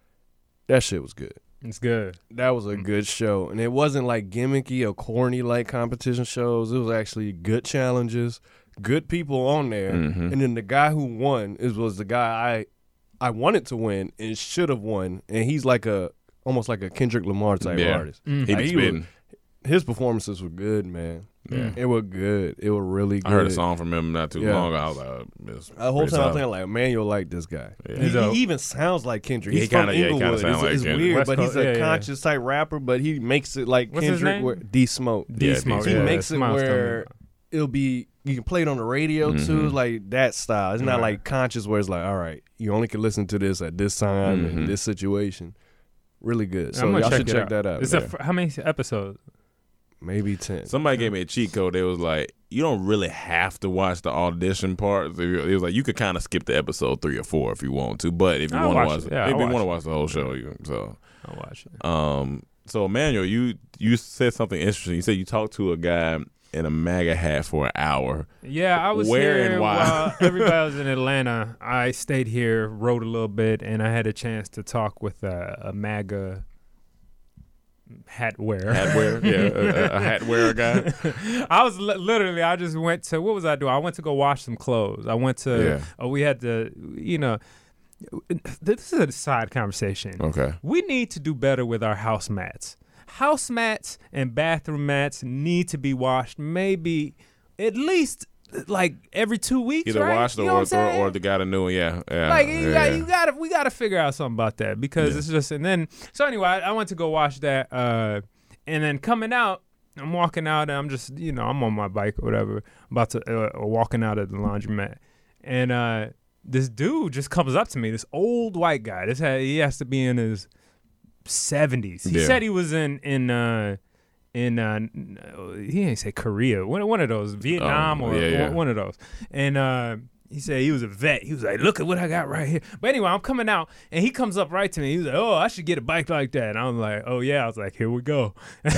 [SPEAKER 9] That shit was good.
[SPEAKER 8] It's good.
[SPEAKER 9] That was a good show, and it wasn't like gimmicky or corny like competition shows. It was actually good challenges, good people on there,
[SPEAKER 7] Mhm.
[SPEAKER 9] and then the guy who won is was the guy I I wanted to win and should have won, and he's like a almost like a Kendrick Lamar type
[SPEAKER 7] Yeah.
[SPEAKER 9] artist.
[SPEAKER 8] Mm.
[SPEAKER 7] He
[SPEAKER 9] Like,
[SPEAKER 7] be
[SPEAKER 9] he was-
[SPEAKER 7] spitting.
[SPEAKER 9] His performances were good, man.
[SPEAKER 7] Yeah.
[SPEAKER 9] It was good. It was really good.
[SPEAKER 7] I heard a song from him not too
[SPEAKER 9] Yeah.
[SPEAKER 7] long ago. I was like, oh, it's
[SPEAKER 9] The whole
[SPEAKER 7] pretty
[SPEAKER 9] time I'm
[SPEAKER 7] solid.
[SPEAKER 9] thinking like, man, you'll like this guy.
[SPEAKER 7] Yeah.
[SPEAKER 9] He,
[SPEAKER 8] He's a-
[SPEAKER 9] he even sounds like Kendrick.
[SPEAKER 7] Yeah,
[SPEAKER 9] He's
[SPEAKER 7] he kinda-
[SPEAKER 9] from
[SPEAKER 7] yeah, he kinda
[SPEAKER 9] Inglewood.
[SPEAKER 7] sound
[SPEAKER 9] it's
[SPEAKER 7] like
[SPEAKER 9] it's
[SPEAKER 7] Kendrick.
[SPEAKER 9] weird,
[SPEAKER 8] West
[SPEAKER 9] but he's
[SPEAKER 8] Coast,
[SPEAKER 9] a
[SPEAKER 8] yeah, yeah.
[SPEAKER 9] conscious type rapper. But he makes it like
[SPEAKER 8] What's his
[SPEAKER 9] Kendrick,
[SPEAKER 8] name?
[SPEAKER 9] where D Smoke.
[SPEAKER 8] D
[SPEAKER 7] Yeah,
[SPEAKER 8] Smoke.
[SPEAKER 7] D
[SPEAKER 9] He
[SPEAKER 8] Yeah,
[SPEAKER 9] makes it
[SPEAKER 8] Smile's
[SPEAKER 9] where
[SPEAKER 8] coming.
[SPEAKER 9] it'll be you can play it on the radio too,
[SPEAKER 7] Mhm.
[SPEAKER 9] like that style. It's not
[SPEAKER 8] Right.
[SPEAKER 9] like conscious where it's like, all right, you only can listen to this at this time
[SPEAKER 7] Mhm.
[SPEAKER 9] in this situation. Really good. So
[SPEAKER 8] I'm gonna
[SPEAKER 9] y'all
[SPEAKER 8] check
[SPEAKER 9] should
[SPEAKER 8] it
[SPEAKER 9] check
[SPEAKER 8] out.
[SPEAKER 9] that out.
[SPEAKER 8] It's
[SPEAKER 9] Yeah.
[SPEAKER 8] a fr- how many episodes?
[SPEAKER 9] Maybe ten.
[SPEAKER 7] Somebody gave me a cheat code. They was like, you don't really have to watch the audition part. It was like you could kind of skip the episode three or four if you want to, but if you
[SPEAKER 8] I'll
[SPEAKER 7] want to
[SPEAKER 8] watch
[SPEAKER 7] watch,
[SPEAKER 8] it. Yeah,
[SPEAKER 7] if
[SPEAKER 8] I'll
[SPEAKER 7] you
[SPEAKER 8] watch
[SPEAKER 7] want to
[SPEAKER 8] it.
[SPEAKER 7] watch the whole show, you so.
[SPEAKER 8] I'll watch it.
[SPEAKER 7] Um. So Emmanuel, you you said something interesting. You said you talked to a guy in a MAGA hat for an hour.
[SPEAKER 8] Yeah, I was
[SPEAKER 7] Where
[SPEAKER 8] here
[SPEAKER 7] and why?
[SPEAKER 8] while everybody was in Atlanta. I stayed here, wrote a little bit, and I had a chance to talk with a, a MAGA hat wearer.
[SPEAKER 7] Hat wearer, yeah, a, a hat wearer guy.
[SPEAKER 8] I was li- literally, I just went to, what was I doing? I went to go wash some clothes. I went to,
[SPEAKER 7] Yeah.
[SPEAKER 8] oh, we had to, you know, this is a side conversation.
[SPEAKER 7] Okay.
[SPEAKER 8] We need to do better with our house mats. House mats and bathroom mats need to be washed maybe at least like every two weeks,
[SPEAKER 7] Either
[SPEAKER 8] right?
[SPEAKER 7] washed
[SPEAKER 8] You
[SPEAKER 7] or,
[SPEAKER 8] know what I'm
[SPEAKER 7] or
[SPEAKER 8] saying?
[SPEAKER 7] or the got a new one. Yeah, yeah.
[SPEAKER 8] Like you,
[SPEAKER 7] yeah,
[SPEAKER 8] got,
[SPEAKER 7] yeah.
[SPEAKER 8] you gotta, we gotta figure out something about that because
[SPEAKER 7] Yeah.
[SPEAKER 8] it's just. And then, so anyway, I, I went to go watch that, uh, and then coming out, I'm walking out, and I'm just, you know, I'm on my bike or whatever, about to uh, walking out of the laundromat, and uh, this dude just comes up to me, this old white guy. This had, he has to be in his seventies. He
[SPEAKER 7] Yeah.
[SPEAKER 8] said he was in in. Uh, in uh, n- he didn't say Korea, one one of those, Vietnam
[SPEAKER 7] Oh,
[SPEAKER 8] or
[SPEAKER 7] yeah, yeah.
[SPEAKER 8] one of those, and uh, he said he was a vet. He was like, "Look at what I got right here." But anyway, I'm coming out, and he comes up right to me. He was like, "Oh, I should get a bike like that." And I'm like, "Oh yeah." I was like, "Here we go."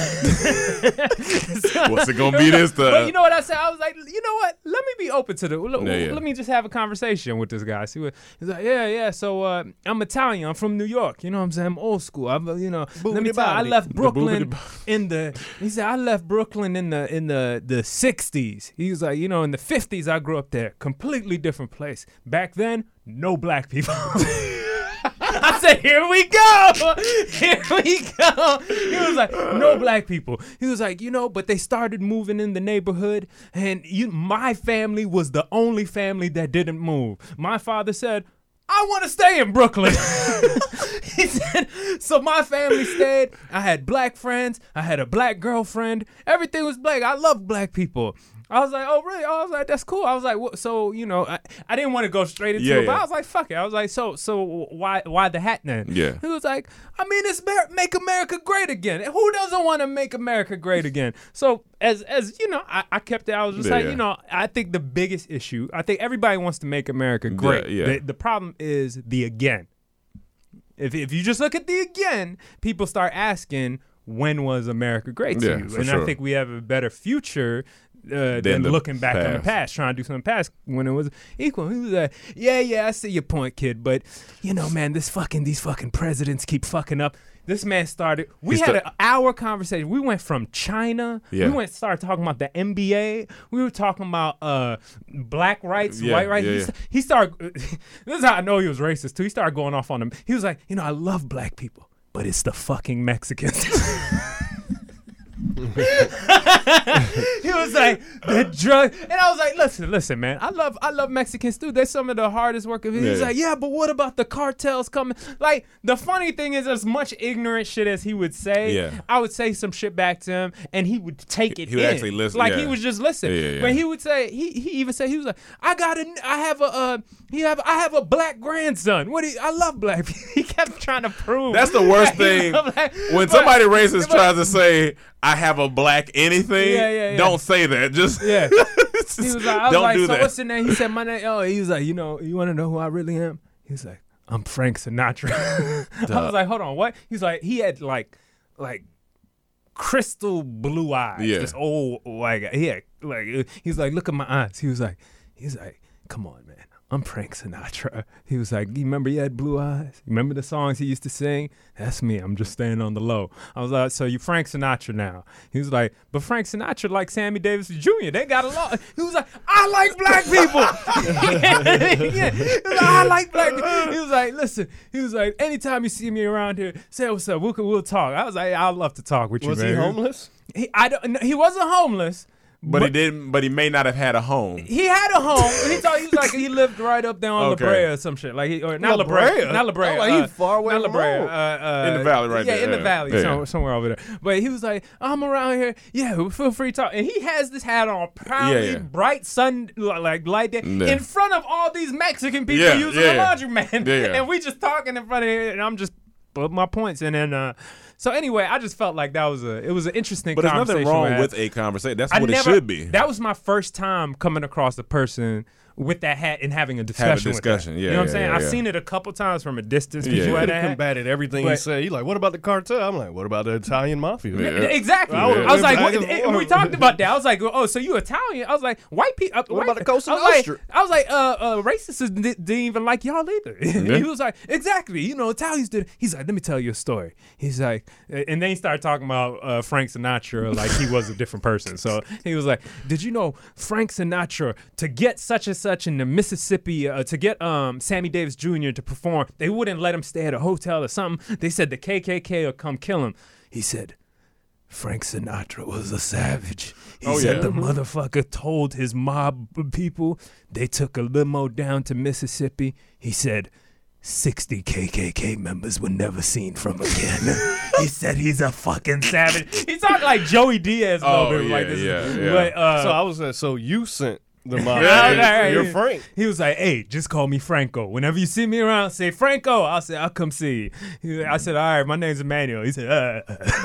[SPEAKER 7] What's it gonna be this time?
[SPEAKER 8] But you know what I said? I was like, "You know what? Let me be open to the. Let,
[SPEAKER 7] Yeah, yeah.
[SPEAKER 8] let me just have a conversation with this guy." See what he's like. Yeah, yeah. So uh, I'm Italian. I'm from New York. You know what I'm saying? I'm old school. I'm, uh, you know. Let me tell you, I
[SPEAKER 9] Boobity-bobbity.
[SPEAKER 8] left
[SPEAKER 7] The
[SPEAKER 8] Brooklyn
[SPEAKER 7] boobity-bob-
[SPEAKER 8] in the. He said I left Brooklyn in the in the the sixties. He was like, you know, in the fifties I grew up there. Completely different place. Back then, no black people. I said, here we go. Here we go. He was like, no black people. He was like, you know, but they started moving in the neighborhood, and you, my family was the only family that didn't move. My father said, I want to stay in Brooklyn. He said, so my family stayed. I had black friends. I had a black girlfriend. Everything was black. I love black people. I was like, oh, really? I was like, that's cool. I was like, what? So, you know, I, I didn't want to go straight into
[SPEAKER 7] Yeah,
[SPEAKER 8] it, but
[SPEAKER 7] yeah.
[SPEAKER 8] I was like, fuck it. I was like, so so why why the hat then?
[SPEAKER 7] Yeah.
[SPEAKER 8] He was like, I mean, it's Mer- Make America Great Again. Who doesn't want to make America great again? So as, as you know, I, I kept it. I was just
[SPEAKER 7] Yeah,
[SPEAKER 8] like,
[SPEAKER 7] yeah.
[SPEAKER 8] you know, I think the biggest issue, I think everybody wants to make America great.
[SPEAKER 7] yeah.
[SPEAKER 8] The, the problem is the again. If if you just look at the again, people start asking, when was America great to
[SPEAKER 7] Yeah,
[SPEAKER 8] you?
[SPEAKER 7] for
[SPEAKER 8] And
[SPEAKER 7] sure.
[SPEAKER 8] I think we have a better future uh,
[SPEAKER 7] Than
[SPEAKER 8] than
[SPEAKER 7] the
[SPEAKER 8] looking back on the
[SPEAKER 7] past.
[SPEAKER 8] past, trying to do something past when it was equal. He was like, yeah, yeah, I see your point, kid, but you know, man, this fucking these fucking presidents keep fucking up. This man started. We
[SPEAKER 7] He
[SPEAKER 8] had
[SPEAKER 7] sta-
[SPEAKER 8] an hour conversation. We went from China.
[SPEAKER 7] Yeah.
[SPEAKER 8] We went started talking about the N B A. We were talking about uh, black rights,
[SPEAKER 7] Yeah,
[SPEAKER 8] white rights.
[SPEAKER 7] yeah,
[SPEAKER 8] he,
[SPEAKER 7] yeah.
[SPEAKER 8] st- he started. This is how I know he was racist too. He started going off on them. He was like, you know, I love black people. but it's the fucking Mexicans. He was like, the drug, and I was like, listen, listen, man, I love, I love Mexicans too. They're some of the hardest workers. He was
[SPEAKER 7] Yeah.
[SPEAKER 8] like, yeah, but what about the cartels coming? Like, the funny thing is, as much ignorant shit as he would say,
[SPEAKER 7] Yeah.
[SPEAKER 8] I would say some shit back to him, and he would take it.
[SPEAKER 7] He would
[SPEAKER 8] in.
[SPEAKER 7] actually listen,
[SPEAKER 8] Like
[SPEAKER 7] yeah.
[SPEAKER 8] he was just listening.
[SPEAKER 7] Yeah, yeah,
[SPEAKER 8] But
[SPEAKER 7] yeah.
[SPEAKER 8] he would say, he he even said, he was like, I got a, I have a, uh, he have, I have a black grandson. What? Do you, I love black people. He kept trying to prove.
[SPEAKER 7] That's the worst
[SPEAKER 8] that he
[SPEAKER 7] thing.
[SPEAKER 8] loved black-
[SPEAKER 7] When
[SPEAKER 8] but-
[SPEAKER 7] somebody racist
[SPEAKER 8] but-
[SPEAKER 7] tries to say, I have a black anything,
[SPEAKER 8] Yeah, yeah, yeah.
[SPEAKER 7] don't say that. Just
[SPEAKER 8] Yeah.
[SPEAKER 7] just
[SPEAKER 8] He was like, I was
[SPEAKER 7] don't
[SPEAKER 8] like,
[SPEAKER 7] do
[SPEAKER 8] so
[SPEAKER 7] that.
[SPEAKER 8] what's your name? He said, my name. Oh, he was like, you know, you want to know who I really am? He was like, I'm Frank Sinatra. I was like, hold on, what? He's like, he had like, like crystal blue eyes.
[SPEAKER 7] Yeah.
[SPEAKER 8] This old white guy. He had like, he's like, look at my eyes. He was like, he's like, come on, man. I'm Frank Sinatra. He was like, you remember he had blue eyes? You remember the songs he used to sing? That's me. I'm just staying on the low. I was like, so you Frank Sinatra now? He was like, but Frank Sinatra like Sammy Davis Junior They got along. He was like, I like black people. Yeah. He was like, I like black people. He was like, listen. He was like, anytime you see me around here, say what's up. We'll, we'll talk. I was like, I'd love to talk with you,
[SPEAKER 9] Was
[SPEAKER 8] man.
[SPEAKER 9] he homeless?
[SPEAKER 8] He, I don't, no, he wasn't homeless.
[SPEAKER 7] But, he didn't. But he may not have had a home.
[SPEAKER 8] He had a home. He thought he was like he lived right up there on
[SPEAKER 7] Okay.
[SPEAKER 8] La Brea or some shit. Like he, or not La
[SPEAKER 9] La
[SPEAKER 8] Brea,
[SPEAKER 9] Brea?
[SPEAKER 8] not La Brea.
[SPEAKER 9] Oh, like he
[SPEAKER 8] uh,
[SPEAKER 9] far away
[SPEAKER 8] Not La
[SPEAKER 9] from
[SPEAKER 8] Brea.
[SPEAKER 9] home.
[SPEAKER 8] Uh, uh,
[SPEAKER 7] In the valley right
[SPEAKER 8] yeah,
[SPEAKER 7] there,
[SPEAKER 8] in the
[SPEAKER 7] yeah.
[SPEAKER 8] valley,
[SPEAKER 7] Yeah.
[SPEAKER 8] some- somewhere over there. But he was like, I'm around here. Yeah, feel free to talk. And he has this hat on, proudly
[SPEAKER 7] Yeah, yeah.
[SPEAKER 8] bright sun like light day
[SPEAKER 7] Yeah.
[SPEAKER 8] in front of all these Mexican people
[SPEAKER 7] Yeah,
[SPEAKER 8] using
[SPEAKER 7] yeah,
[SPEAKER 8] the
[SPEAKER 7] yeah.
[SPEAKER 8] laundromat,
[SPEAKER 7] Yeah, yeah.
[SPEAKER 8] and we just talking in front of here, and I'm just putting my points. And then, uh, so anyway, I just felt like that was a it was an interesting.
[SPEAKER 7] But there's
[SPEAKER 8] conversation
[SPEAKER 7] nothing wrong
[SPEAKER 8] we had.
[SPEAKER 7] with a conversation. That's
[SPEAKER 8] I
[SPEAKER 7] what
[SPEAKER 8] never-
[SPEAKER 7] it should be.
[SPEAKER 8] That was my first time coming across a person with that hat and having a discussion. with
[SPEAKER 7] discussion,
[SPEAKER 8] that.
[SPEAKER 7] yeah,
[SPEAKER 8] You know what I'm
[SPEAKER 7] yeah,
[SPEAKER 8] saying?
[SPEAKER 7] yeah,
[SPEAKER 8] I've
[SPEAKER 7] yeah.
[SPEAKER 8] seen it a couple times from a distance.
[SPEAKER 7] Yeah.
[SPEAKER 8] People
[SPEAKER 7] You
[SPEAKER 8] wear
[SPEAKER 9] Could
[SPEAKER 8] that
[SPEAKER 9] have
[SPEAKER 8] hat.
[SPEAKER 9] combated everything he
[SPEAKER 8] But-
[SPEAKER 9] said. He's like, what about the cartel? I'm like, what about the Italian mafia?
[SPEAKER 7] Yeah.
[SPEAKER 8] Exactly.
[SPEAKER 9] I
[SPEAKER 8] I,
[SPEAKER 9] would've
[SPEAKER 8] was like,
[SPEAKER 9] went back
[SPEAKER 8] what-
[SPEAKER 9] and
[SPEAKER 8] and we
[SPEAKER 9] forth.
[SPEAKER 8] talked about that. I was like, oh, so you Italian? I was like, white people. Uh,
[SPEAKER 9] What
[SPEAKER 8] white,
[SPEAKER 9] about the Cosa
[SPEAKER 8] I was like,
[SPEAKER 9] Nostra?
[SPEAKER 8] I was like, uh, uh, racists didn't, didn't even like y'all either.
[SPEAKER 7] Yeah.
[SPEAKER 8] He was like, exactly. You know, Italians did. He's like, let me tell you a story. He's like, and then he started talking about uh, Frank Sinatra like he was a different person. So he was like, did you know Frank Sinatra to get such and such in the Mississippi uh, to get um Sammy Davis Junior to perform, they wouldn't let him stay at a hotel or something. They said the K K K will come kill him. He said, Frank Sinatra was a savage. He
[SPEAKER 7] Oh,
[SPEAKER 8] said
[SPEAKER 7] yeah.
[SPEAKER 8] the motherfucker told his mob people, they took a limo down to Mississippi. He said, sixty K K K members were never seen from again. He said he's a fucking savage. He talked like Joey Diaz a little
[SPEAKER 7] Oh,
[SPEAKER 8] bit.
[SPEAKER 7] yeah,
[SPEAKER 8] like this.
[SPEAKER 7] yeah, yeah.
[SPEAKER 8] But, uh,
[SPEAKER 9] So I was like, so you sent the mob.
[SPEAKER 8] Yeah, yeah,
[SPEAKER 9] You're
[SPEAKER 8] yeah.
[SPEAKER 9] Frank.
[SPEAKER 8] He was like, hey, just call me Franco. Whenever you see me around, say Franco. I'll say, I'll come see you. He- I said, all right, my name's Emmanuel. He said, uh.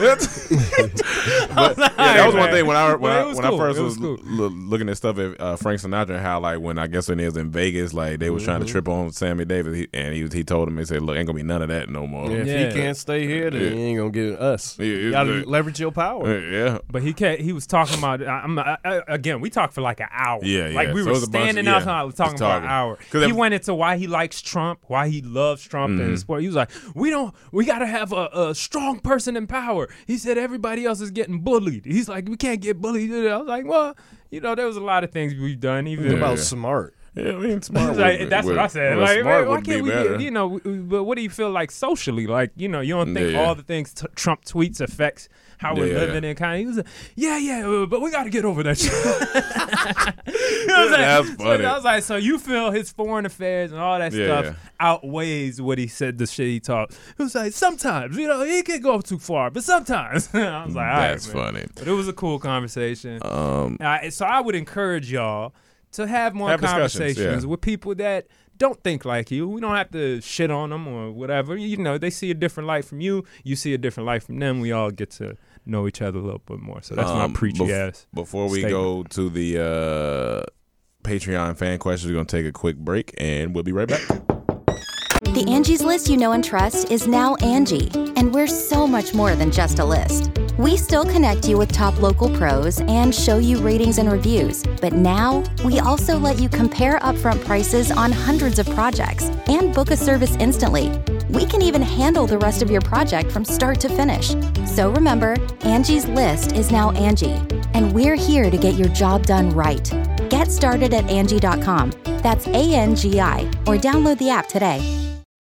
[SPEAKER 7] But, yeah, that was one thing when I when,
[SPEAKER 8] Well, it
[SPEAKER 7] I,
[SPEAKER 8] was
[SPEAKER 7] when
[SPEAKER 8] cool.
[SPEAKER 7] I first
[SPEAKER 8] It
[SPEAKER 7] was,
[SPEAKER 8] was cool.
[SPEAKER 7] l- looking at stuff at uh, Frank Sinatra and how like when I guess when he was in Vegas, like they was trying to trip on Sammy Davis, he, and he was, he told him, he said, look, ain't gonna be none of that no more.
[SPEAKER 9] Yeah, if
[SPEAKER 8] Yeah.
[SPEAKER 9] he can't stay here, then
[SPEAKER 7] Yeah.
[SPEAKER 9] he ain't gonna get us.
[SPEAKER 7] Yeah,
[SPEAKER 9] you
[SPEAKER 7] it's
[SPEAKER 9] gotta
[SPEAKER 7] like-
[SPEAKER 9] leverage your power.
[SPEAKER 7] Yeah.
[SPEAKER 8] But he can't, he was talking about, I, I'm, I, I, again, we talked for like an hour.
[SPEAKER 7] Yeah,
[SPEAKER 8] Like
[SPEAKER 7] yeah.
[SPEAKER 8] we
[SPEAKER 7] So
[SPEAKER 8] were
[SPEAKER 7] it was a bunch of-
[SPEAKER 8] standing
[SPEAKER 7] yeah,
[SPEAKER 8] outside
[SPEAKER 7] just
[SPEAKER 8] talking about an
[SPEAKER 7] talking.
[SPEAKER 8] hour.
[SPEAKER 7] 'Cause
[SPEAKER 8] He
[SPEAKER 7] if-
[SPEAKER 8] went into why he likes Trump, why he loves Trump and
[SPEAKER 7] Mhm.
[SPEAKER 8] his sport. He was like, we don't, we got to have a, a strong person in power. He said everybody else is getting bullied. He's like, we can't get bullied. I was like, well, you know, there was a lot of things we've done. Even
[SPEAKER 9] What about
[SPEAKER 7] yeah.
[SPEAKER 9] smart?
[SPEAKER 7] Yeah, I mean, smart.
[SPEAKER 8] Like,
[SPEAKER 7] would-
[SPEAKER 8] that's
[SPEAKER 7] would-
[SPEAKER 8] what I said.
[SPEAKER 7] well,
[SPEAKER 8] Like,
[SPEAKER 7] smart
[SPEAKER 8] why
[SPEAKER 7] would
[SPEAKER 8] can't
[SPEAKER 7] be
[SPEAKER 8] we
[SPEAKER 7] better.
[SPEAKER 8] get, you know, w- w- but what do you feel like socially? Like, you know, you don't think
[SPEAKER 7] Yeah, yeah.
[SPEAKER 8] all the things t- Trump tweets affects how we're
[SPEAKER 7] Yeah, yeah.
[SPEAKER 8] living in kind of, he was like, yeah, yeah, uh, but we got to get over that shit. You know what I'm saying?
[SPEAKER 7] That's
[SPEAKER 8] So
[SPEAKER 7] funny.
[SPEAKER 8] I was like, so you feel his foreign affairs and all that
[SPEAKER 7] Yeah,
[SPEAKER 8] stuff
[SPEAKER 7] yeah.
[SPEAKER 8] outweighs what he said, the shit he talked. It was like, sometimes, you know, he can go too far, but sometimes. I was like, all right,
[SPEAKER 7] That's
[SPEAKER 8] man.
[SPEAKER 7] funny.
[SPEAKER 8] But it was a cool conversation.
[SPEAKER 7] Um,
[SPEAKER 8] Uh, so I would encourage y'all to have more
[SPEAKER 7] Have discussions,
[SPEAKER 8] conversations
[SPEAKER 7] yeah.
[SPEAKER 8] with people that don't think like you. We don't have to shit on them or whatever. You know, they see a different light from you. You see a different light from them. We all get to know each other a little bit more. So that's
[SPEAKER 7] um,
[SPEAKER 8] my preachy
[SPEAKER 7] bef-
[SPEAKER 8] ass.
[SPEAKER 7] Before we
[SPEAKER 8] statement.
[SPEAKER 7] go to the uh, Patreon fan questions, we're gonna take a quick break, and we'll be right back.
[SPEAKER 1] The Angie's List you know and trust is now Angie, and we're so much more than just a list. We still connect you with top local pros and show you ratings and reviews, but now we also let you compare upfront prices on hundreds of projects and book a service instantly. We can even handle the rest of your project from start to finish. So remember, Angie's List is now Angie, and we're here to get your job done right. Get started at Angie dot com. That's A N G I, or download the app today.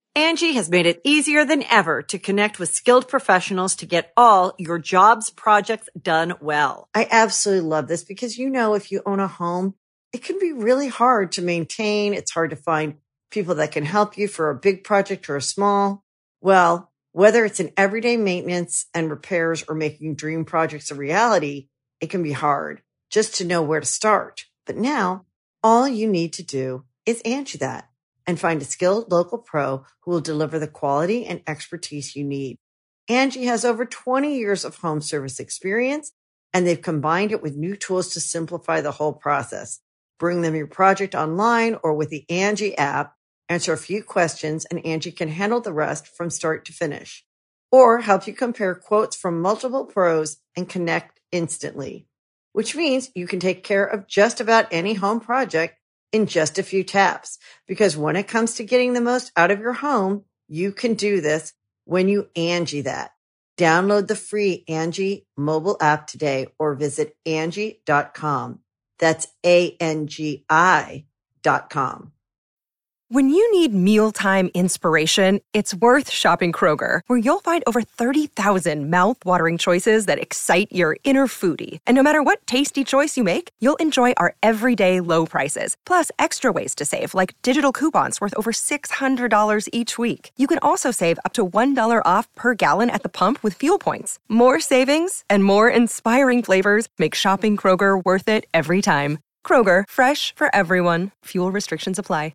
[SPEAKER 3] Angie has made it easier than ever to connect with skilled professionals to get all your jobs projects done well. I absolutely love this because, you know, if you own a home, it can be really hard to maintain. It's hard to find people that can help you for a big project or a small. Well, whether it's in everyday maintenance and repairs or making dream projects a reality, it can be hard just to know where to start. But now all you need to do is Angie that and find a skilled local pro who will deliver the quality and expertise you need. Angie has over twenty years of home service experience, and they've combined it with new tools to simplify the whole process. Bring them your project online or with the Angie app, answer a few questions, and Angie can handle the rest from start to finish. Or help you compare quotes from multiple pros and connect instantly, which means you can take care of just about any home project in just a few taps. Because when it comes to getting the most out of your home, you can do this when you Angie that. Download the free Angie mobile app today or visit Angie dot com. That's A N G I dot com.
[SPEAKER 13] When you need mealtime inspiration, it's worth shopping Kroger, where you'll find over thirty thousand mouth-watering choices that excite your inner foodie. And no matter what tasty choice you make, you'll enjoy our everyday low prices, plus extra ways to save, like digital coupons worth over six hundred dollars each week. You can also save up to one dollar off per gallon at the pump with fuel points. More savings and more inspiring flavors make shopping Kroger worth it every time. Kroger, fresh for everyone. Fuel restrictions apply.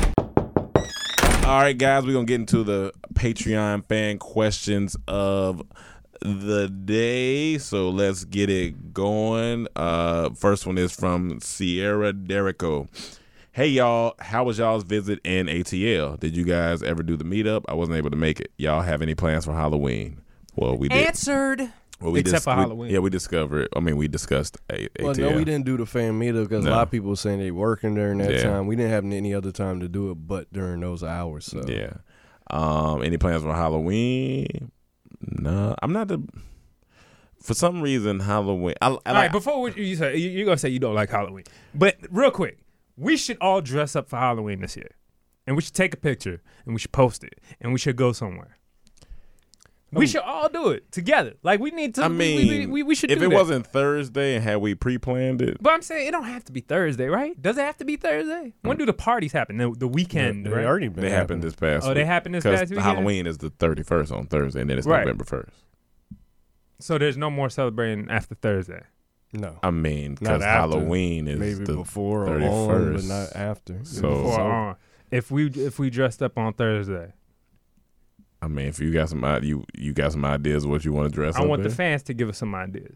[SPEAKER 7] All right, guys, we're going to get into the Patreon fan questions of the day. So let's get it going. Uh, first one is from Sierra Derrico. Hey, y'all. How was y'all's visit in A T L? Did you guys ever do the meetup? I wasn't able to make it. Y'all have any plans for Halloween? Well, we did.
[SPEAKER 8] Answered.
[SPEAKER 7] Well, we
[SPEAKER 8] Except
[SPEAKER 7] dis-
[SPEAKER 8] for
[SPEAKER 7] we,
[SPEAKER 8] Halloween.
[SPEAKER 7] Yeah, we discovered. I mean, we discussed A-
[SPEAKER 9] Well,
[SPEAKER 7] ATL.
[SPEAKER 9] no, we didn't do the fan meetup because
[SPEAKER 7] No.
[SPEAKER 9] a lot of people were saying they working during that
[SPEAKER 7] Yeah.
[SPEAKER 9] time. We didn't have any other time to do it but during those hours. So
[SPEAKER 7] Yeah. Um, any plans for Halloween? No, I'm not the. For some reason, Halloween. I, I
[SPEAKER 8] All
[SPEAKER 7] like,
[SPEAKER 8] right, before we, you say you- you're gonna say you don't like Halloween, but real quick, we should all dress up for Halloween this year, and we should take a picture and we should post it, and we should go somewhere. We should all do it together. Like we need to.
[SPEAKER 7] I
[SPEAKER 8] we-
[SPEAKER 7] mean,
[SPEAKER 8] we, we, we should.
[SPEAKER 7] if
[SPEAKER 8] do
[SPEAKER 7] it
[SPEAKER 8] that.
[SPEAKER 7] wasn't Thursday and had we pre-planned it,
[SPEAKER 8] But I'm saying it don't have to be Thursday, right? Does it have to be Thursday? When do the parties happen? The, the weekend,
[SPEAKER 9] They
[SPEAKER 8] right?
[SPEAKER 9] already been
[SPEAKER 7] they happened this past.
[SPEAKER 8] Oh, they
[SPEAKER 7] week.
[SPEAKER 8] happened this
[SPEAKER 7] 'Cause
[SPEAKER 8] past weekend?
[SPEAKER 7] Halloween is the thirty-first on Thursday, and then it's
[SPEAKER 8] Right.
[SPEAKER 7] November first.
[SPEAKER 8] So there's no more celebrating after Thursday.
[SPEAKER 9] No,
[SPEAKER 7] I mean,
[SPEAKER 9] Not
[SPEAKER 7] because
[SPEAKER 9] after.
[SPEAKER 7] Halloween is
[SPEAKER 9] maybe
[SPEAKER 7] the
[SPEAKER 9] before or on,
[SPEAKER 7] thirty-first,
[SPEAKER 9] but not after.
[SPEAKER 7] So,
[SPEAKER 8] Before on. If we if we dressed up on Thursday,
[SPEAKER 7] I mean, if you got some i- you you got some ideas of what you want to dress
[SPEAKER 8] I
[SPEAKER 7] up
[SPEAKER 8] want the
[SPEAKER 7] in?
[SPEAKER 8] fans to give us some ideas.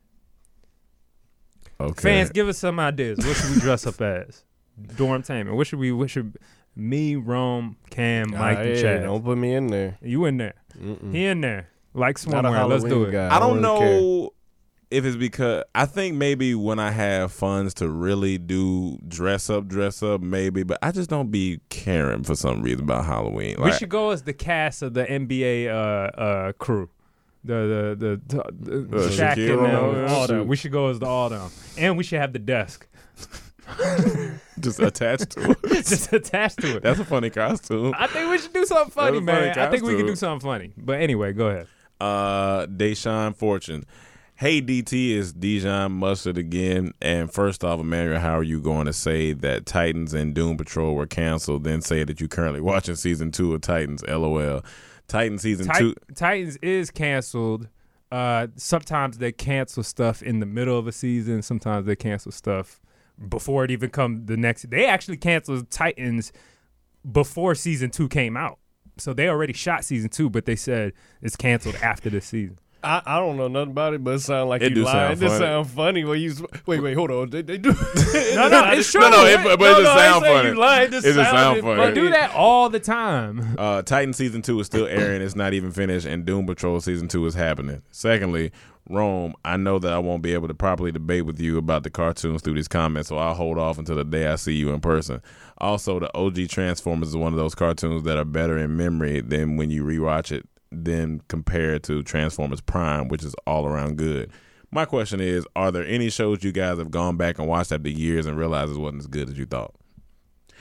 [SPEAKER 7] Okay.
[SPEAKER 8] Fans, give us some ideas. What should we dress up as? Dormtainment. What should we? What should me, Rome, Cam, Mike,
[SPEAKER 9] Ah,
[SPEAKER 8] and
[SPEAKER 9] yeah,
[SPEAKER 8] Chad?
[SPEAKER 9] don't put me in there.
[SPEAKER 8] You in there?
[SPEAKER 9] Mm-mm.
[SPEAKER 8] He in there? Like
[SPEAKER 9] Not a
[SPEAKER 8] swimwear. Let's do
[SPEAKER 9] Halloween
[SPEAKER 8] it.
[SPEAKER 9] guy.
[SPEAKER 7] I don't
[SPEAKER 9] really care.
[SPEAKER 7] know if it's because I think maybe when I have funds to really do dress up, dress up, maybe, but I just don't be caring for some reason about Halloween.
[SPEAKER 8] We
[SPEAKER 7] Like,
[SPEAKER 8] should go as the cast of the N B A uh, uh, crew. The the the, the, the
[SPEAKER 7] Uh,
[SPEAKER 8] Shaq
[SPEAKER 7] Shaquille
[SPEAKER 8] and them,
[SPEAKER 7] O'Neal.
[SPEAKER 8] all them. We should go as the all them, and we should have the desk
[SPEAKER 7] just attached to it.
[SPEAKER 8] just attached to it.
[SPEAKER 7] That's a funny costume.
[SPEAKER 8] I think we should do something funny,
[SPEAKER 7] That's a funny
[SPEAKER 8] man. I think we can
[SPEAKER 7] costume.
[SPEAKER 8] do something funny. But anyway, go ahead.
[SPEAKER 7] Uh, Deshaun Fortune. Hey, D T, it's Dijon Mustard again. And first off, Emmanuel, how are you going to say that Titans and Doom Patrol were canceled, then say that you're currently watching season two of Titans? LOL. Titan season
[SPEAKER 8] Tit-
[SPEAKER 7] two.
[SPEAKER 8] Titans is canceled. Uh, sometimes they cancel stuff in the middle of a season. Sometimes they cancel stuff before it even come the next. They actually canceled Titans before season two came out. So they already shot season two, but they said it's canceled after this season.
[SPEAKER 9] I, I don't know nothing about it, but it sounds like
[SPEAKER 7] It
[SPEAKER 9] you
[SPEAKER 7] do
[SPEAKER 9] lying.
[SPEAKER 7] sound
[SPEAKER 9] It just
[SPEAKER 7] funny.
[SPEAKER 9] sound funny when you. Wait, wait, hold on. They, they do.
[SPEAKER 8] No, no, it's true.
[SPEAKER 7] No, no, it, but
[SPEAKER 9] No,
[SPEAKER 7] it just
[SPEAKER 9] no, I ain't
[SPEAKER 7] sound
[SPEAKER 9] saying
[SPEAKER 7] funny.
[SPEAKER 9] you lying. It just
[SPEAKER 7] It just sound
[SPEAKER 9] sounded
[SPEAKER 7] funny.
[SPEAKER 8] They do that all the time.
[SPEAKER 7] Uh, Titan season two is still airing. It's not even finished, and Doom Patrol season two is happening. Secondly, Rome, I know that I won't be able to properly debate with you about the cartoons through these comments, so I'll hold off until the day I see you in person. Also, the O G Transformers is one of those cartoons that are better in memory than when you rewatch it, than compared to Transformers Prime, which is all around good. My question is, are there any shows you guys have gone back and watched after years and realized it wasn't as good as you thought?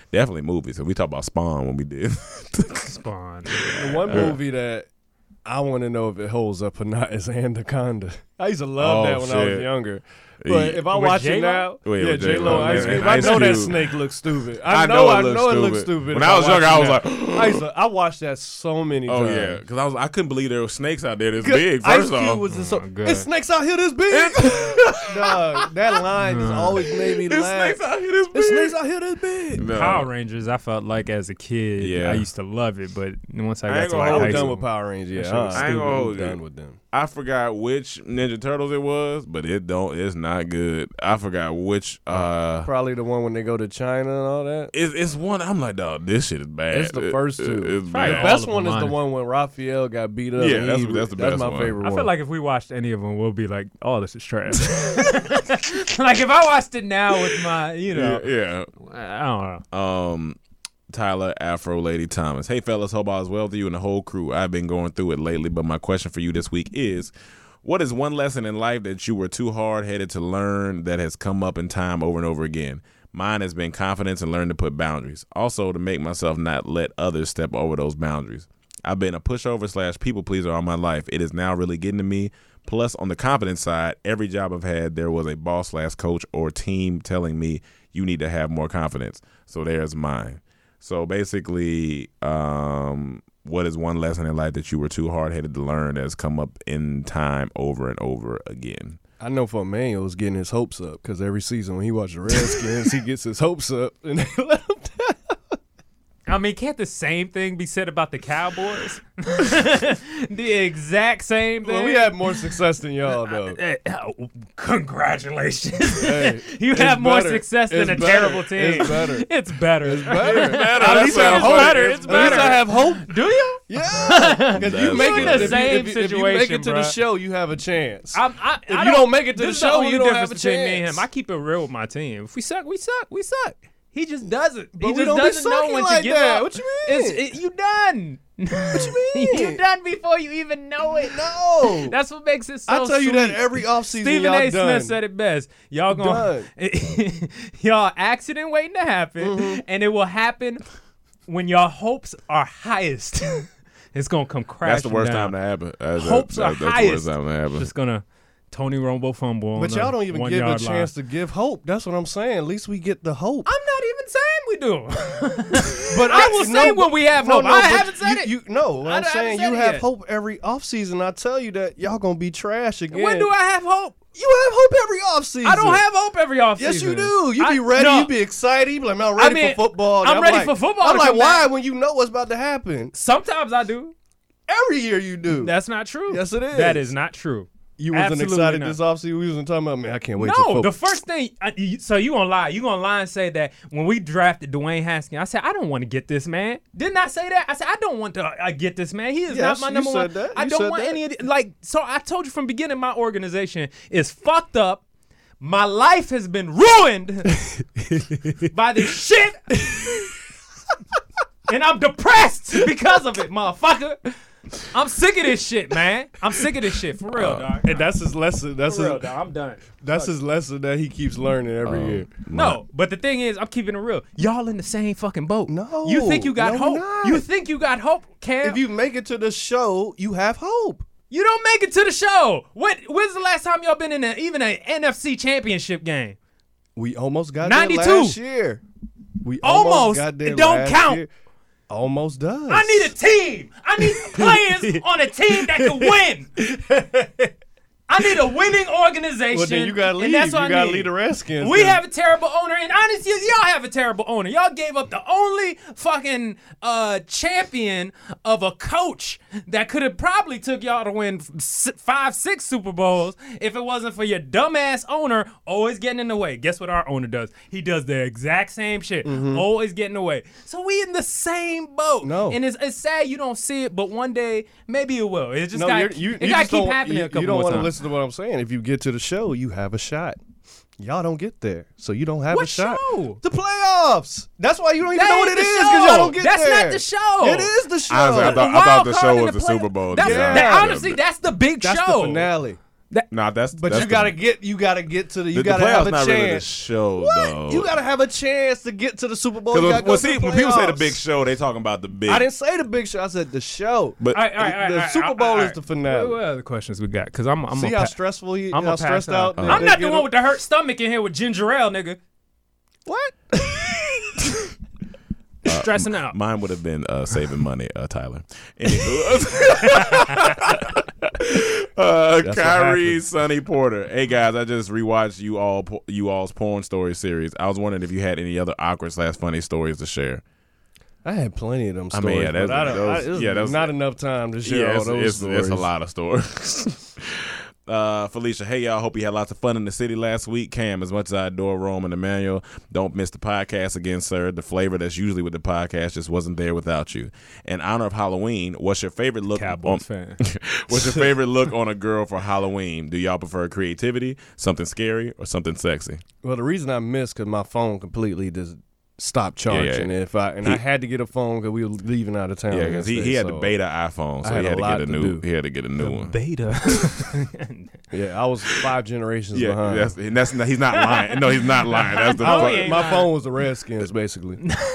[SPEAKER 7] definitely movies. So we talked about Spawn when we did
[SPEAKER 8] Spawn.
[SPEAKER 9] The one movie that I want to know if it holds up or not is Anaconda. I used to love
[SPEAKER 7] Oh,
[SPEAKER 9] that when I was
[SPEAKER 7] shit.
[SPEAKER 9] younger. But
[SPEAKER 7] Yeah.
[SPEAKER 9] if I
[SPEAKER 8] With
[SPEAKER 9] watch
[SPEAKER 8] J-Lo?
[SPEAKER 9] it now,
[SPEAKER 7] Wait,
[SPEAKER 9] yeah,
[SPEAKER 7] with
[SPEAKER 9] J
[SPEAKER 7] J-Lo
[SPEAKER 9] Lo, Ice
[SPEAKER 7] and-
[SPEAKER 9] Cube.
[SPEAKER 7] and
[SPEAKER 9] I
[SPEAKER 7] Ice
[SPEAKER 9] know that
[SPEAKER 7] Cube.
[SPEAKER 9] snake looks stupid. I,
[SPEAKER 7] I
[SPEAKER 9] know,
[SPEAKER 7] know it
[SPEAKER 9] I
[SPEAKER 7] looks
[SPEAKER 9] know it looks
[SPEAKER 7] stupid.
[SPEAKER 9] stupid.
[SPEAKER 7] When
[SPEAKER 9] if
[SPEAKER 7] I was younger,
[SPEAKER 9] watch
[SPEAKER 7] I
[SPEAKER 9] it
[SPEAKER 7] was
[SPEAKER 9] now.
[SPEAKER 7] like,
[SPEAKER 9] I, used to, I watched that so many
[SPEAKER 7] oh
[SPEAKER 9] times.
[SPEAKER 7] yeah, because I was I couldn't believe there were snakes out there this
[SPEAKER 9] 'Cause
[SPEAKER 7] big.
[SPEAKER 9] Ice
[SPEAKER 7] First
[SPEAKER 9] Cube
[SPEAKER 7] off,
[SPEAKER 9] was just so.
[SPEAKER 8] Oh, God.
[SPEAKER 9] It's snakes out here this big. Dog, that line just always made me
[SPEAKER 7] It's
[SPEAKER 9] laugh.
[SPEAKER 7] snakes out here this big.
[SPEAKER 9] It's snakes out here this big.
[SPEAKER 7] No.
[SPEAKER 8] Power Rangers, I felt like as a kid,
[SPEAKER 7] Yeah.
[SPEAKER 8] I used to love it, but once I
[SPEAKER 7] I
[SPEAKER 8] got
[SPEAKER 7] ain't
[SPEAKER 8] to
[SPEAKER 7] gonna
[SPEAKER 8] like
[SPEAKER 7] hold
[SPEAKER 9] I'm
[SPEAKER 8] high
[SPEAKER 9] done
[SPEAKER 8] school,
[SPEAKER 9] with Power Rangers. Yeah,
[SPEAKER 8] that shit was
[SPEAKER 9] uh,
[SPEAKER 7] I ain't gonna
[SPEAKER 9] I'm
[SPEAKER 7] hold
[SPEAKER 9] done
[SPEAKER 7] you.
[SPEAKER 9] with them.
[SPEAKER 7] I forgot which Ninja Turtles it was, but it don't. It's not good. I forgot which. Uh,
[SPEAKER 9] Probably the one when they go to China and all that.
[SPEAKER 7] it's, it's one. I'm like, dog, this shit is bad.
[SPEAKER 9] It's the
[SPEAKER 7] It-
[SPEAKER 9] first
[SPEAKER 7] it-
[SPEAKER 9] two.
[SPEAKER 7] it's
[SPEAKER 8] Probably
[SPEAKER 9] The
[SPEAKER 7] bad.
[SPEAKER 8] all
[SPEAKER 9] best
[SPEAKER 8] of
[SPEAKER 9] one
[SPEAKER 8] them,
[SPEAKER 9] is the
[SPEAKER 8] honestly.
[SPEAKER 9] one when Raphael got beat up.
[SPEAKER 7] Yeah,
[SPEAKER 9] and
[SPEAKER 7] that's-
[SPEAKER 9] he-
[SPEAKER 7] that's the
[SPEAKER 9] That's
[SPEAKER 7] best
[SPEAKER 9] my
[SPEAKER 7] one.
[SPEAKER 9] favorite
[SPEAKER 8] I
[SPEAKER 9] one.
[SPEAKER 8] feel like if we watched any of them, we'll be like, "Oh, this is trash." Like if I watched it now with my, you know,
[SPEAKER 7] yeah.
[SPEAKER 8] I don't know.
[SPEAKER 7] Um, Tyler Afro Lady Thomas. Hey fellas, hope all is well with you and the whole crew. I've been going through it lately, but my question for you this week is, what is one lesson in life that you were too hard-headed to learn that has come up in time over and over again? Mine has been confidence and learning to put boundaries. Also, to make myself not let others step over those boundaries. I've been a pushover slash people pleaser all my life. It is now really getting to me. Plus, on the confidence side, every job I've had, there was a boss slash coach or team telling me you need to have more confidence. So there's mine. So basically, um, what is one lesson in life that you were too hard-headed to learn that has come up in time over and over again?
[SPEAKER 9] I know for Emmanuel was getting his hopes up because every season when he watches the Redskins, he gets his hopes up and they let him down.
[SPEAKER 8] I mean, can't the same thing be said about the Cowboys? The exact same thing.
[SPEAKER 9] Well, we had more success than y'all, though.
[SPEAKER 8] Eh, oh, congratulations.
[SPEAKER 9] Hey,
[SPEAKER 8] You
[SPEAKER 9] it's
[SPEAKER 8] have more
[SPEAKER 9] better.
[SPEAKER 8] success than
[SPEAKER 9] It's
[SPEAKER 8] a
[SPEAKER 9] better.
[SPEAKER 8] terrible team.
[SPEAKER 9] It's better.
[SPEAKER 8] It's better.
[SPEAKER 9] It's better.
[SPEAKER 7] It's better.
[SPEAKER 9] At
[SPEAKER 7] That
[SPEAKER 9] least I
[SPEAKER 7] sounds
[SPEAKER 9] have hope.
[SPEAKER 7] funny.
[SPEAKER 8] better.
[SPEAKER 7] It's
[SPEAKER 8] It's
[SPEAKER 9] At least
[SPEAKER 8] better.
[SPEAKER 9] I have hope.
[SPEAKER 8] Do you?
[SPEAKER 9] Yeah, because you
[SPEAKER 7] That's
[SPEAKER 9] make
[SPEAKER 7] funny.
[SPEAKER 9] it
[SPEAKER 7] We're in
[SPEAKER 9] if
[SPEAKER 7] the
[SPEAKER 9] you-
[SPEAKER 8] same
[SPEAKER 9] if, you- if you make it
[SPEAKER 8] situation,
[SPEAKER 9] to the
[SPEAKER 8] bruh.
[SPEAKER 9] show, you have a chance.
[SPEAKER 8] I'm, I,
[SPEAKER 9] If
[SPEAKER 8] I
[SPEAKER 9] you don't make it to
[SPEAKER 8] this
[SPEAKER 9] the
[SPEAKER 8] is
[SPEAKER 9] show,
[SPEAKER 8] only
[SPEAKER 9] you don't
[SPEAKER 8] difference
[SPEAKER 9] have a
[SPEAKER 8] between me and
[SPEAKER 9] chance.
[SPEAKER 8] him. I keep it real with my team. If we suck, we suck. We suck. He just doesn't.
[SPEAKER 9] But
[SPEAKER 8] he
[SPEAKER 9] we
[SPEAKER 8] just
[SPEAKER 9] don't be
[SPEAKER 8] doesn't know
[SPEAKER 9] sucking
[SPEAKER 8] when
[SPEAKER 9] like
[SPEAKER 8] to give
[SPEAKER 9] that.
[SPEAKER 8] up.
[SPEAKER 9] What you mean?
[SPEAKER 8] It's, it, you done.
[SPEAKER 9] What you mean?
[SPEAKER 8] you done before you even know it.
[SPEAKER 9] No.
[SPEAKER 8] That's what makes it so
[SPEAKER 9] I tell you that
[SPEAKER 8] sweet.
[SPEAKER 9] every offseason,
[SPEAKER 8] Stephen
[SPEAKER 9] y'all
[SPEAKER 8] A.
[SPEAKER 9] done.
[SPEAKER 8] Smith said it best. Y'all gonna y'all accident waiting to happen,
[SPEAKER 9] Mm-hmm.
[SPEAKER 8] and it will happen when your hopes are highest. It's gonna come crashing.
[SPEAKER 7] That's the worst
[SPEAKER 8] down.
[SPEAKER 7] time to happen. That's,
[SPEAKER 8] Hopes
[SPEAKER 7] that,
[SPEAKER 8] are
[SPEAKER 7] that's the
[SPEAKER 8] highest.
[SPEAKER 7] worst time to happen.
[SPEAKER 8] Just gonna Tony Romo fumble.
[SPEAKER 9] But
[SPEAKER 8] on
[SPEAKER 9] y'all
[SPEAKER 8] the
[SPEAKER 9] don't even
[SPEAKER 8] one
[SPEAKER 9] give a
[SPEAKER 8] yard
[SPEAKER 9] chance
[SPEAKER 8] line.
[SPEAKER 9] to give hope. That's what I'm saying. At least we get the hope.
[SPEAKER 8] I'm not even saying we do.
[SPEAKER 9] But
[SPEAKER 8] I will say when we have hope. I
[SPEAKER 9] but
[SPEAKER 8] haven't said
[SPEAKER 9] you,
[SPEAKER 8] it.
[SPEAKER 9] You, no, what
[SPEAKER 8] I
[SPEAKER 9] I'm
[SPEAKER 8] haven't
[SPEAKER 9] saying
[SPEAKER 8] said
[SPEAKER 9] you
[SPEAKER 8] it
[SPEAKER 9] have
[SPEAKER 8] yet.
[SPEAKER 9] hope every offseason. I tell you that y'all gonna be trash again.
[SPEAKER 8] When do I have hope?
[SPEAKER 9] You have hope every offseason.
[SPEAKER 8] I don't have hope every offseason.
[SPEAKER 9] Yes, you do. You
[SPEAKER 8] I-
[SPEAKER 9] be ready.
[SPEAKER 8] no.
[SPEAKER 9] You be excited. You be like, man, I'm ready
[SPEAKER 8] I mean,
[SPEAKER 9] for football. And
[SPEAKER 8] I'm ready
[SPEAKER 9] like,
[SPEAKER 8] for football
[SPEAKER 9] I'm
[SPEAKER 8] to
[SPEAKER 9] like,
[SPEAKER 8] come
[SPEAKER 9] why?
[SPEAKER 8] back.
[SPEAKER 9] When you know what's about to happen.
[SPEAKER 8] Sometimes I do.
[SPEAKER 9] Every year you do.
[SPEAKER 8] That's not true.
[SPEAKER 9] Yes, it is.
[SPEAKER 8] That is not true.
[SPEAKER 9] You wasn't
[SPEAKER 8] Absolutely
[SPEAKER 9] excited
[SPEAKER 8] not.
[SPEAKER 9] this offseason. We wasn't talking about, man, I can't wait till
[SPEAKER 8] No,
[SPEAKER 9] football.
[SPEAKER 8] the first thing. I, you, so you gonna lie? You gonna lie and say that when we drafted Dwayne Haskins, I said I don't want to get this man. Didn't I say that? I said I don't want to uh, get this man. He is
[SPEAKER 9] Yes,
[SPEAKER 8] not my
[SPEAKER 9] you
[SPEAKER 8] number
[SPEAKER 9] said
[SPEAKER 8] one.
[SPEAKER 9] that.
[SPEAKER 8] I
[SPEAKER 9] You
[SPEAKER 8] don't
[SPEAKER 9] said
[SPEAKER 8] want
[SPEAKER 9] that.
[SPEAKER 8] any of the, like. So I told you from the beginning, my organization is fucked up. My life has been ruined by this shit, and I'm depressed because of it, motherfucker. I'm sick of this shit, man. I'm sick of this shit for real, dog.
[SPEAKER 9] And that's his lesson. That's
[SPEAKER 8] For
[SPEAKER 9] his,
[SPEAKER 8] real, dog. I'm done.
[SPEAKER 9] That's his lesson that he keeps learning every
[SPEAKER 7] Um,
[SPEAKER 9] year.
[SPEAKER 8] No, but the thing is, I'm keeping it real. Y'all in the same fucking boat.
[SPEAKER 9] No,
[SPEAKER 8] You think you got
[SPEAKER 9] no,
[SPEAKER 8] hope.
[SPEAKER 9] we're not.
[SPEAKER 8] You think you got hope, Cam.
[SPEAKER 9] If you make it to the show, you have hope.
[SPEAKER 8] You don't make it to the show. What? When's the last time y'all been in a, even an N F C championship game?
[SPEAKER 9] We almost got
[SPEAKER 8] ninety-two.
[SPEAKER 9] there last year. We
[SPEAKER 8] Almost.
[SPEAKER 9] almost got there
[SPEAKER 8] It don't
[SPEAKER 9] last
[SPEAKER 8] count.
[SPEAKER 9] year. Almost does.
[SPEAKER 8] I need a team. I need players on a team that can win. I need a winning organization.
[SPEAKER 9] Well, then you gotta leave.
[SPEAKER 8] And that's what
[SPEAKER 9] You
[SPEAKER 8] I
[SPEAKER 9] gotta
[SPEAKER 8] need.
[SPEAKER 9] leave the Redskins.
[SPEAKER 8] We
[SPEAKER 9] then.
[SPEAKER 8] have a terrible owner, and honestly, y'all have a terrible owner. Y'all gave up the only fucking uh, champion of a coach that could have probably took y'all to win s- five, six Super Bowls if it wasn't for your dumbass owner always getting in the way. Guess what our owner does? He does the exact same shit,
[SPEAKER 9] Mm-hmm.
[SPEAKER 8] always getting in the way. So we in the same boat.
[SPEAKER 9] No.
[SPEAKER 8] and it's, it's sad you don't see it, but one day maybe it will. It just
[SPEAKER 9] No,
[SPEAKER 8] got
[SPEAKER 9] you're- you,
[SPEAKER 8] it
[SPEAKER 9] you
[SPEAKER 8] got to
[SPEAKER 9] just
[SPEAKER 8] keep
[SPEAKER 9] don't-
[SPEAKER 8] happening
[SPEAKER 9] you,
[SPEAKER 8] a couple
[SPEAKER 9] You don't
[SPEAKER 8] more
[SPEAKER 9] want to
[SPEAKER 8] times.
[SPEAKER 9] listen to what I'm saying. If you get to the show, you have a shot. Y'all don't get there, so you don't have
[SPEAKER 8] What
[SPEAKER 9] a shot.
[SPEAKER 8] show?
[SPEAKER 9] The playoffs. That's why you don't even
[SPEAKER 8] That
[SPEAKER 9] know what
[SPEAKER 8] ain't
[SPEAKER 9] it
[SPEAKER 8] the
[SPEAKER 9] is
[SPEAKER 8] show.
[SPEAKER 9] because y'all don't get
[SPEAKER 8] That's
[SPEAKER 9] there.
[SPEAKER 8] not the show.
[SPEAKER 9] It is the show.
[SPEAKER 7] Honestly, I thought, I
[SPEAKER 8] wild
[SPEAKER 7] thought the
[SPEAKER 8] card
[SPEAKER 7] show
[SPEAKER 8] in
[SPEAKER 7] was
[SPEAKER 8] the
[SPEAKER 7] the
[SPEAKER 8] play-
[SPEAKER 7] Super Bowl.
[SPEAKER 8] That's,
[SPEAKER 7] Yeah.
[SPEAKER 8] that- honestly, that's the big
[SPEAKER 9] That's
[SPEAKER 8] show.
[SPEAKER 9] the finale.
[SPEAKER 7] Nah, that's
[SPEAKER 9] But
[SPEAKER 7] that's
[SPEAKER 9] you
[SPEAKER 7] the-
[SPEAKER 9] gotta get you gotta get to the you
[SPEAKER 7] the, the
[SPEAKER 9] gotta have
[SPEAKER 7] playoffs
[SPEAKER 9] a
[SPEAKER 7] not
[SPEAKER 9] chance.
[SPEAKER 7] really the show
[SPEAKER 9] What?
[SPEAKER 7] though.
[SPEAKER 9] You gotta have a chance to get to the Super Bowl. You
[SPEAKER 7] Because
[SPEAKER 9] gotta
[SPEAKER 7] well,
[SPEAKER 9] go to
[SPEAKER 7] see,
[SPEAKER 9] the
[SPEAKER 7] when people say the
[SPEAKER 9] playoffs.
[SPEAKER 7] big show, they talking about the big.
[SPEAKER 9] I didn't say the big show. I said the show.
[SPEAKER 7] But
[SPEAKER 8] All right, all right, all right,
[SPEAKER 9] the
[SPEAKER 8] all right,
[SPEAKER 9] Super
[SPEAKER 8] all
[SPEAKER 9] Bowl
[SPEAKER 8] right.
[SPEAKER 9] is the finale.
[SPEAKER 8] What other questions we got? Because I'm, I'm
[SPEAKER 9] See
[SPEAKER 8] gonna
[SPEAKER 9] how
[SPEAKER 8] pa-
[SPEAKER 9] stressful he,
[SPEAKER 8] I'm
[SPEAKER 9] how
[SPEAKER 8] gonna pass
[SPEAKER 9] stressed out.
[SPEAKER 8] out.
[SPEAKER 9] they-
[SPEAKER 8] I'm
[SPEAKER 9] they
[SPEAKER 8] not the
[SPEAKER 9] get
[SPEAKER 8] one
[SPEAKER 9] him?
[SPEAKER 8] with the hurt stomach in here with ginger ale, nigga.
[SPEAKER 9] What?
[SPEAKER 8] Stressing out.
[SPEAKER 7] Mine would have been uh, saving money, uh, Tyler. Anywho. uh,
[SPEAKER 9] That's what
[SPEAKER 7] Kyrie,
[SPEAKER 9] happened.
[SPEAKER 7] Sonny Porter. Hey guys, I just rewatched you all you all's porn story series. I was wondering if you had any other awkward slash funny stories to share.
[SPEAKER 9] I had plenty of them
[SPEAKER 7] I
[SPEAKER 9] stories.
[SPEAKER 7] mean, yeah, that's-
[SPEAKER 9] but I don't, I,
[SPEAKER 7] those-
[SPEAKER 9] it was
[SPEAKER 7] yeah, those-
[SPEAKER 9] not enough time to share
[SPEAKER 7] Yeah,
[SPEAKER 9] all
[SPEAKER 7] it's,
[SPEAKER 9] those
[SPEAKER 7] it's,
[SPEAKER 9] stories.
[SPEAKER 7] it's a lot of stories. Uh, Felicia, hey y'all, hope you had lots of fun in the city last week. Cam, as much as I adore Rome and Emmanuel, don't miss the podcast again, sir. The flavor that's usually with the podcast just wasn't there without you. In honor of Halloween, what's your favorite look
[SPEAKER 8] Cowboys
[SPEAKER 7] on
[SPEAKER 8] fan.
[SPEAKER 7] what's your favorite look on a girl for Halloween? Do y'all prefer creativity, something scary, or something sexy?
[SPEAKER 9] Well, the reason I missed because my phone completely just stopped
[SPEAKER 7] Yeah, yeah.
[SPEAKER 9] charging. If I and
[SPEAKER 7] He-
[SPEAKER 9] I had to get a phone because we were leaving out of town.
[SPEAKER 7] Yeah, because he,
[SPEAKER 9] yesterday,
[SPEAKER 7] he had
[SPEAKER 9] so
[SPEAKER 7] the beta iPhone, so
[SPEAKER 9] I had
[SPEAKER 7] he
[SPEAKER 9] a
[SPEAKER 7] had to
[SPEAKER 9] lot
[SPEAKER 7] get a
[SPEAKER 9] to
[SPEAKER 7] new
[SPEAKER 9] do.
[SPEAKER 7] he had to get a new one.
[SPEAKER 8] Beta.
[SPEAKER 9] Yeah, I was five generations
[SPEAKER 7] Yeah,
[SPEAKER 9] behind.
[SPEAKER 7] that's, and that's he's not lying. No, he's not lying. That's the
[SPEAKER 8] Oh,
[SPEAKER 7] fuck-
[SPEAKER 8] he ain't
[SPEAKER 9] my
[SPEAKER 8] lying.
[SPEAKER 9] phone was the Redskins, basically.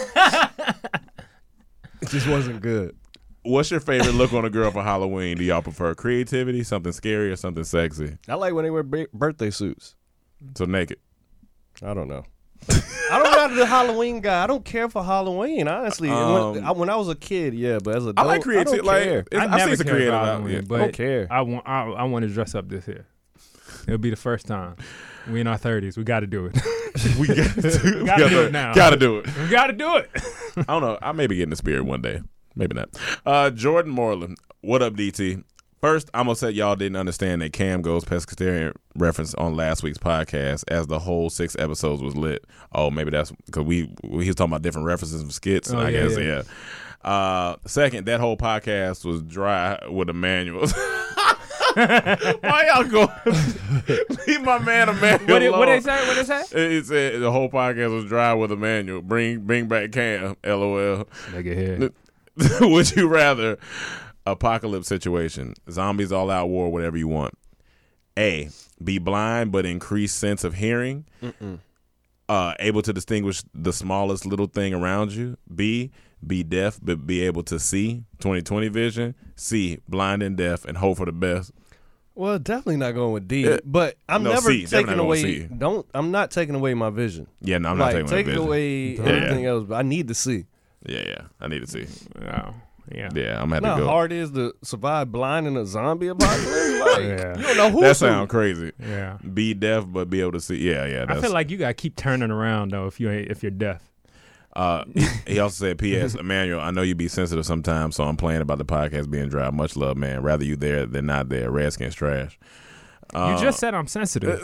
[SPEAKER 9] It just wasn't good.
[SPEAKER 7] What's your favorite look on a girl for Halloween? Do y'all prefer creativity, something scary, or something sexy?
[SPEAKER 9] I like when they wear ba- birthday suits.
[SPEAKER 7] So naked.
[SPEAKER 9] I don't know. I don't know the Halloween guy. I don't care for Halloween, honestly.
[SPEAKER 7] Um,
[SPEAKER 9] when, I, when I was a kid, yeah, but as a
[SPEAKER 7] I
[SPEAKER 9] adult,
[SPEAKER 7] like
[SPEAKER 9] I
[SPEAKER 7] creativity.
[SPEAKER 9] don't
[SPEAKER 7] Like
[SPEAKER 9] care.
[SPEAKER 7] it's-
[SPEAKER 8] I
[SPEAKER 7] I've
[SPEAKER 8] never
[SPEAKER 7] seen some
[SPEAKER 8] cared
[SPEAKER 7] creative.
[SPEAKER 8] about
[SPEAKER 7] out-
[SPEAKER 8] Halloween,
[SPEAKER 7] yeah.
[SPEAKER 8] but
[SPEAKER 9] I don't care.
[SPEAKER 8] I want I, I want to dress up this year. It'll be the first time. We in our thirties. We got to do it.
[SPEAKER 7] we got to,
[SPEAKER 8] we got to do it now.
[SPEAKER 7] Got to do it.
[SPEAKER 8] We got to do it.
[SPEAKER 7] I don't know. I may be getting the spirit one day. Maybe not. Uh, Jordan Moreland. What up, D T? First, I'm gonna say y'all didn't understand that Cam Goes Pescatarian reference on last week's podcast, as the whole six episodes was lit. Oh, maybe that's because we, we he was talking about different references from skits.
[SPEAKER 8] Oh,
[SPEAKER 7] I
[SPEAKER 8] yeah,
[SPEAKER 7] guess
[SPEAKER 8] yeah.
[SPEAKER 7] yeah. Uh, second, that whole podcast was dry with Emmanuel. Why y'all go? Leave my man Emmanuel
[SPEAKER 8] What did,
[SPEAKER 7] alone.
[SPEAKER 8] what they say? What they say?
[SPEAKER 7] It it said the whole podcast was dry with Emmanuel. Bring bring back Cam. LOL.
[SPEAKER 8] Nigga here.
[SPEAKER 7] Would you rather apocalypse situation, zombies all out war, whatever you want? A, be blind but increased sense of hearing,
[SPEAKER 9] Mm-mm.
[SPEAKER 7] uh, able to distinguish the smallest little thing around you. B, be deaf but be able to see, twenty twenty vision. C, blind and deaf and hope for the best.
[SPEAKER 9] Well, definitely not going with D.
[SPEAKER 7] Uh,
[SPEAKER 9] but I'm
[SPEAKER 7] no,
[SPEAKER 9] never
[SPEAKER 7] C. Definitely
[SPEAKER 9] taking
[SPEAKER 7] not going
[SPEAKER 9] away.
[SPEAKER 7] C.
[SPEAKER 9] Don't. I'm not taking away my vision.
[SPEAKER 7] Yeah, no, I'm not
[SPEAKER 9] like,
[SPEAKER 7] taking away
[SPEAKER 9] taking
[SPEAKER 7] vision.
[SPEAKER 9] away
[SPEAKER 7] Yeah.
[SPEAKER 9] everything else. But I need to see.
[SPEAKER 7] Yeah, yeah, I need to see.
[SPEAKER 8] Oh, yeah.
[SPEAKER 7] Yeah, I'm gonna have
[SPEAKER 9] How
[SPEAKER 7] to go.
[SPEAKER 9] hard it is to survive blind in a zombie apocalypse? Like,
[SPEAKER 8] Yeah.
[SPEAKER 9] you don't know who.
[SPEAKER 7] That
[SPEAKER 9] to.
[SPEAKER 7] sounds crazy.
[SPEAKER 8] Yeah.
[SPEAKER 7] Be deaf but be able to see. Yeah, yeah.
[SPEAKER 8] I
[SPEAKER 7] That's,
[SPEAKER 8] feel like you got to keep turning around though if you ain't, if you're deaf.
[SPEAKER 7] Uh, he also said, P S. Emmanuel, I know you be sensitive sometimes, so I'm playing about the podcast being dry. Much love, man. Rather you there than not there. Redskins trash. Uh,
[SPEAKER 8] You just said I'm sensitive.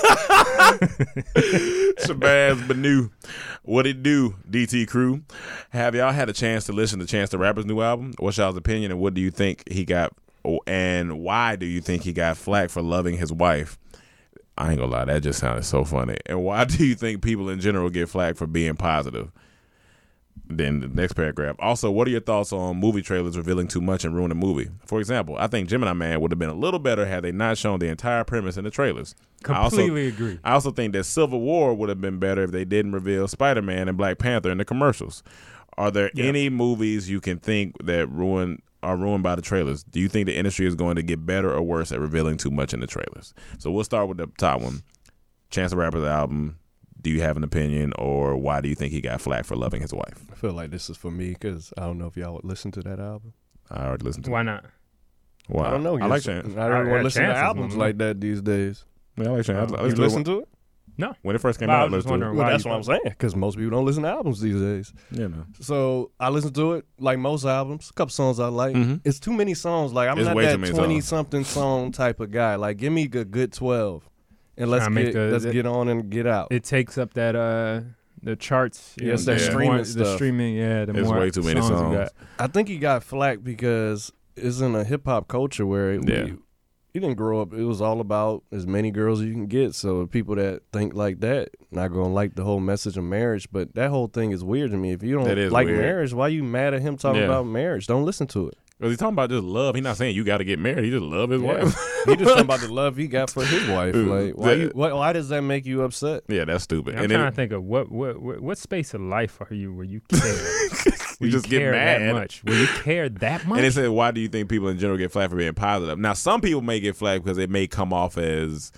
[SPEAKER 7] Shabazz Banu. What it do, D T crew? Have y'all had a chance to listen to Chance the Rapper's new album? What's y'all's opinion, and what do you think he got, and why do you think he got flack for loving his wife? I ain't gonna lie, that just sounded so funny. And why do you think people in general get flack for being positive? Then the next paragraph. Also, what are your thoughts on movie trailers revealing too much and ruin a movie? For example, I think Gemini Man would have been a little better had they not shown the entire premise in the trailers.
[SPEAKER 8] Completely
[SPEAKER 7] I also,
[SPEAKER 8] agree.
[SPEAKER 7] I also think that Civil War would have been better if they didn't reveal Spider-Man and Black Panther in the commercials. Are there
[SPEAKER 8] Yeah.
[SPEAKER 7] any movies you can think that ruin are ruined by the trailers? Do you think the industry is going to get better or worse at revealing too much in the trailers? So we'll start with the top one. Chance the Rapper's album. Do you have an opinion, or why do you think he got flack for loving his wife?
[SPEAKER 9] I feel like this is for me because I don't know if y'all would listen to that album.
[SPEAKER 7] I already listened to
[SPEAKER 8] Why
[SPEAKER 7] it.
[SPEAKER 8] not?
[SPEAKER 7] Why?
[SPEAKER 9] I don't know.
[SPEAKER 7] I like
[SPEAKER 9] Chance.
[SPEAKER 7] Chance.
[SPEAKER 9] Not
[SPEAKER 8] I-
[SPEAKER 9] everyone
[SPEAKER 8] I-
[SPEAKER 9] listen to
[SPEAKER 8] Chance is
[SPEAKER 9] albums
[SPEAKER 8] one.
[SPEAKER 9] like that these days.
[SPEAKER 7] Yeah, I like Chance. I
[SPEAKER 9] You
[SPEAKER 7] listened to
[SPEAKER 9] listen
[SPEAKER 7] it
[SPEAKER 9] to it?
[SPEAKER 8] No.
[SPEAKER 7] when it first came
[SPEAKER 8] But I
[SPEAKER 7] out.
[SPEAKER 8] was just
[SPEAKER 7] I listened to it.
[SPEAKER 8] wondering
[SPEAKER 9] Well,
[SPEAKER 8] why
[SPEAKER 9] that's
[SPEAKER 8] you
[SPEAKER 9] what I'm
[SPEAKER 8] thought-
[SPEAKER 9] saying. Because most people don't listen to albums these days.
[SPEAKER 7] Yeah, no.
[SPEAKER 9] So I listen to it like most albums. A couple songs I like.
[SPEAKER 7] Mhm.
[SPEAKER 9] It's too many songs. Like I'm
[SPEAKER 7] It's
[SPEAKER 9] not
[SPEAKER 7] way too
[SPEAKER 9] that
[SPEAKER 7] many
[SPEAKER 9] twenty
[SPEAKER 7] songs.
[SPEAKER 9] something song type of guy. Like give me a good twelve, and let's
[SPEAKER 8] Tryna make
[SPEAKER 9] get
[SPEAKER 8] the-
[SPEAKER 9] let's
[SPEAKER 8] the-
[SPEAKER 9] get on and get out.
[SPEAKER 8] It takes up that uh the charts. you
[SPEAKER 9] Yeah, it's
[SPEAKER 8] know,
[SPEAKER 9] that
[SPEAKER 8] the
[SPEAKER 9] streaming
[SPEAKER 8] more- The
[SPEAKER 9] stuff.
[SPEAKER 8] streaming, yeah. The
[SPEAKER 7] It's
[SPEAKER 8] more
[SPEAKER 7] way too many
[SPEAKER 8] songs.
[SPEAKER 7] songs.
[SPEAKER 8] You got.
[SPEAKER 9] I think he got flack because it's in a hip hop culture where it,
[SPEAKER 7] Yeah.
[SPEAKER 9] we, he didn't grow up. It was all about as many girls as you can get. So people that think like that not gonna like the whole message of marriage. But that whole thing is weird to me. If you
[SPEAKER 7] That
[SPEAKER 9] don't
[SPEAKER 7] is
[SPEAKER 9] like
[SPEAKER 7] weird.
[SPEAKER 9] marriage, why you mad at him talking
[SPEAKER 7] Yeah.
[SPEAKER 9] about marriage? Don't listen to it.
[SPEAKER 7] Because he's talking about just love. He's not saying you got to get married. He just love his
[SPEAKER 9] Yeah.
[SPEAKER 7] wife.
[SPEAKER 9] He just talking about the love he got for his wife. Like, why, you, why, why does that make you upset?
[SPEAKER 7] Yeah, that's stupid.
[SPEAKER 8] I'm
[SPEAKER 7] and
[SPEAKER 8] trying
[SPEAKER 7] then,
[SPEAKER 8] to think of what, what what what space of life are you where you care?
[SPEAKER 7] you just
[SPEAKER 8] care
[SPEAKER 7] get mad
[SPEAKER 8] that much? Where you care that much?
[SPEAKER 7] And they said, why do you think people in general get flack for being positive? Now, some people may get flack because it may come off as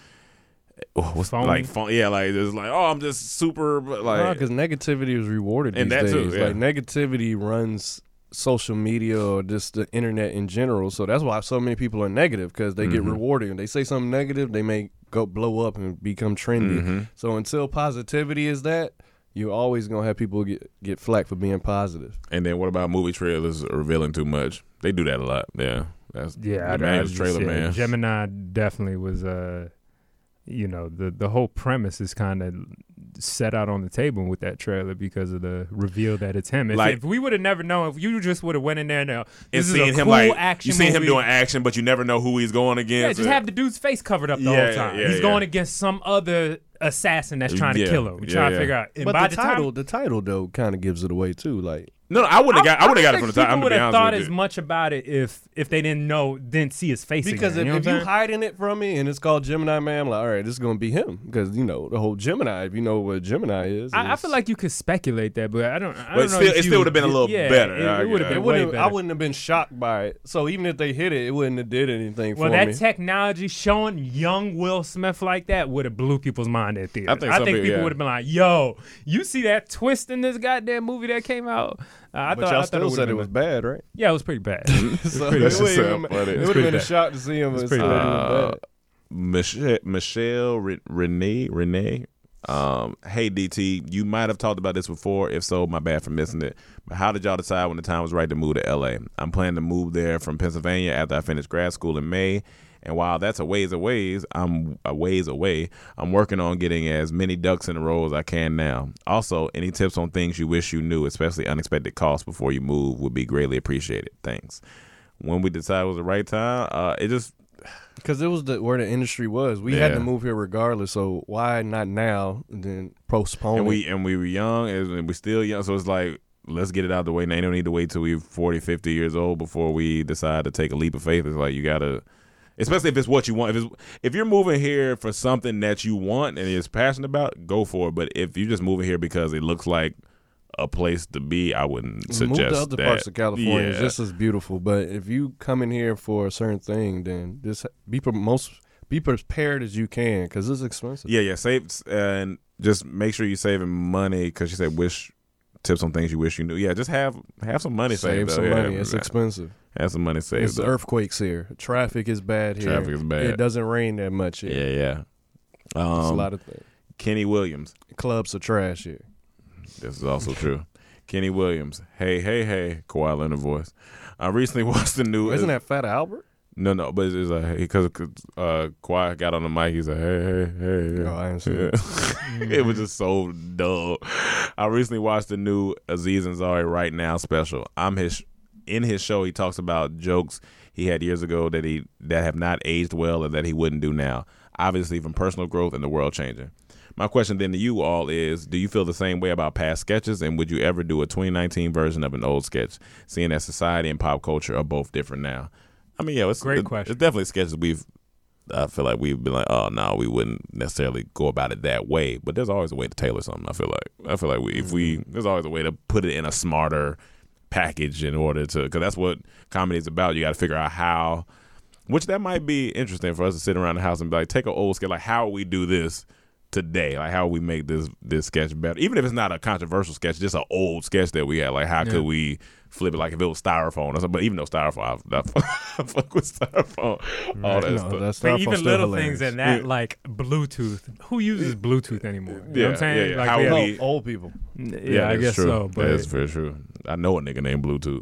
[SPEAKER 7] oh, what's
[SPEAKER 8] Phony?
[SPEAKER 7] like phone, yeah, like it's like oh, I'm just super like
[SPEAKER 9] because negativity is rewarded
[SPEAKER 7] And
[SPEAKER 9] these
[SPEAKER 7] that too,
[SPEAKER 9] days.
[SPEAKER 7] yeah.
[SPEAKER 9] Like negativity runs social media or just the internet in general. So that's why so many people are negative because they get
[SPEAKER 7] Mhm.
[SPEAKER 9] rewarded. When they say something negative, they may go blow up and become trendy.
[SPEAKER 7] Mhm.
[SPEAKER 9] So until positivity is that, you're always gonna have people get get flack for being positive.
[SPEAKER 7] And then what about movie trailers revealing too much? They do that a lot. Yeah, that's
[SPEAKER 8] Yeah, I,
[SPEAKER 7] the
[SPEAKER 8] I
[SPEAKER 7] man's
[SPEAKER 8] just-
[SPEAKER 7] trailer
[SPEAKER 8] yeah,
[SPEAKER 7] man.
[SPEAKER 8] Gemini definitely was. Uh, you know, the the whole premise is kind of set out on the table with that trailer because of the reveal that it's him. If,
[SPEAKER 7] Like-
[SPEAKER 8] if we would have never known, if you just would have went in there now,
[SPEAKER 7] And
[SPEAKER 8] this is
[SPEAKER 7] seeing
[SPEAKER 8] a
[SPEAKER 7] him
[SPEAKER 8] cool
[SPEAKER 7] like
[SPEAKER 8] action
[SPEAKER 7] you see him
[SPEAKER 8] movie.
[SPEAKER 7] doing action, but you never know who he's going against.
[SPEAKER 8] Yeah, just have the dude's face covered up the
[SPEAKER 7] Yeah,
[SPEAKER 8] whole time.
[SPEAKER 7] yeah,
[SPEAKER 8] He's
[SPEAKER 7] yeah.
[SPEAKER 8] going against some other assassin that's trying to
[SPEAKER 7] Yeah,
[SPEAKER 8] kill him. We're
[SPEAKER 7] yeah,
[SPEAKER 8] trying
[SPEAKER 7] yeah.
[SPEAKER 8] to figure out. And
[SPEAKER 9] But
[SPEAKER 8] by
[SPEAKER 9] the,
[SPEAKER 8] the
[SPEAKER 9] title,
[SPEAKER 8] time,
[SPEAKER 9] the title though, kind of gives it away too. Like,
[SPEAKER 7] No, no, I wouldn't have got. I would have got it from the time. I'm
[SPEAKER 8] People would
[SPEAKER 7] gonna be
[SPEAKER 8] have
[SPEAKER 7] honest
[SPEAKER 8] thought
[SPEAKER 7] with
[SPEAKER 8] as
[SPEAKER 7] you.
[SPEAKER 8] much about it if if they didn't know, didn't see his face
[SPEAKER 9] because
[SPEAKER 8] again.
[SPEAKER 9] if,
[SPEAKER 8] you know
[SPEAKER 9] if
[SPEAKER 8] what I'm
[SPEAKER 9] you
[SPEAKER 8] saying?
[SPEAKER 9] hiding it from me and it's called Gemini Man, I'm like, all right, this is gonna be him because you know the whole Gemini. If you know what Gemini is,
[SPEAKER 8] I, I
[SPEAKER 9] is-
[SPEAKER 8] feel like you could speculate that, but I don't. I
[SPEAKER 7] But
[SPEAKER 8] don't know
[SPEAKER 7] still-
[SPEAKER 8] if
[SPEAKER 7] it
[SPEAKER 8] you
[SPEAKER 7] still would've been a
[SPEAKER 8] would-
[SPEAKER 7] little
[SPEAKER 8] yeah,
[SPEAKER 7] better,
[SPEAKER 8] It,
[SPEAKER 7] I
[SPEAKER 8] it would have
[SPEAKER 7] guess.
[SPEAKER 8] been
[SPEAKER 9] It
[SPEAKER 8] way
[SPEAKER 9] wouldn't.
[SPEAKER 8] better.
[SPEAKER 9] I wouldn't have been shocked by it. So even if they hit it, it wouldn't have did anything
[SPEAKER 8] Well,
[SPEAKER 9] for
[SPEAKER 8] that
[SPEAKER 9] me.
[SPEAKER 8] technology showing young Will Smith like that would have blew people's mind at theaters.
[SPEAKER 7] I think some people-
[SPEAKER 8] people
[SPEAKER 7] yeah.
[SPEAKER 8] would have been like, "Yo, you see that twist in this goddamn movie that came out?" Uh, I
[SPEAKER 9] but
[SPEAKER 8] thought,
[SPEAKER 9] y'all
[SPEAKER 8] I thought
[SPEAKER 9] still
[SPEAKER 8] would've
[SPEAKER 9] said
[SPEAKER 8] been
[SPEAKER 9] it was
[SPEAKER 8] a-
[SPEAKER 9] bad, right?
[SPEAKER 8] Yeah, it was pretty bad. It was
[SPEAKER 9] So
[SPEAKER 8] pretty
[SPEAKER 9] it
[SPEAKER 8] bad.
[SPEAKER 9] would've
[SPEAKER 7] so
[SPEAKER 9] been-
[SPEAKER 7] funny.
[SPEAKER 9] it
[SPEAKER 7] It's
[SPEAKER 9] would have
[SPEAKER 8] pretty
[SPEAKER 9] been a
[SPEAKER 8] bad.
[SPEAKER 9] shock to see him.
[SPEAKER 8] It's
[SPEAKER 9] and
[SPEAKER 8] pretty
[SPEAKER 9] say it
[SPEAKER 8] bad.
[SPEAKER 9] was
[SPEAKER 7] Uh,
[SPEAKER 9] bad.
[SPEAKER 7] Michelle, Michelle Re- Renee, Renee. Um, hey D T, you might have talked about this before. If so, my bad for missing it. But how did y'all decide when the time was right to move to L A? I'm planning to move there from Pennsylvania after I finish grad school in May. And while that's a ways away, I'm a ways away. I'm working on getting as many ducks in a row as I can now. Also, any tips on things you wish you knew, especially unexpected costs before you move, would be greatly appreciated. Thanks. When we decided it was the right time, uh, it just
[SPEAKER 9] Because it was the, where the industry was. We had
[SPEAKER 7] Yeah.
[SPEAKER 9] to move here regardless. So why not now and then postpone
[SPEAKER 7] and
[SPEAKER 9] it?
[SPEAKER 7] we and we were young and we still young, so it's like let's get it out of the way now. You don't need to wait till we're forty, fifty years old before we decide to take a leap of faith. It's like you gotta, especially if it's what you want. If it's if you're moving here for something that you want and is passionate about, go for it. But if you're just moving here because it looks like a place to be, I wouldn't suggest
[SPEAKER 9] Move to other
[SPEAKER 7] that.
[SPEAKER 9] parts of California. It's
[SPEAKER 7] Yeah.
[SPEAKER 9] just as beautiful. But if you come in here for a certain thing, then just be pre- most be prepared as you can because it's expensive.
[SPEAKER 7] Yeah, yeah. Save and just make sure you're saving money because you said wish tips on things you wish you knew. Yeah, just have have some money
[SPEAKER 9] Save
[SPEAKER 7] saved.
[SPEAKER 9] some
[SPEAKER 7] up.
[SPEAKER 9] money.
[SPEAKER 7] Yeah,
[SPEAKER 9] It's
[SPEAKER 7] man.
[SPEAKER 9] expensive.
[SPEAKER 7] Have some money saved.
[SPEAKER 9] It's
[SPEAKER 7] up.
[SPEAKER 9] earthquakes here. Traffic is bad here.
[SPEAKER 7] Traffic is bad.
[SPEAKER 9] It doesn't rain that much here.
[SPEAKER 7] Yeah, yeah.
[SPEAKER 9] It's a
[SPEAKER 7] Um,
[SPEAKER 9] lot of things.
[SPEAKER 7] Kenny Williams.
[SPEAKER 9] Clubs are trash here.
[SPEAKER 7] This is also true. Kenny Williams. Hey, hey, hey. Kawhi Leonard voice. I recently watched the new.
[SPEAKER 9] Isn't that Fat Albert?
[SPEAKER 7] No, no, but it's, it's like because uh, Kawhi got on the mic. He's like, hey, hey, hey.
[SPEAKER 9] Oh, I didn't see
[SPEAKER 7] Yeah. It was just so dull. I recently watched the new Aziz Ansari Right Now special. I'm his in his show. He talks about jokes he had years ago that he that have not aged well or that he wouldn't do now. Obviously, from personal growth and the world changing. My question then to you all is, do you feel the same way about past sketches, and would you ever do a twenty nineteen version of an old sketch, seeing that society and pop culture are both different now? I mean, yeah, it's
[SPEAKER 8] Great
[SPEAKER 7] it-
[SPEAKER 8] question.
[SPEAKER 7] It's definitely sketches we've, I feel like we've been like, oh, no, we wouldn't necessarily go about it that way, but there's always a way to tailor something, I feel like. I feel like we, if we, there's always a way to put it in a smarter package in order to, because that's what comedy is about. You got to figure out how, which that might be interesting for us to sit around the house and be like, take an old sketch, like how we do this today, like how we make this this sketch better, even if it's not a controversial sketch, just an old sketch that we had, like how
[SPEAKER 8] Yeah.
[SPEAKER 7] could we flip it, like if it was styrofoam or something. But even though styrofoam, I, I fuck with styrofoam, all
[SPEAKER 8] Right.
[SPEAKER 7] that
[SPEAKER 9] No,
[SPEAKER 7] stuff.
[SPEAKER 9] that's
[SPEAKER 8] But
[SPEAKER 9] Styrofoam's
[SPEAKER 8] even
[SPEAKER 9] still
[SPEAKER 8] little
[SPEAKER 9] hilarious.
[SPEAKER 8] things in that,
[SPEAKER 7] Yeah.
[SPEAKER 8] like Bluetooth. Who uses Bluetooth anymore? You know what I'm
[SPEAKER 7] Yeah,
[SPEAKER 8] saying?
[SPEAKER 7] yeah, yeah.
[SPEAKER 8] Like
[SPEAKER 7] How
[SPEAKER 8] we-
[SPEAKER 7] we-
[SPEAKER 9] No, old people.
[SPEAKER 8] yeah, I
[SPEAKER 7] that's
[SPEAKER 8] guess
[SPEAKER 7] true.
[SPEAKER 8] so. But
[SPEAKER 7] That's very true. I know a nigga named Bluetooth.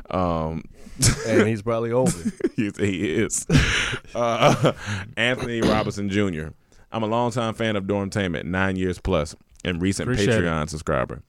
[SPEAKER 7] Um,
[SPEAKER 9] And he's probably older.
[SPEAKER 7] he, he is. Uh, Anthony Robinson Junior I'm a longtime fan of Dormtainment, nine years plus, and recent
[SPEAKER 8] Appreciate
[SPEAKER 7] Patreon subscriber.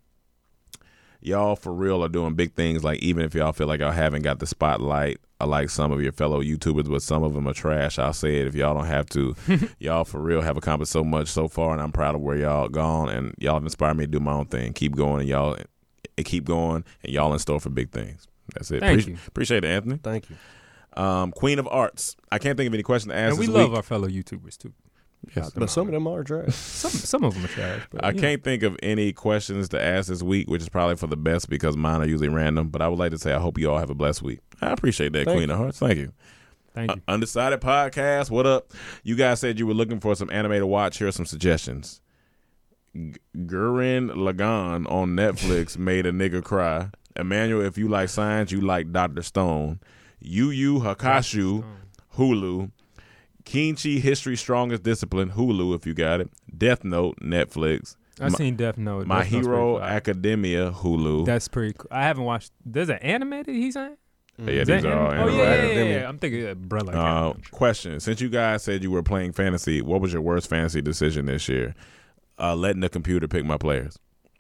[SPEAKER 7] Y'all for real are doing big things, like even if y'all feel like y'all haven't got the spotlight, or like some of your fellow YouTubers, but some of them are trash. I'll say it if y'all don't have to. Y'all for real have accomplished so much so far, and I'm proud of where y'all gone, and y'all have inspired me to do my own thing. Keep going, and y'all and keep going, and y'all in store for big things. That's it.
[SPEAKER 8] Thank
[SPEAKER 7] Appreci-
[SPEAKER 8] you.
[SPEAKER 7] Appreciate it, Anthony.
[SPEAKER 9] Thank you.
[SPEAKER 7] Um, Queen of Arts. I can't think of any question to ask
[SPEAKER 8] And we
[SPEAKER 7] this
[SPEAKER 8] love
[SPEAKER 7] week.
[SPEAKER 8] our fellow YouTubers too.
[SPEAKER 7] Yes.
[SPEAKER 9] But some of them are trash.
[SPEAKER 8] Some some of them are trash. But,
[SPEAKER 7] I
[SPEAKER 8] you know.
[SPEAKER 7] can't think of any questions to ask this week, which is probably for the best because mine are usually random. But I would like to say I hope you all have a blessed week. I appreciate that,
[SPEAKER 9] Thank
[SPEAKER 7] Queen
[SPEAKER 9] you.
[SPEAKER 7] of Hearts. Thank you.
[SPEAKER 8] Thank
[SPEAKER 7] Uh,
[SPEAKER 8] you.
[SPEAKER 7] Undecided Podcast. What up? You guys said you were looking for some anime to watch. Here are some suggestions. G- Gurren Lagann on Netflix made a nigga cry. Emmanuel, if you like science, you like Doctor Stone. Yu Yu Hakusho, Hulu. Kinchi History Strongest Discipline, Hulu if you got it. Death Note, Netflix.
[SPEAKER 8] I've
[SPEAKER 7] My,
[SPEAKER 8] seen Death Note.
[SPEAKER 7] My
[SPEAKER 8] Death Note's
[SPEAKER 7] Hero
[SPEAKER 8] pretty fire.
[SPEAKER 7] Academia, Hulu.
[SPEAKER 8] That's pretty cool. I haven't watched. There's an animated he's saying?
[SPEAKER 7] yeah,
[SPEAKER 8] Is
[SPEAKER 7] these
[SPEAKER 8] that
[SPEAKER 7] are all
[SPEAKER 8] anim- Oh, yeah,
[SPEAKER 7] animated.
[SPEAKER 8] yeah, yeah, yeah. I'm thinking umbrella.
[SPEAKER 7] Uh, question: Since you guys said you were playing fantasy, what was your worst fantasy decision this year? Uh, letting the computer pick my players.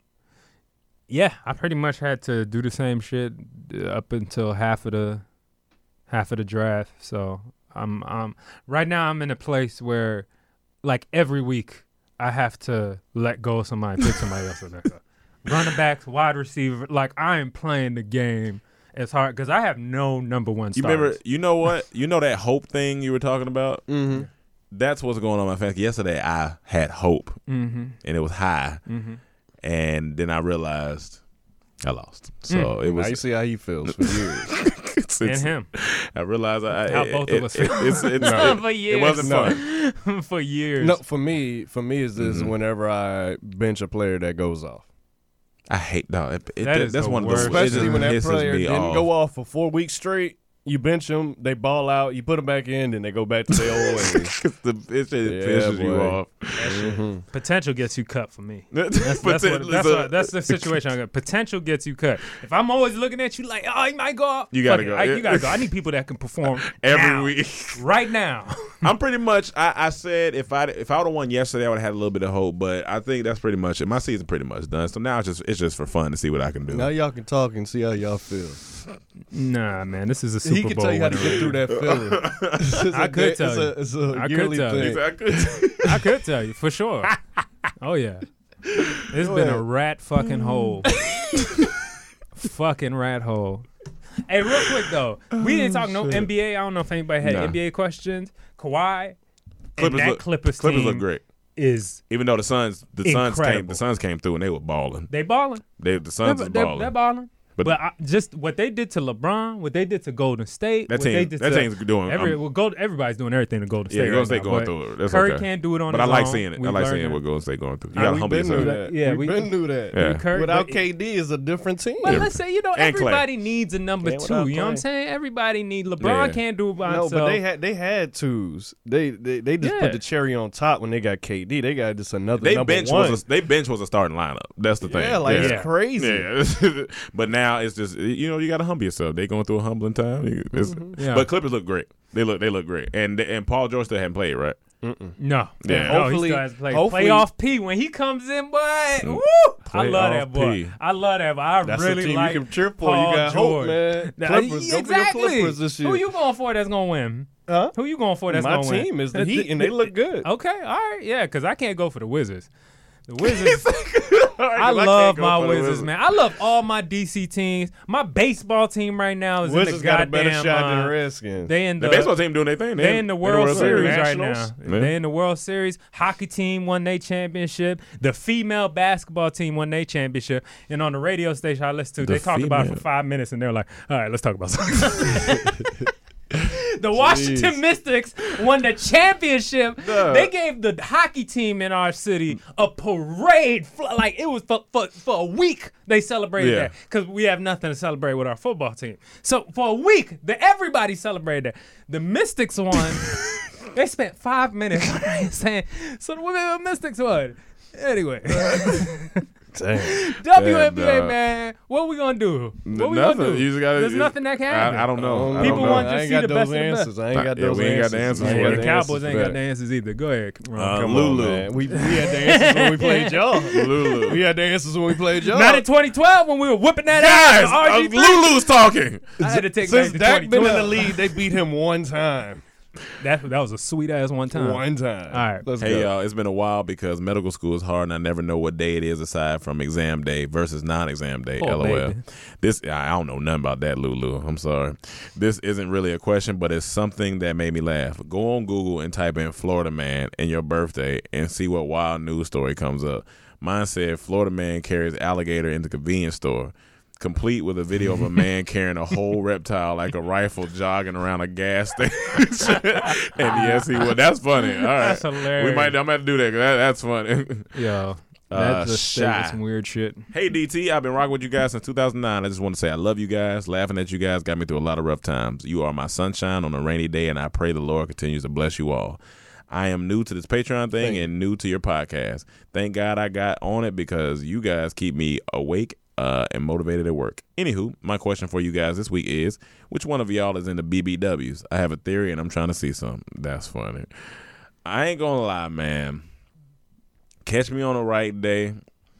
[SPEAKER 8] Yeah, I pretty much had to do the same shit uh, up until half of the half of the draft. So I'm um right now I'm in a place where like every week I have to let go of somebody, pick somebody else. Like that. Running backs, wide receiver, like I am playing the game as hard because I have no number one.
[SPEAKER 7] You
[SPEAKER 8] starters.
[SPEAKER 7] remember? You know what? You know that hope thing you were talking about.
[SPEAKER 9] Mm-hmm.
[SPEAKER 7] That's what's going on in my fantasy. Yesterday I had hope,
[SPEAKER 8] Mm-hmm.
[SPEAKER 7] and it was high,
[SPEAKER 8] Mm-hmm.
[SPEAKER 7] and then I realized I lost. So it was.
[SPEAKER 9] I see how he feels for years.
[SPEAKER 7] It's-
[SPEAKER 8] And
[SPEAKER 7] it's-
[SPEAKER 8] him.
[SPEAKER 7] I realized I,
[SPEAKER 8] How
[SPEAKER 7] it,
[SPEAKER 8] both
[SPEAKER 7] it,
[SPEAKER 8] of us
[SPEAKER 7] it,
[SPEAKER 8] feel.
[SPEAKER 7] it's, it's,
[SPEAKER 8] No,
[SPEAKER 7] it,
[SPEAKER 8] for
[SPEAKER 7] it
[SPEAKER 8] years.
[SPEAKER 7] wasn't
[SPEAKER 8] No.
[SPEAKER 7] fun.
[SPEAKER 8] For years.
[SPEAKER 9] No, for me, for me is this
[SPEAKER 7] Mhm.
[SPEAKER 9] whenever I bench a player that goes off.
[SPEAKER 7] I hate no. It, it,
[SPEAKER 8] That is
[SPEAKER 7] that's
[SPEAKER 8] the
[SPEAKER 7] one
[SPEAKER 8] worst.
[SPEAKER 7] of the it
[SPEAKER 9] Especially
[SPEAKER 7] just
[SPEAKER 9] when that
[SPEAKER 7] pisses
[SPEAKER 9] player
[SPEAKER 7] me
[SPEAKER 9] didn't
[SPEAKER 7] off.
[SPEAKER 9] go off for four weeks straight. You bench them, they ball out, you put them back in, then they go back to their old ways.
[SPEAKER 7] the, it just
[SPEAKER 9] Yeah,
[SPEAKER 7] pisses you
[SPEAKER 9] boy.
[SPEAKER 7] off.
[SPEAKER 9] Mhm.
[SPEAKER 8] Potential gets you cut for me. That's, that's,
[SPEAKER 7] Potential
[SPEAKER 8] what, that's,
[SPEAKER 7] is a-
[SPEAKER 8] what, that's the situation I got. Potential gets you cut. If I'm always looking at you like, oh, he might go off.
[SPEAKER 7] You gotta
[SPEAKER 8] fuck it.
[SPEAKER 7] go.
[SPEAKER 8] I, you gotta go. I need people that can perform
[SPEAKER 7] Every
[SPEAKER 8] now.
[SPEAKER 7] week.
[SPEAKER 8] right now.
[SPEAKER 7] I'm pretty much. I, I said if I if I would have won yesterday, I would have had a little bit of hope. But I think that's pretty much it. My season pretty much done. So now it's just it's just for fun to see what I can do.
[SPEAKER 9] Now y'all can talk and see how y'all feel.
[SPEAKER 8] Nah, man, this is a Super
[SPEAKER 9] He can
[SPEAKER 8] Bowl
[SPEAKER 9] tell you how to
[SPEAKER 8] winner.
[SPEAKER 9] get through that feeling. It's
[SPEAKER 8] I
[SPEAKER 9] a-
[SPEAKER 8] could
[SPEAKER 9] it's
[SPEAKER 8] tell
[SPEAKER 9] a-
[SPEAKER 8] you.
[SPEAKER 9] It's a
[SPEAKER 8] I could
[SPEAKER 9] yearly
[SPEAKER 8] tell you.
[SPEAKER 9] thing.
[SPEAKER 7] I could-
[SPEAKER 8] I could tell you for sure. Oh yeah, it's
[SPEAKER 9] Go
[SPEAKER 8] been a
[SPEAKER 9] ahead.
[SPEAKER 8] rat fucking hole. Fucking rat hole. Hey, real quick though, we didn't talk no
[SPEAKER 9] shit.
[SPEAKER 8] N B A. I don't know if anybody had
[SPEAKER 7] Nah.
[SPEAKER 8] N B A questions. Kawhi, and
[SPEAKER 7] Clippers
[SPEAKER 8] that
[SPEAKER 7] look,
[SPEAKER 8] Clippers,
[SPEAKER 7] Clippers
[SPEAKER 8] team
[SPEAKER 7] look great.
[SPEAKER 8] is
[SPEAKER 7] Even though the Suns the Suns came
[SPEAKER 8] Incredible.
[SPEAKER 7] the Suns came through and they were balling.
[SPEAKER 8] they balling.
[SPEAKER 7] They the Suns
[SPEAKER 8] They're,
[SPEAKER 7] is
[SPEAKER 8] they're,
[SPEAKER 7] balling.
[SPEAKER 8] they're balling.
[SPEAKER 7] But-
[SPEAKER 8] But, I, just what they did to LeBron, what they did to Golden State,
[SPEAKER 7] That
[SPEAKER 8] what
[SPEAKER 7] team-
[SPEAKER 8] they did
[SPEAKER 7] that
[SPEAKER 8] to
[SPEAKER 7] team's doing-
[SPEAKER 8] Every,
[SPEAKER 7] I'm-
[SPEAKER 8] well, Gold, everybody's doing everything to Golden
[SPEAKER 7] Yeah,
[SPEAKER 8] State.
[SPEAKER 7] Golden
[SPEAKER 8] right
[SPEAKER 7] State
[SPEAKER 8] now,
[SPEAKER 7] going
[SPEAKER 8] but
[SPEAKER 7] through it. That's
[SPEAKER 8] Curry
[SPEAKER 7] okay.
[SPEAKER 8] can't do it on
[SPEAKER 7] But I
[SPEAKER 8] his
[SPEAKER 7] like
[SPEAKER 8] own.
[SPEAKER 7] seeing it.
[SPEAKER 8] We
[SPEAKER 7] I like
[SPEAKER 8] learned
[SPEAKER 7] seeing
[SPEAKER 8] that.
[SPEAKER 7] what Golden State going through. You
[SPEAKER 8] Uh,
[SPEAKER 7] gotta
[SPEAKER 9] we
[SPEAKER 7] humble
[SPEAKER 9] been
[SPEAKER 7] yourself.
[SPEAKER 9] knew that.
[SPEAKER 8] Yeah,
[SPEAKER 9] we
[SPEAKER 8] we-
[SPEAKER 9] been knew that.
[SPEAKER 7] Yeah.
[SPEAKER 8] Curry-
[SPEAKER 9] Without
[SPEAKER 8] but-
[SPEAKER 9] K D is a different team.
[SPEAKER 8] But
[SPEAKER 7] Yeah.
[SPEAKER 8] let's say, you know,
[SPEAKER 7] And Clay.
[SPEAKER 8] everybody needs a number
[SPEAKER 9] And
[SPEAKER 8] two.
[SPEAKER 9] without
[SPEAKER 8] You know what I'm
[SPEAKER 9] Clay.
[SPEAKER 8] saying? Everybody need LeBron
[SPEAKER 7] Yeah.
[SPEAKER 8] can't do it by
[SPEAKER 9] No,
[SPEAKER 8] himself.
[SPEAKER 9] but they had they had twos. They they, they just
[SPEAKER 8] Yeah.
[SPEAKER 9] put the cherry on top when they got K D. They got just another
[SPEAKER 7] They
[SPEAKER 9] number
[SPEAKER 7] bench
[SPEAKER 9] one.
[SPEAKER 7] was a, they bench was a starting lineup. That's the thing.
[SPEAKER 9] Yeah, like
[SPEAKER 7] yeah.
[SPEAKER 9] it's crazy.
[SPEAKER 7] Yeah. But now it's just you know you got to humble yourself. They going through a humbling time. It's-
[SPEAKER 8] Yeah.
[SPEAKER 7] But Clippers look great. They look they look great. And and Paul George still hadn't played, right?
[SPEAKER 9] Mm-mm.
[SPEAKER 8] No.
[SPEAKER 7] Yeah.
[SPEAKER 8] No,
[SPEAKER 9] Hopefully-
[SPEAKER 8] he still has to play.
[SPEAKER 9] hopefully-
[SPEAKER 8] Playoff P when he comes in, boy. Woo! I love that
[SPEAKER 7] Playoff
[SPEAKER 8] boy.
[SPEAKER 7] P.
[SPEAKER 8] I love that boy. I
[SPEAKER 9] That's
[SPEAKER 8] really
[SPEAKER 9] the team
[SPEAKER 8] like
[SPEAKER 9] you can cheer for.
[SPEAKER 8] Paul
[SPEAKER 9] You got
[SPEAKER 8] George.
[SPEAKER 9] hope, man.
[SPEAKER 8] Now,
[SPEAKER 9] Clippers, go for your
[SPEAKER 8] exactly.
[SPEAKER 9] Clippers this year.
[SPEAKER 8] Who you going for that's gonna win?
[SPEAKER 9] Huh?
[SPEAKER 8] Who you going for that's
[SPEAKER 9] My
[SPEAKER 8] gonna win?
[SPEAKER 9] team is the Heat, and they look good.
[SPEAKER 8] Okay, all right, yeah, because I can't go for the Wizards. The Wizards. I
[SPEAKER 7] I
[SPEAKER 8] love
[SPEAKER 7] can't go
[SPEAKER 8] my
[SPEAKER 7] for the
[SPEAKER 8] Wizards,
[SPEAKER 7] Wizards.
[SPEAKER 8] man. I love all my D C teams. My baseball team right now is
[SPEAKER 9] Wizards
[SPEAKER 8] in the
[SPEAKER 9] got a
[SPEAKER 8] goddamn.
[SPEAKER 9] better shot than
[SPEAKER 8] uh,
[SPEAKER 9] the Redskins.
[SPEAKER 8] They in the,
[SPEAKER 7] The baseball team doing their thing.
[SPEAKER 8] They in the World, Series right now.
[SPEAKER 9] Nationals?
[SPEAKER 7] Yeah.
[SPEAKER 8] They in the World Series. Hockey team won their championship. The female basketball team won their championship. And on the radio station I listen to,
[SPEAKER 7] The
[SPEAKER 8] they talked about it
[SPEAKER 7] female.
[SPEAKER 8] for five minutes, and they're like, "All right, let's talk about something." The Washington
[SPEAKER 9] Jeez.
[SPEAKER 8] Mystics won the championship.
[SPEAKER 7] Duh.
[SPEAKER 8] They gave the hockey team in our city a parade. Fl- Like it was for, for, for a week they celebrated
[SPEAKER 7] Yeah.
[SPEAKER 8] that because we have nothing to celebrate with our football team. So for a week, the, everybody celebrated that. The Mystics won. They spent five minutes saying, so the women Mystics won. Anyway.
[SPEAKER 9] Damn.
[SPEAKER 8] W N B A,
[SPEAKER 7] Damn, dog.
[SPEAKER 8] man. What we gonna do? What we
[SPEAKER 7] nothing.
[SPEAKER 8] gonna do?
[SPEAKER 7] You just gotta,
[SPEAKER 8] There's
[SPEAKER 7] you-
[SPEAKER 8] nothing that can happen.
[SPEAKER 7] I, I don't know. I
[SPEAKER 8] People
[SPEAKER 7] don't know.
[SPEAKER 8] want to
[SPEAKER 9] I ain't
[SPEAKER 8] see
[SPEAKER 9] got
[SPEAKER 8] the
[SPEAKER 9] those
[SPEAKER 8] best of the best.
[SPEAKER 9] answers. I ain't got
[SPEAKER 7] Yeah,
[SPEAKER 9] those
[SPEAKER 7] we ain't got the
[SPEAKER 9] answers.
[SPEAKER 7] answers
[SPEAKER 9] I
[SPEAKER 7] for
[SPEAKER 9] ain't
[SPEAKER 8] Yeah,
[SPEAKER 9] got
[SPEAKER 8] the
[SPEAKER 9] the
[SPEAKER 8] Cowboys
[SPEAKER 9] answers
[SPEAKER 8] ain't
[SPEAKER 9] for
[SPEAKER 8] got
[SPEAKER 9] that.
[SPEAKER 8] the answers either. Go ahead. Ron.
[SPEAKER 7] Uh,
[SPEAKER 9] Come
[SPEAKER 7] Lulu.
[SPEAKER 9] on, man. We, we had the answers when we played y'all.
[SPEAKER 7] Lulu.
[SPEAKER 9] We had the answers when we played y'all.
[SPEAKER 8] Not in twenty twelve when we were whipping that
[SPEAKER 7] Guys,
[SPEAKER 8] ass.
[SPEAKER 7] uh,
[SPEAKER 8] R G three.
[SPEAKER 7] Lulu's talking.
[SPEAKER 8] I had to take
[SPEAKER 9] Since
[SPEAKER 8] back to
[SPEAKER 9] Dak been in the
[SPEAKER 8] twenty twelve.
[SPEAKER 9] league, they beat him one time.
[SPEAKER 8] That that was a sweet ass one time.
[SPEAKER 9] One time.
[SPEAKER 8] All right.
[SPEAKER 9] Let's
[SPEAKER 7] Hey,
[SPEAKER 9] go.
[SPEAKER 7] y'all, it's been a while because medical school is hard and I never know what day it is aside from exam day versus non-exam day,
[SPEAKER 8] Oh,
[SPEAKER 7] LOL.
[SPEAKER 8] baby.
[SPEAKER 7] This, I don't know nothing about that, Lulu. I'm sorry. This isn't really a question, but it's something that made me laugh. Go on Google and type in Florida man and your birthday and see what wild news story comes up. Mine said Florida man carries alligator into convenience store, complete with a video of a man carrying a whole reptile like a rifle jogging around a gas station. And yes, he would. That's funny. All right.
[SPEAKER 8] That's hilarious.
[SPEAKER 7] We might, I'm going to do that 'cause that, that's funny.
[SPEAKER 8] Yo,
[SPEAKER 7] Uh,
[SPEAKER 8] that's just state with
[SPEAKER 7] shy.
[SPEAKER 8] some weird shit.
[SPEAKER 7] Hey, D T, I've been rocking with you guys since two thousand nine. I just want to say I love you guys. Laughing at you guys got me through a lot of rough times. You are my sunshine on a rainy day, and I pray the Lord continues to bless you all. I am new to this Patreon thing and new to your podcast. Thank God I got on it because you guys keep me awake uh, and motivated at work. Anywho, my question for you guys this week is, which one of y'all is into B B Ws? I have a theory, and I'm trying to see some. That's funny. I ain't going to lie, man. Catch me on the right day.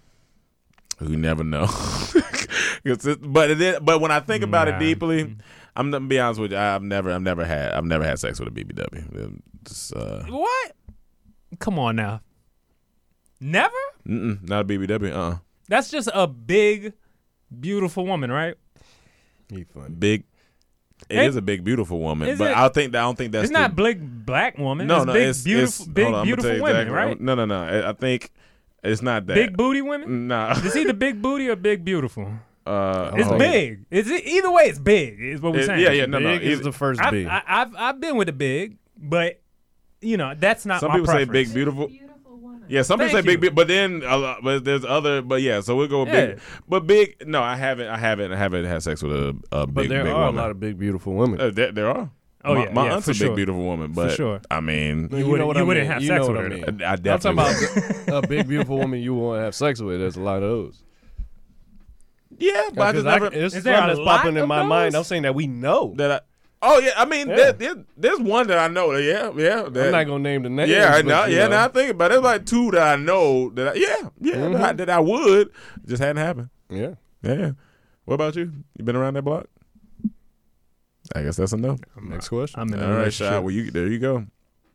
[SPEAKER 7] You never know. It's, but it is, but when I think about
[SPEAKER 8] Nah.
[SPEAKER 7] it deeply, I'm gonna be honest with you. I've never, I've never had, I've never had sex with a B B W. Just, uh,
[SPEAKER 8] What? Come on now. Never?
[SPEAKER 7] mm-mm, not a B B W. Uh, uh
[SPEAKER 8] That's just a big, beautiful woman, right?
[SPEAKER 9] He funny.
[SPEAKER 7] big. It
[SPEAKER 8] Hey,
[SPEAKER 7] is a big, beautiful woman,
[SPEAKER 8] is
[SPEAKER 7] but
[SPEAKER 8] it-
[SPEAKER 7] I think I don't think that's
[SPEAKER 8] It's
[SPEAKER 7] the,
[SPEAKER 8] not big black woman.
[SPEAKER 7] No,
[SPEAKER 8] it's
[SPEAKER 7] no,
[SPEAKER 8] big,
[SPEAKER 7] it's
[SPEAKER 8] beautiful,
[SPEAKER 7] it's,
[SPEAKER 8] big,
[SPEAKER 7] hold on, I'm gonna
[SPEAKER 8] beautiful
[SPEAKER 7] tell you
[SPEAKER 8] women,
[SPEAKER 7] exactly.
[SPEAKER 8] right?
[SPEAKER 7] No, no, no. I, I think it's not that
[SPEAKER 8] Big booty women.
[SPEAKER 7] Nah,
[SPEAKER 8] Is he the big booty or big beautiful?
[SPEAKER 7] uh,
[SPEAKER 8] It's
[SPEAKER 7] oh.
[SPEAKER 8] big. Is it either way? It's big. Is what we're
[SPEAKER 7] It-
[SPEAKER 8] saying.
[SPEAKER 7] yeah, yeah, no, no.
[SPEAKER 9] Big is
[SPEAKER 7] It-
[SPEAKER 9] the first
[SPEAKER 8] I've,
[SPEAKER 9] big.
[SPEAKER 8] I, I've I've been with a big, but you know that's not
[SPEAKER 7] Some
[SPEAKER 8] my
[SPEAKER 7] people say
[SPEAKER 8] preference.
[SPEAKER 7] big, beautiful. Yeah, some people
[SPEAKER 8] Thank
[SPEAKER 7] say
[SPEAKER 8] you.
[SPEAKER 7] big, big, but then a lot, but there's other, but yeah. So we'll go with
[SPEAKER 8] Yeah.
[SPEAKER 7] big, but big. No, I haven't, I haven't, I haven't had sex with a, a
[SPEAKER 9] but
[SPEAKER 7] big,
[SPEAKER 9] there
[SPEAKER 7] big
[SPEAKER 9] are
[SPEAKER 7] woman.
[SPEAKER 9] a lot of big, beautiful women.
[SPEAKER 7] Uh, there, there are.
[SPEAKER 8] Oh,
[SPEAKER 7] my,
[SPEAKER 8] yeah,
[SPEAKER 7] my
[SPEAKER 8] yeah,
[SPEAKER 7] aunt's
[SPEAKER 8] for
[SPEAKER 7] a big,
[SPEAKER 8] sure.
[SPEAKER 7] beautiful woman, but
[SPEAKER 8] sure.
[SPEAKER 7] I mean,
[SPEAKER 8] You wouldn't-
[SPEAKER 9] what
[SPEAKER 8] you
[SPEAKER 9] I
[SPEAKER 8] wouldn't
[SPEAKER 9] mean.
[SPEAKER 8] have
[SPEAKER 9] You
[SPEAKER 8] sex
[SPEAKER 9] know
[SPEAKER 8] with
[SPEAKER 9] what
[SPEAKER 8] her,
[SPEAKER 9] I
[SPEAKER 8] though.
[SPEAKER 9] mean.
[SPEAKER 7] I
[SPEAKER 9] I'm
[SPEAKER 7] definitely
[SPEAKER 9] talking about a big, beautiful woman you won't have sex with. There's a lot of those.
[SPEAKER 7] yeah, but I just never.
[SPEAKER 9] it's
[SPEAKER 8] Is there
[SPEAKER 9] something
[SPEAKER 8] a
[SPEAKER 9] that's popping
[SPEAKER 8] lot
[SPEAKER 9] in
[SPEAKER 8] of
[SPEAKER 9] my mind.
[SPEAKER 8] those?
[SPEAKER 9] I'm saying that we know.
[SPEAKER 7] that I, oh yeah, I mean,
[SPEAKER 9] Yeah.
[SPEAKER 7] there, there, there's one that I know. That, yeah, yeah. That,
[SPEAKER 9] I'm not gonna name the names.
[SPEAKER 7] Yeah, I
[SPEAKER 9] but,
[SPEAKER 7] know.
[SPEAKER 9] you
[SPEAKER 7] Yeah,
[SPEAKER 9] know.
[SPEAKER 7] now I think about it. There's like two that I know that. I, yeah, yeah,
[SPEAKER 9] Mm-hmm.
[SPEAKER 7] that, I, that I would just hadn't happened.
[SPEAKER 9] Yeah.
[SPEAKER 7] Yeah. What about you? You been around that block? I guess that's a no.
[SPEAKER 9] Next question.
[SPEAKER 8] I'm in a
[SPEAKER 7] All right,
[SPEAKER 8] relationship.
[SPEAKER 7] Shy. Well, you there you go.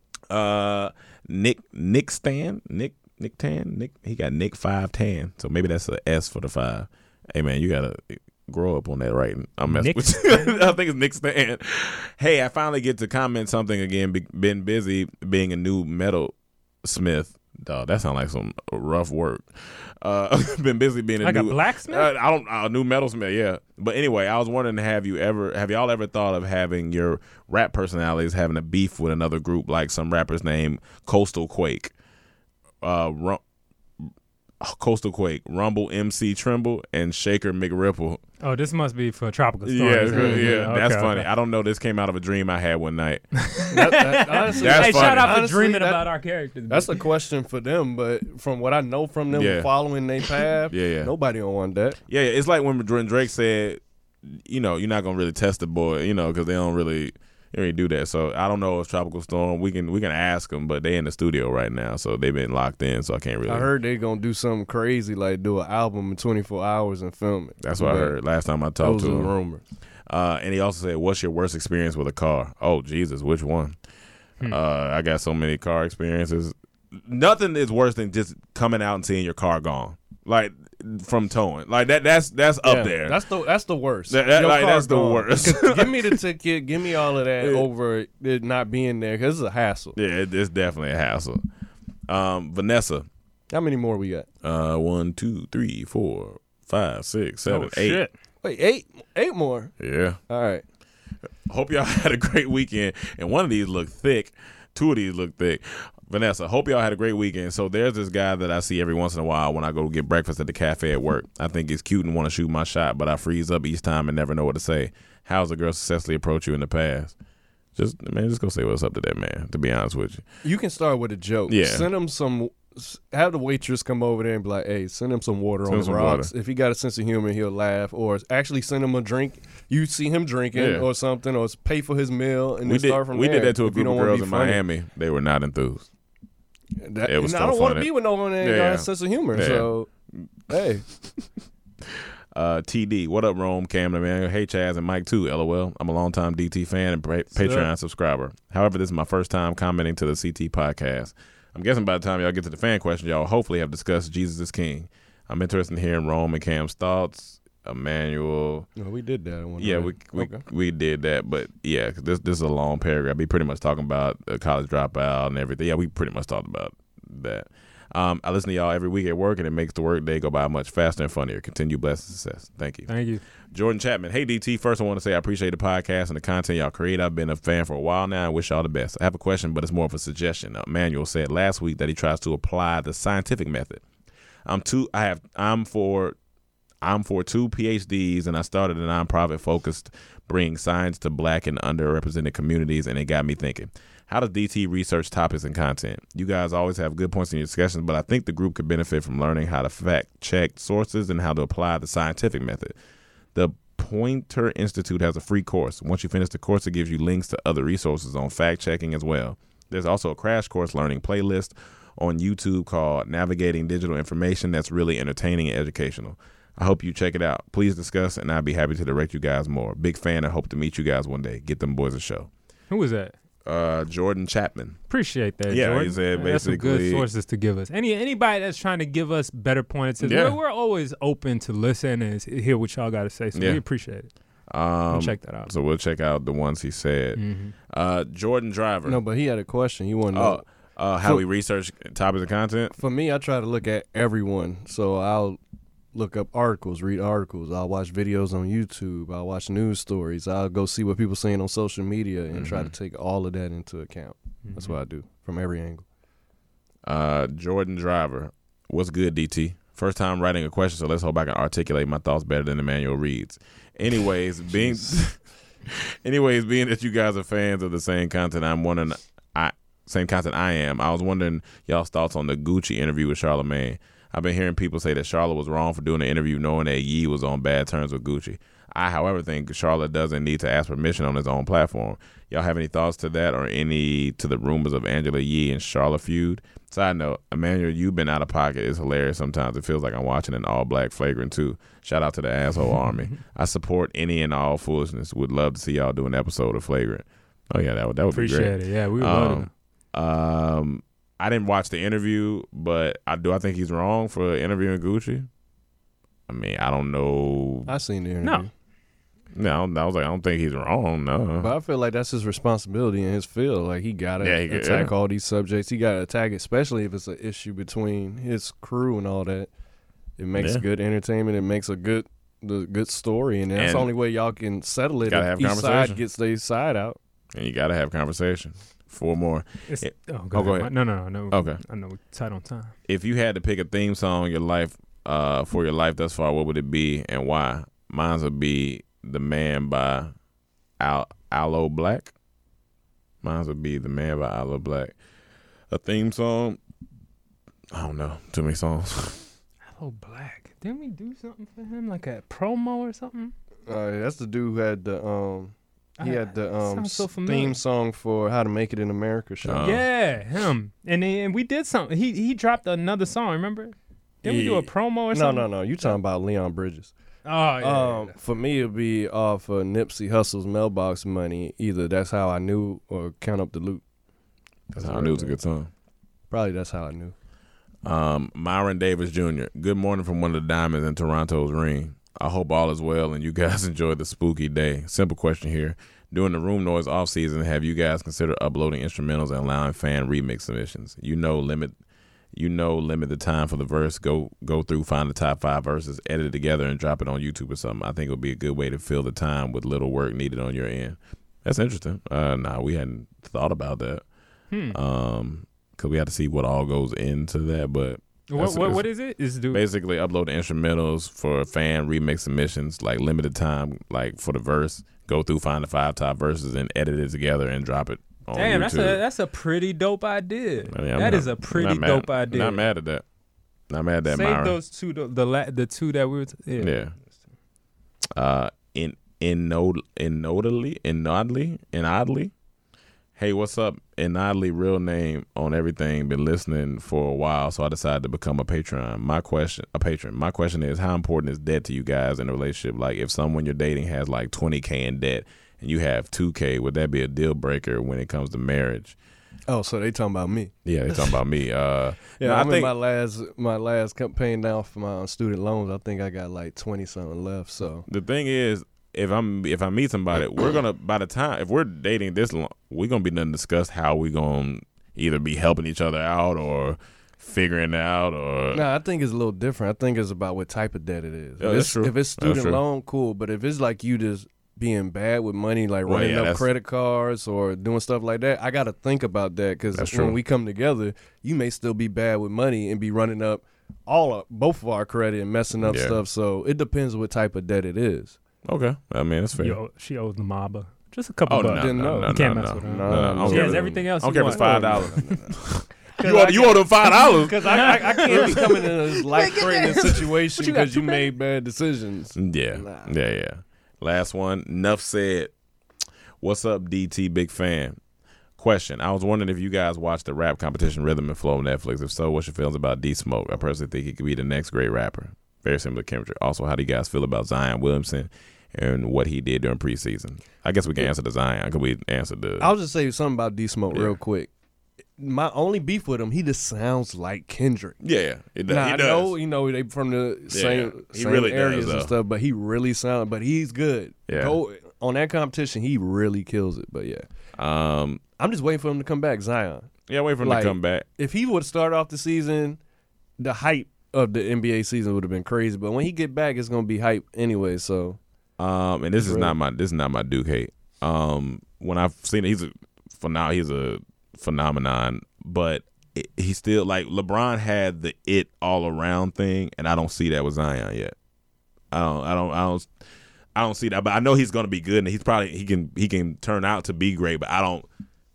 [SPEAKER 7] Uh, Nick Nick Stan Nick Nick Tan Nick he got Nick five tan. So maybe that's a S for the five. Hey man, you gotta grow up on that, right? I'm messing
[SPEAKER 8] Nick
[SPEAKER 7] with you. I think it's Nick Stan. Hey, I finally get to comment something again. Be, been busy being a new metal smith. Dog, that sounds like some rough work. Uh, been busy being a
[SPEAKER 8] Like
[SPEAKER 7] new
[SPEAKER 8] a blacksmith?
[SPEAKER 7] Uh, I don't a new metalsmith. Yeah, but anyway, I was wondering, have you ever, have y'all ever thought of having your rap personalities having a beef with another group, like some rappers named Coastal Quake, uh, Rum- Coastal Quake, Rumble M C Trimble, and Shaker McRipple.
[SPEAKER 8] Oh, this must be for tropical
[SPEAKER 7] Yeah,
[SPEAKER 8] stories.
[SPEAKER 7] yeah,
[SPEAKER 8] right?
[SPEAKER 7] yeah, that's
[SPEAKER 8] Okay,
[SPEAKER 7] funny.
[SPEAKER 8] okay.
[SPEAKER 7] I don't know. This came out of a dream I had one night.
[SPEAKER 9] That- that- honestly,
[SPEAKER 7] That's
[SPEAKER 8] Hey,
[SPEAKER 7] funny.
[SPEAKER 8] shout out for
[SPEAKER 9] Honestly,
[SPEAKER 8] dreaming
[SPEAKER 9] that-
[SPEAKER 8] about our characters.
[SPEAKER 9] That's a question for them, but from what I know from them
[SPEAKER 7] Yeah.
[SPEAKER 9] following their path,
[SPEAKER 7] Yeah, yeah.
[SPEAKER 9] nobody don't want that.
[SPEAKER 7] Yeah, yeah, it's like when Drake said, you know, you're not gonna really test the boy, you know, because they don't really, they don't really do that. So I don't know if Tropical Storm, we can we can ask them, but they in the studio right now, so they've been locked in, so I can't really.
[SPEAKER 9] I heard they gonna do something crazy, like do an album in twenty-four hours and film it.
[SPEAKER 7] That's what I
[SPEAKER 9] But
[SPEAKER 7] heard last time I talked
[SPEAKER 9] Those
[SPEAKER 7] to
[SPEAKER 9] are
[SPEAKER 7] him.
[SPEAKER 9] rumors.
[SPEAKER 7] Uh, and he also said, "What's your worst experience with a car?" Oh Jesus, which one?
[SPEAKER 8] Hmm.
[SPEAKER 7] Uh, I got so many car experiences. Nothing is worse than just coming out and seeing your car gone, like from towing. Like that. That's that's up
[SPEAKER 9] Yeah,
[SPEAKER 7] there.
[SPEAKER 9] That's the that's the worst.
[SPEAKER 7] That- that-
[SPEAKER 9] Your
[SPEAKER 7] like,
[SPEAKER 9] car
[SPEAKER 7] that's the
[SPEAKER 9] gone.
[SPEAKER 7] worst.
[SPEAKER 9] 'Cause give me the ticket. Give me all of that
[SPEAKER 7] Yeah.
[SPEAKER 9] over it not being there because it's a hassle.
[SPEAKER 7] yeah, it, it's definitely a hassle. Um, Vanessa.
[SPEAKER 9] How many more we got?
[SPEAKER 7] Uh, one, two, three, four, five, six, seven,
[SPEAKER 8] Oh,
[SPEAKER 7] eight.
[SPEAKER 8] shit.
[SPEAKER 9] Wait, eight, eight more.
[SPEAKER 7] Yeah.
[SPEAKER 9] All right.
[SPEAKER 7] Hope y'all had a great weekend. And one of these look thick. Two of these look thick. Vanessa, hope y'all had a great weekend. So there's this guy that I see every once in a while when I go get breakfast at the cafe at work. I think he's cute and want to shoot my shot, but I freeze up each time and never know what to say. How's a girl successfully approach you in the past? Just man, just go say what's up to that man. To be honest with you,
[SPEAKER 9] You can start with a joke.
[SPEAKER 7] Yeah.
[SPEAKER 9] Send him some. Have the waitress come over there and be like, "Hey, send him some water
[SPEAKER 7] Send
[SPEAKER 9] on
[SPEAKER 7] him
[SPEAKER 9] the
[SPEAKER 7] some
[SPEAKER 9] rocks."
[SPEAKER 7] water.
[SPEAKER 9] If he got a sense of humor, he'll laugh. Or actually send him a drink. You see him drinking
[SPEAKER 7] Yeah.
[SPEAKER 9] or something, or pay for his meal, and
[SPEAKER 7] we
[SPEAKER 9] then
[SPEAKER 7] did
[SPEAKER 9] start from
[SPEAKER 7] we
[SPEAKER 9] there.
[SPEAKER 7] did that to a
[SPEAKER 9] if you
[SPEAKER 7] group of
[SPEAKER 9] don't wanna
[SPEAKER 7] girls
[SPEAKER 9] be
[SPEAKER 7] in
[SPEAKER 9] funny.
[SPEAKER 7] Miami. They were not enthused.
[SPEAKER 9] That,
[SPEAKER 7] It was
[SPEAKER 9] and
[SPEAKER 7] so
[SPEAKER 9] I don't want to
[SPEAKER 7] funny.
[SPEAKER 9] be with no one that ain't
[SPEAKER 7] Yeah,
[SPEAKER 9] got
[SPEAKER 7] yeah.
[SPEAKER 9] a sense of humor.
[SPEAKER 7] Yeah.
[SPEAKER 9] So, hey,
[SPEAKER 7] Uh, T D, what up, Rome, Cam, Emmanuel? Hey, Chaz, and Mike, too, LOL. I'm a longtime D T fan and pa- Patreon subscriber. However, this is my first time commenting to the C T podcast. I'm guessing by the time y'all get to the fan question, y'all hopefully have discussed Jesus is King. I'm interested in hearing Rome and Cam's thoughts. Emmanuel.
[SPEAKER 9] No, we did that. One
[SPEAKER 7] yeah,
[SPEAKER 9] night.
[SPEAKER 7] we we,
[SPEAKER 9] Okay.
[SPEAKER 7] we did that, but yeah, 'cause this this is a long paragraph. We pretty much talking about the college dropout and everything. Yeah, we pretty much talked about that. Um, I listen to y'all every week at work, and it makes the work day go by much faster and funnier. Continue blessed success. Thank you.
[SPEAKER 8] Thank you.
[SPEAKER 7] Jordan Chapman. Hey, D T. First, I want to say I appreciate the podcast and the content y'all create. I've been a fan for a while now and wish y'all the best. I have a question, but it's more of a suggestion. Uh, Manuel said last week that he tries to apply the scientific method. I'm too. I have. I'm for. I'm for two P H Ds, and I started a nonprofit focused bringing science to black and underrepresented communities, and it got me thinking. How does D T research topics and content? You guys always have good points in your discussions, but I think the group could benefit from learning how to fact-check sources and how to apply the scientific method. The Pointer Institute has a free course. Once you finish the course, it gives you links to other resources on fact-checking as well. There's also a crash course learning playlist on YouTube called Navigating Digital Information that's really entertaining and educational. I hope you check it out. Please discuss, and I'd be happy to direct you guys more. Big fan and hope to meet you guys one day. Get them boys a show.
[SPEAKER 8] Who was that?
[SPEAKER 7] Uh, Jordan Chapman.
[SPEAKER 8] Appreciate that.
[SPEAKER 7] Yeah,
[SPEAKER 8] Jordan.
[SPEAKER 7] he said basically.
[SPEAKER 8] That's some good sources to give us. Any anybody that's trying to give us better points,
[SPEAKER 7] Yeah.
[SPEAKER 8] we're, we're always open to listen and hear what y'all got to say. So
[SPEAKER 7] Yeah.
[SPEAKER 8] we appreciate it.
[SPEAKER 7] Um,
[SPEAKER 8] We'll check that out.
[SPEAKER 7] So we'll check out the ones he said.
[SPEAKER 8] Mhm.
[SPEAKER 7] Uh, Jordan Driver.
[SPEAKER 9] No, but he had a question. You want to
[SPEAKER 7] Oh,
[SPEAKER 9] know
[SPEAKER 7] uh, how
[SPEAKER 9] For-
[SPEAKER 7] we research topics and content?
[SPEAKER 9] For me, I try to look at everyone. So I'll look up articles, read articles. I'll watch videos on YouTube. I'll watch news stories. I'll go see what people saying on social media and try to
[SPEAKER 7] Mm-hmm.
[SPEAKER 9] take all of that into account. That's what I do from every angle.
[SPEAKER 7] Uh, Jordan Driver. What's good, D T? First time writing a question, so let's hope I can articulate my thoughts better than Emmanuel reads. Anyways, being anyways, being that you guys are fans of the same content, I'm wondering, I same content I am. I was wondering y'all's thoughts on the Gucci interview with Charlamagne. I've been hearing people say that Charlotte was wrong for doing the interview knowing that Ye was on bad terms with Gucci. I, however, think Charlotte doesn't need to ask permission on his own platform. Y'all have any thoughts to that or any to the rumors of Angela Yee and Charlotte feud? Side note, Emmanuel, you've been out of pocket. It's hilarious sometimes. It feels like I'm watching an all-black Flagrant too. Shout out to the asshole army. I support any and all foolishness. Would love to see y'all do an episode of Flagrant. Oh, yeah, that would, that would be great.
[SPEAKER 8] Appreciate it. Yeah, we would love
[SPEAKER 7] um, um, I didn't watch the interview, but I do I think he's wrong for interviewing Gucci? I mean, I don't know.
[SPEAKER 9] I seen the interview.
[SPEAKER 8] No.
[SPEAKER 7] No, I was like, I don't think he's wrong. No,
[SPEAKER 9] But I feel like that's his responsibility in his field. Like he gotta
[SPEAKER 7] Yeah, he-
[SPEAKER 9] attack
[SPEAKER 7] yeah.
[SPEAKER 9] all these subjects. He gotta attack it, especially if it's an issue between his crew and all that. It makes
[SPEAKER 7] Yeah.
[SPEAKER 9] good entertainment. It makes a good the good story, and that's
[SPEAKER 7] And
[SPEAKER 9] the only way y'all can settle it.
[SPEAKER 7] gotta
[SPEAKER 9] if
[SPEAKER 7] have
[SPEAKER 9] each
[SPEAKER 7] conversation.
[SPEAKER 9] side gets their side out.
[SPEAKER 7] and you got to have conversation. Four more.
[SPEAKER 8] It's,
[SPEAKER 7] It-
[SPEAKER 8] oh,
[SPEAKER 7] oh,
[SPEAKER 8] go,
[SPEAKER 7] go
[SPEAKER 8] ahead.
[SPEAKER 7] ahead.
[SPEAKER 8] No, no, no, no.
[SPEAKER 7] Okay.
[SPEAKER 8] I know we're tight on time.
[SPEAKER 7] If you had to pick a theme song your life uh, for your life thus far, what would it be and why? Mine would be "The Man" by Al Aloe Black. Mine would be "The Man" by Aloe Black. A theme song? I don't know. Too many songs.
[SPEAKER 8] Hello, Black. Didn't we do something for him, like a promo or something?
[SPEAKER 9] Uh, that's the dude who had the um. He
[SPEAKER 8] Uh,
[SPEAKER 9] had the um
[SPEAKER 8] sounds so
[SPEAKER 9] s-
[SPEAKER 8] familiar.
[SPEAKER 9] theme song for "How to Make It in America" show.
[SPEAKER 7] Oh.
[SPEAKER 8] Yeah, him. And then we did something. He he dropped another song. Remember? Didn't we do a
[SPEAKER 9] Yeah.
[SPEAKER 8] promo or
[SPEAKER 9] No,
[SPEAKER 8] something?
[SPEAKER 9] no, no. You talking about Leon Bridges?
[SPEAKER 8] Oh yeah.
[SPEAKER 9] Um, for me, it'd be off of Nipsey Hussle's Mailbox Money. Either That's How I Knew or Count Up the Loot.
[SPEAKER 7] That's how I knew it was a good song.
[SPEAKER 9] Probably That's How I Knew.
[SPEAKER 7] Um, Myron Davis Junior Good morning from one of the diamonds in Toronto's ring. I hope all is well and you guys enjoyed the spooky day. Simple question here. During the Room Noise off season, have you guys considered uploading instrumentals and allowing fan remix submissions? You know, limit you know, limit the time for the verse. Go go through, find the top five verses, edit it together, and drop it on YouTube or something. I think it would be a good way to fill the time with little work needed on your end. That's interesting. Uh, nah, we hadn't thought about that.
[SPEAKER 8] Hmm.
[SPEAKER 7] Um, because we had to see what all goes into that, but.
[SPEAKER 8] What
[SPEAKER 7] that's-
[SPEAKER 8] what
[SPEAKER 7] it's-
[SPEAKER 8] what is it? Is do
[SPEAKER 7] Basically, upload the instrumentals for fan remix submissions, like limited time, like for the verse. Go through, find the five top verses, and edit it together and drop it on
[SPEAKER 8] Damn,
[SPEAKER 7] YouTube.
[SPEAKER 8] that's a that's a pretty dope idea.
[SPEAKER 7] I mean, I'm
[SPEAKER 8] That
[SPEAKER 7] not-
[SPEAKER 8] is a
[SPEAKER 7] I'm
[SPEAKER 8] pretty
[SPEAKER 7] not mad-
[SPEAKER 8] dope idea.
[SPEAKER 7] Not mad at that. Not mad at that,
[SPEAKER 8] Save
[SPEAKER 7] Myron.
[SPEAKER 8] those two, the the, la- the two that we were. T- yeah.
[SPEAKER 7] Yeah. Uh, in in nod in nodally in oddly in oddly. Hey, what's up? An oddly real name on everything. Been listening for a while, so I decided to become a patron. My question, a patron. My question is, how important is debt to you guys in a relationship? Like, if someone you're dating has like twenty K in debt and you have two K, would that be a deal breaker when it comes to marriage?
[SPEAKER 9] Oh, so they talking about me?
[SPEAKER 7] Yeah, they talking about me. Uh,
[SPEAKER 9] yeah,
[SPEAKER 7] no,
[SPEAKER 9] I'm
[SPEAKER 7] I think
[SPEAKER 9] in my last my last paying down for my student loans. I think I got like twenty something left. So
[SPEAKER 7] the thing is, if I'm if I meet somebody, we're gonna by the time if we're dating this long, we're gonna be done discuss how we gonna either be helping each other out or figuring it out or.
[SPEAKER 9] No, I think it's a little different. I think it's about what type of debt it is.
[SPEAKER 7] Yeah,
[SPEAKER 9] if,
[SPEAKER 7] that's
[SPEAKER 9] it's,
[SPEAKER 7] true.
[SPEAKER 9] if it's
[SPEAKER 7] That's
[SPEAKER 9] student
[SPEAKER 7] true.
[SPEAKER 9] loan, cool. But if it's like you just being bad with money, like
[SPEAKER 7] Well,
[SPEAKER 9] running
[SPEAKER 7] yeah,
[SPEAKER 9] up
[SPEAKER 7] that's-
[SPEAKER 9] credit cards or doing stuff like that, I got to think about that because
[SPEAKER 7] That's
[SPEAKER 9] when
[SPEAKER 7] true.
[SPEAKER 9] we come together, you may still be bad with money and be running up all of, both of our credit and messing up
[SPEAKER 7] Yeah.
[SPEAKER 9] stuff. So it depends what type of debt it is.
[SPEAKER 7] Okay, I mean that's fair.
[SPEAKER 8] Yo, she owes the Maba just a couple
[SPEAKER 7] Oh no,
[SPEAKER 8] bucks.
[SPEAKER 7] no,
[SPEAKER 9] Didn't
[SPEAKER 7] no,
[SPEAKER 9] know.
[SPEAKER 7] no,
[SPEAKER 8] You can't
[SPEAKER 7] no,
[SPEAKER 8] mess
[SPEAKER 7] no,
[SPEAKER 8] with her.
[SPEAKER 7] no, no, I don't
[SPEAKER 8] She
[SPEAKER 7] care
[SPEAKER 8] has
[SPEAKER 7] if-
[SPEAKER 8] everything else
[SPEAKER 7] I don't
[SPEAKER 8] you
[SPEAKER 7] care if it's
[SPEAKER 8] want.
[SPEAKER 7] five dollars. You owe, you owe them five dollars.
[SPEAKER 9] Because I, I, I can't be coming in this life-threatening situation
[SPEAKER 8] What you got,
[SPEAKER 9] because you
[SPEAKER 8] two
[SPEAKER 9] made bad decisions.
[SPEAKER 7] Yeah, yeah, yeah. Last one. Enough said. What's up, D T? Big fan. Question. I was wondering if you guys watched the rap competition Rhythm and Flow on Netflix. If so, what's your feelings about D Smoke? I personally think he could be the next great rapper. Very similar to Kendrick. Also, how do you guys feel about Zion Williamson and what he did during preseason? I guess we can answer the Zion. Can we answer the?
[SPEAKER 9] I'll just say something about D Smoke
[SPEAKER 7] Yeah.
[SPEAKER 9] real quick. My only beef with him, he just sounds like Kendrick.
[SPEAKER 7] Yeah, it does.
[SPEAKER 9] Now,
[SPEAKER 7] he
[SPEAKER 9] I
[SPEAKER 7] does.
[SPEAKER 9] know, you know, they from the same,
[SPEAKER 7] he
[SPEAKER 9] same
[SPEAKER 7] really does,
[SPEAKER 9] areas and
[SPEAKER 7] though.
[SPEAKER 9] stuff, but he really sounds. But he's good.
[SPEAKER 7] Yeah.
[SPEAKER 9] Go on that competition, he really kills it. But yeah,
[SPEAKER 7] Um.
[SPEAKER 9] I'm just waiting for him to come back. Zion.
[SPEAKER 7] Yeah, wait for him
[SPEAKER 9] Like,
[SPEAKER 7] to come back.
[SPEAKER 9] If he would start off the season, the hype of the N B A season would have been crazy. But when he get back, it's gonna be hype anyway. So,
[SPEAKER 7] Um, and this is
[SPEAKER 9] Really?
[SPEAKER 7] not my this is not my Duke hate. Um, when I've seen it, he's a for now he's a phenomenon, but it, he's still like LeBron had the it all around thing, and I don't see that with Zion yet. I don't, I don't, I don't, I don't see that. But I know he's going to be good, and he's probably he can he can turn out to be great, but I don't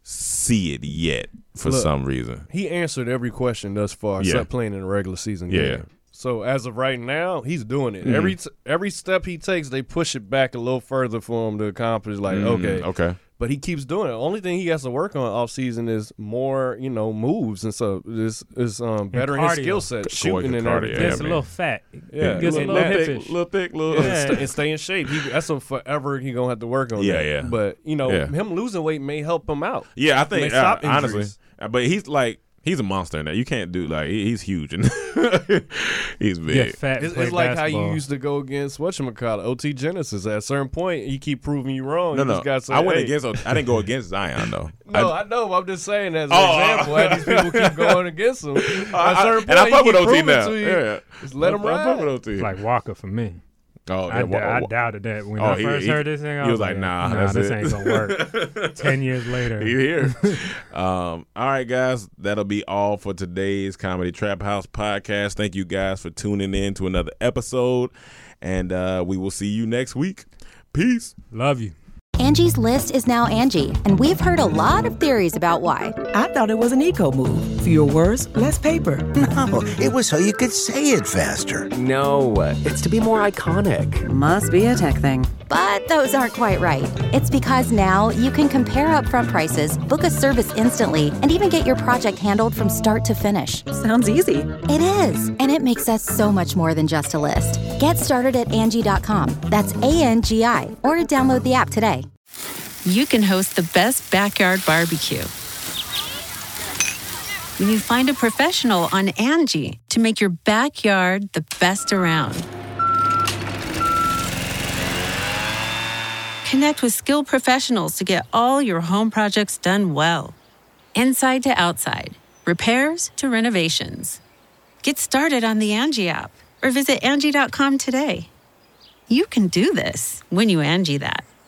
[SPEAKER 7] see it yet for
[SPEAKER 9] Look,
[SPEAKER 7] some reason.
[SPEAKER 9] he answered every question thus far,
[SPEAKER 7] Yeah.
[SPEAKER 9] except playing in a regular season
[SPEAKER 7] Yeah.
[SPEAKER 9] game. So as of right now, he's doing it.
[SPEAKER 7] Mhm.
[SPEAKER 9] Every t- every step he takes, they push it back a little further for him to accomplish. Like,
[SPEAKER 7] Mm,
[SPEAKER 9] okay,
[SPEAKER 7] okay.
[SPEAKER 9] but he keeps doing it. The only thing he has to work on off season is more, you know, moves and stuff. Is is um bettering his
[SPEAKER 8] cardio.
[SPEAKER 9] skill set,
[SPEAKER 7] C-
[SPEAKER 9] shooting and
[SPEAKER 7] cardio,
[SPEAKER 9] everything.
[SPEAKER 8] Gets a
[SPEAKER 7] man.
[SPEAKER 8] little fat.
[SPEAKER 9] Yeah,
[SPEAKER 8] Gets a
[SPEAKER 9] little-
[SPEAKER 8] little
[SPEAKER 9] little
[SPEAKER 8] hippish.
[SPEAKER 7] thick, little thick, little.
[SPEAKER 9] And,
[SPEAKER 8] Yeah.
[SPEAKER 9] st- and stay in shape. He, that's a forever he gonna have to work on.
[SPEAKER 7] Yeah,
[SPEAKER 9] that.
[SPEAKER 7] yeah.
[SPEAKER 9] But you know,
[SPEAKER 7] Yeah.
[SPEAKER 9] him losing weight may help him out.
[SPEAKER 7] Yeah, I
[SPEAKER 9] May
[SPEAKER 7] think
[SPEAKER 9] stop
[SPEAKER 7] uh, honestly,
[SPEAKER 9] injuries.
[SPEAKER 7] Uh, but he's like he's a monster in that. You can't do like he, he's huge and he's big.
[SPEAKER 8] Get fat. and
[SPEAKER 9] It's,
[SPEAKER 8] play
[SPEAKER 9] it's like how you
[SPEAKER 8] basketball.
[SPEAKER 9] used to go against whatchamacallit, O T Genesis. At a certain point, you keep proving you wrong.
[SPEAKER 7] No,
[SPEAKER 9] you
[SPEAKER 7] no,
[SPEAKER 9] just gotta say,
[SPEAKER 7] I went
[SPEAKER 9] hey.
[SPEAKER 7] against. I didn't go against Zion though.
[SPEAKER 9] No, I, know. But I'm just saying as an
[SPEAKER 7] Oh,
[SPEAKER 9] example. How these people keep going against him. At a
[SPEAKER 7] I-
[SPEAKER 9] certain point,
[SPEAKER 7] and I
[SPEAKER 9] you
[SPEAKER 7] fuck with
[SPEAKER 9] keep
[SPEAKER 7] O T
[SPEAKER 9] proving
[SPEAKER 7] now.
[SPEAKER 9] to you,
[SPEAKER 7] Yeah,
[SPEAKER 9] just let him
[SPEAKER 7] I fuck
[SPEAKER 9] ride.
[SPEAKER 7] with O T.
[SPEAKER 8] like Walker for me.
[SPEAKER 7] Oh,
[SPEAKER 8] I,
[SPEAKER 7] yeah,
[SPEAKER 8] d-
[SPEAKER 7] wa-
[SPEAKER 8] I
[SPEAKER 7] wa-
[SPEAKER 8] doubted that when
[SPEAKER 7] Oh,
[SPEAKER 8] I
[SPEAKER 7] he-
[SPEAKER 8] first
[SPEAKER 7] he-
[SPEAKER 8] heard this thing. I
[SPEAKER 7] he
[SPEAKER 8] was
[SPEAKER 7] was like,
[SPEAKER 8] like,
[SPEAKER 7] nah,
[SPEAKER 8] nah,
[SPEAKER 7] that's
[SPEAKER 8] this
[SPEAKER 7] it.
[SPEAKER 8] ain't gonna work. Ten years later,
[SPEAKER 7] You here? um, all right, guys. That'll be all for today's Comedy Trap House podcast. Thank you guys for tuning in to another episode, and uh, we will see you next week. Peace.
[SPEAKER 8] love you.
[SPEAKER 1] Angie's List is now Angie, and we've heard a lot of theories about why.
[SPEAKER 10] I thought it was an eco move. Fewer words, less paper.
[SPEAKER 11] No, it was so you could say it faster.
[SPEAKER 12] No, it's to be more iconic.
[SPEAKER 14] Must be a tech thing.
[SPEAKER 1] But those aren't quite right. It's because now you can compare upfront prices, book a service instantly, and even get your project handled from start to finish.
[SPEAKER 14] Sounds easy.
[SPEAKER 1] It is, and it makes us so much more than just a list. Get started at Angie dot com. That's A N G I, or download the app today.
[SPEAKER 2] You can host the best backyard barbecue when you find a professional on Angie to make your backyard the best around. Connect with skilled professionals to get all your home projects done well. Inside to outside, repairs to renovations. Get started on the Angie app or visit Angie dot com today. You can do this when you Angie that.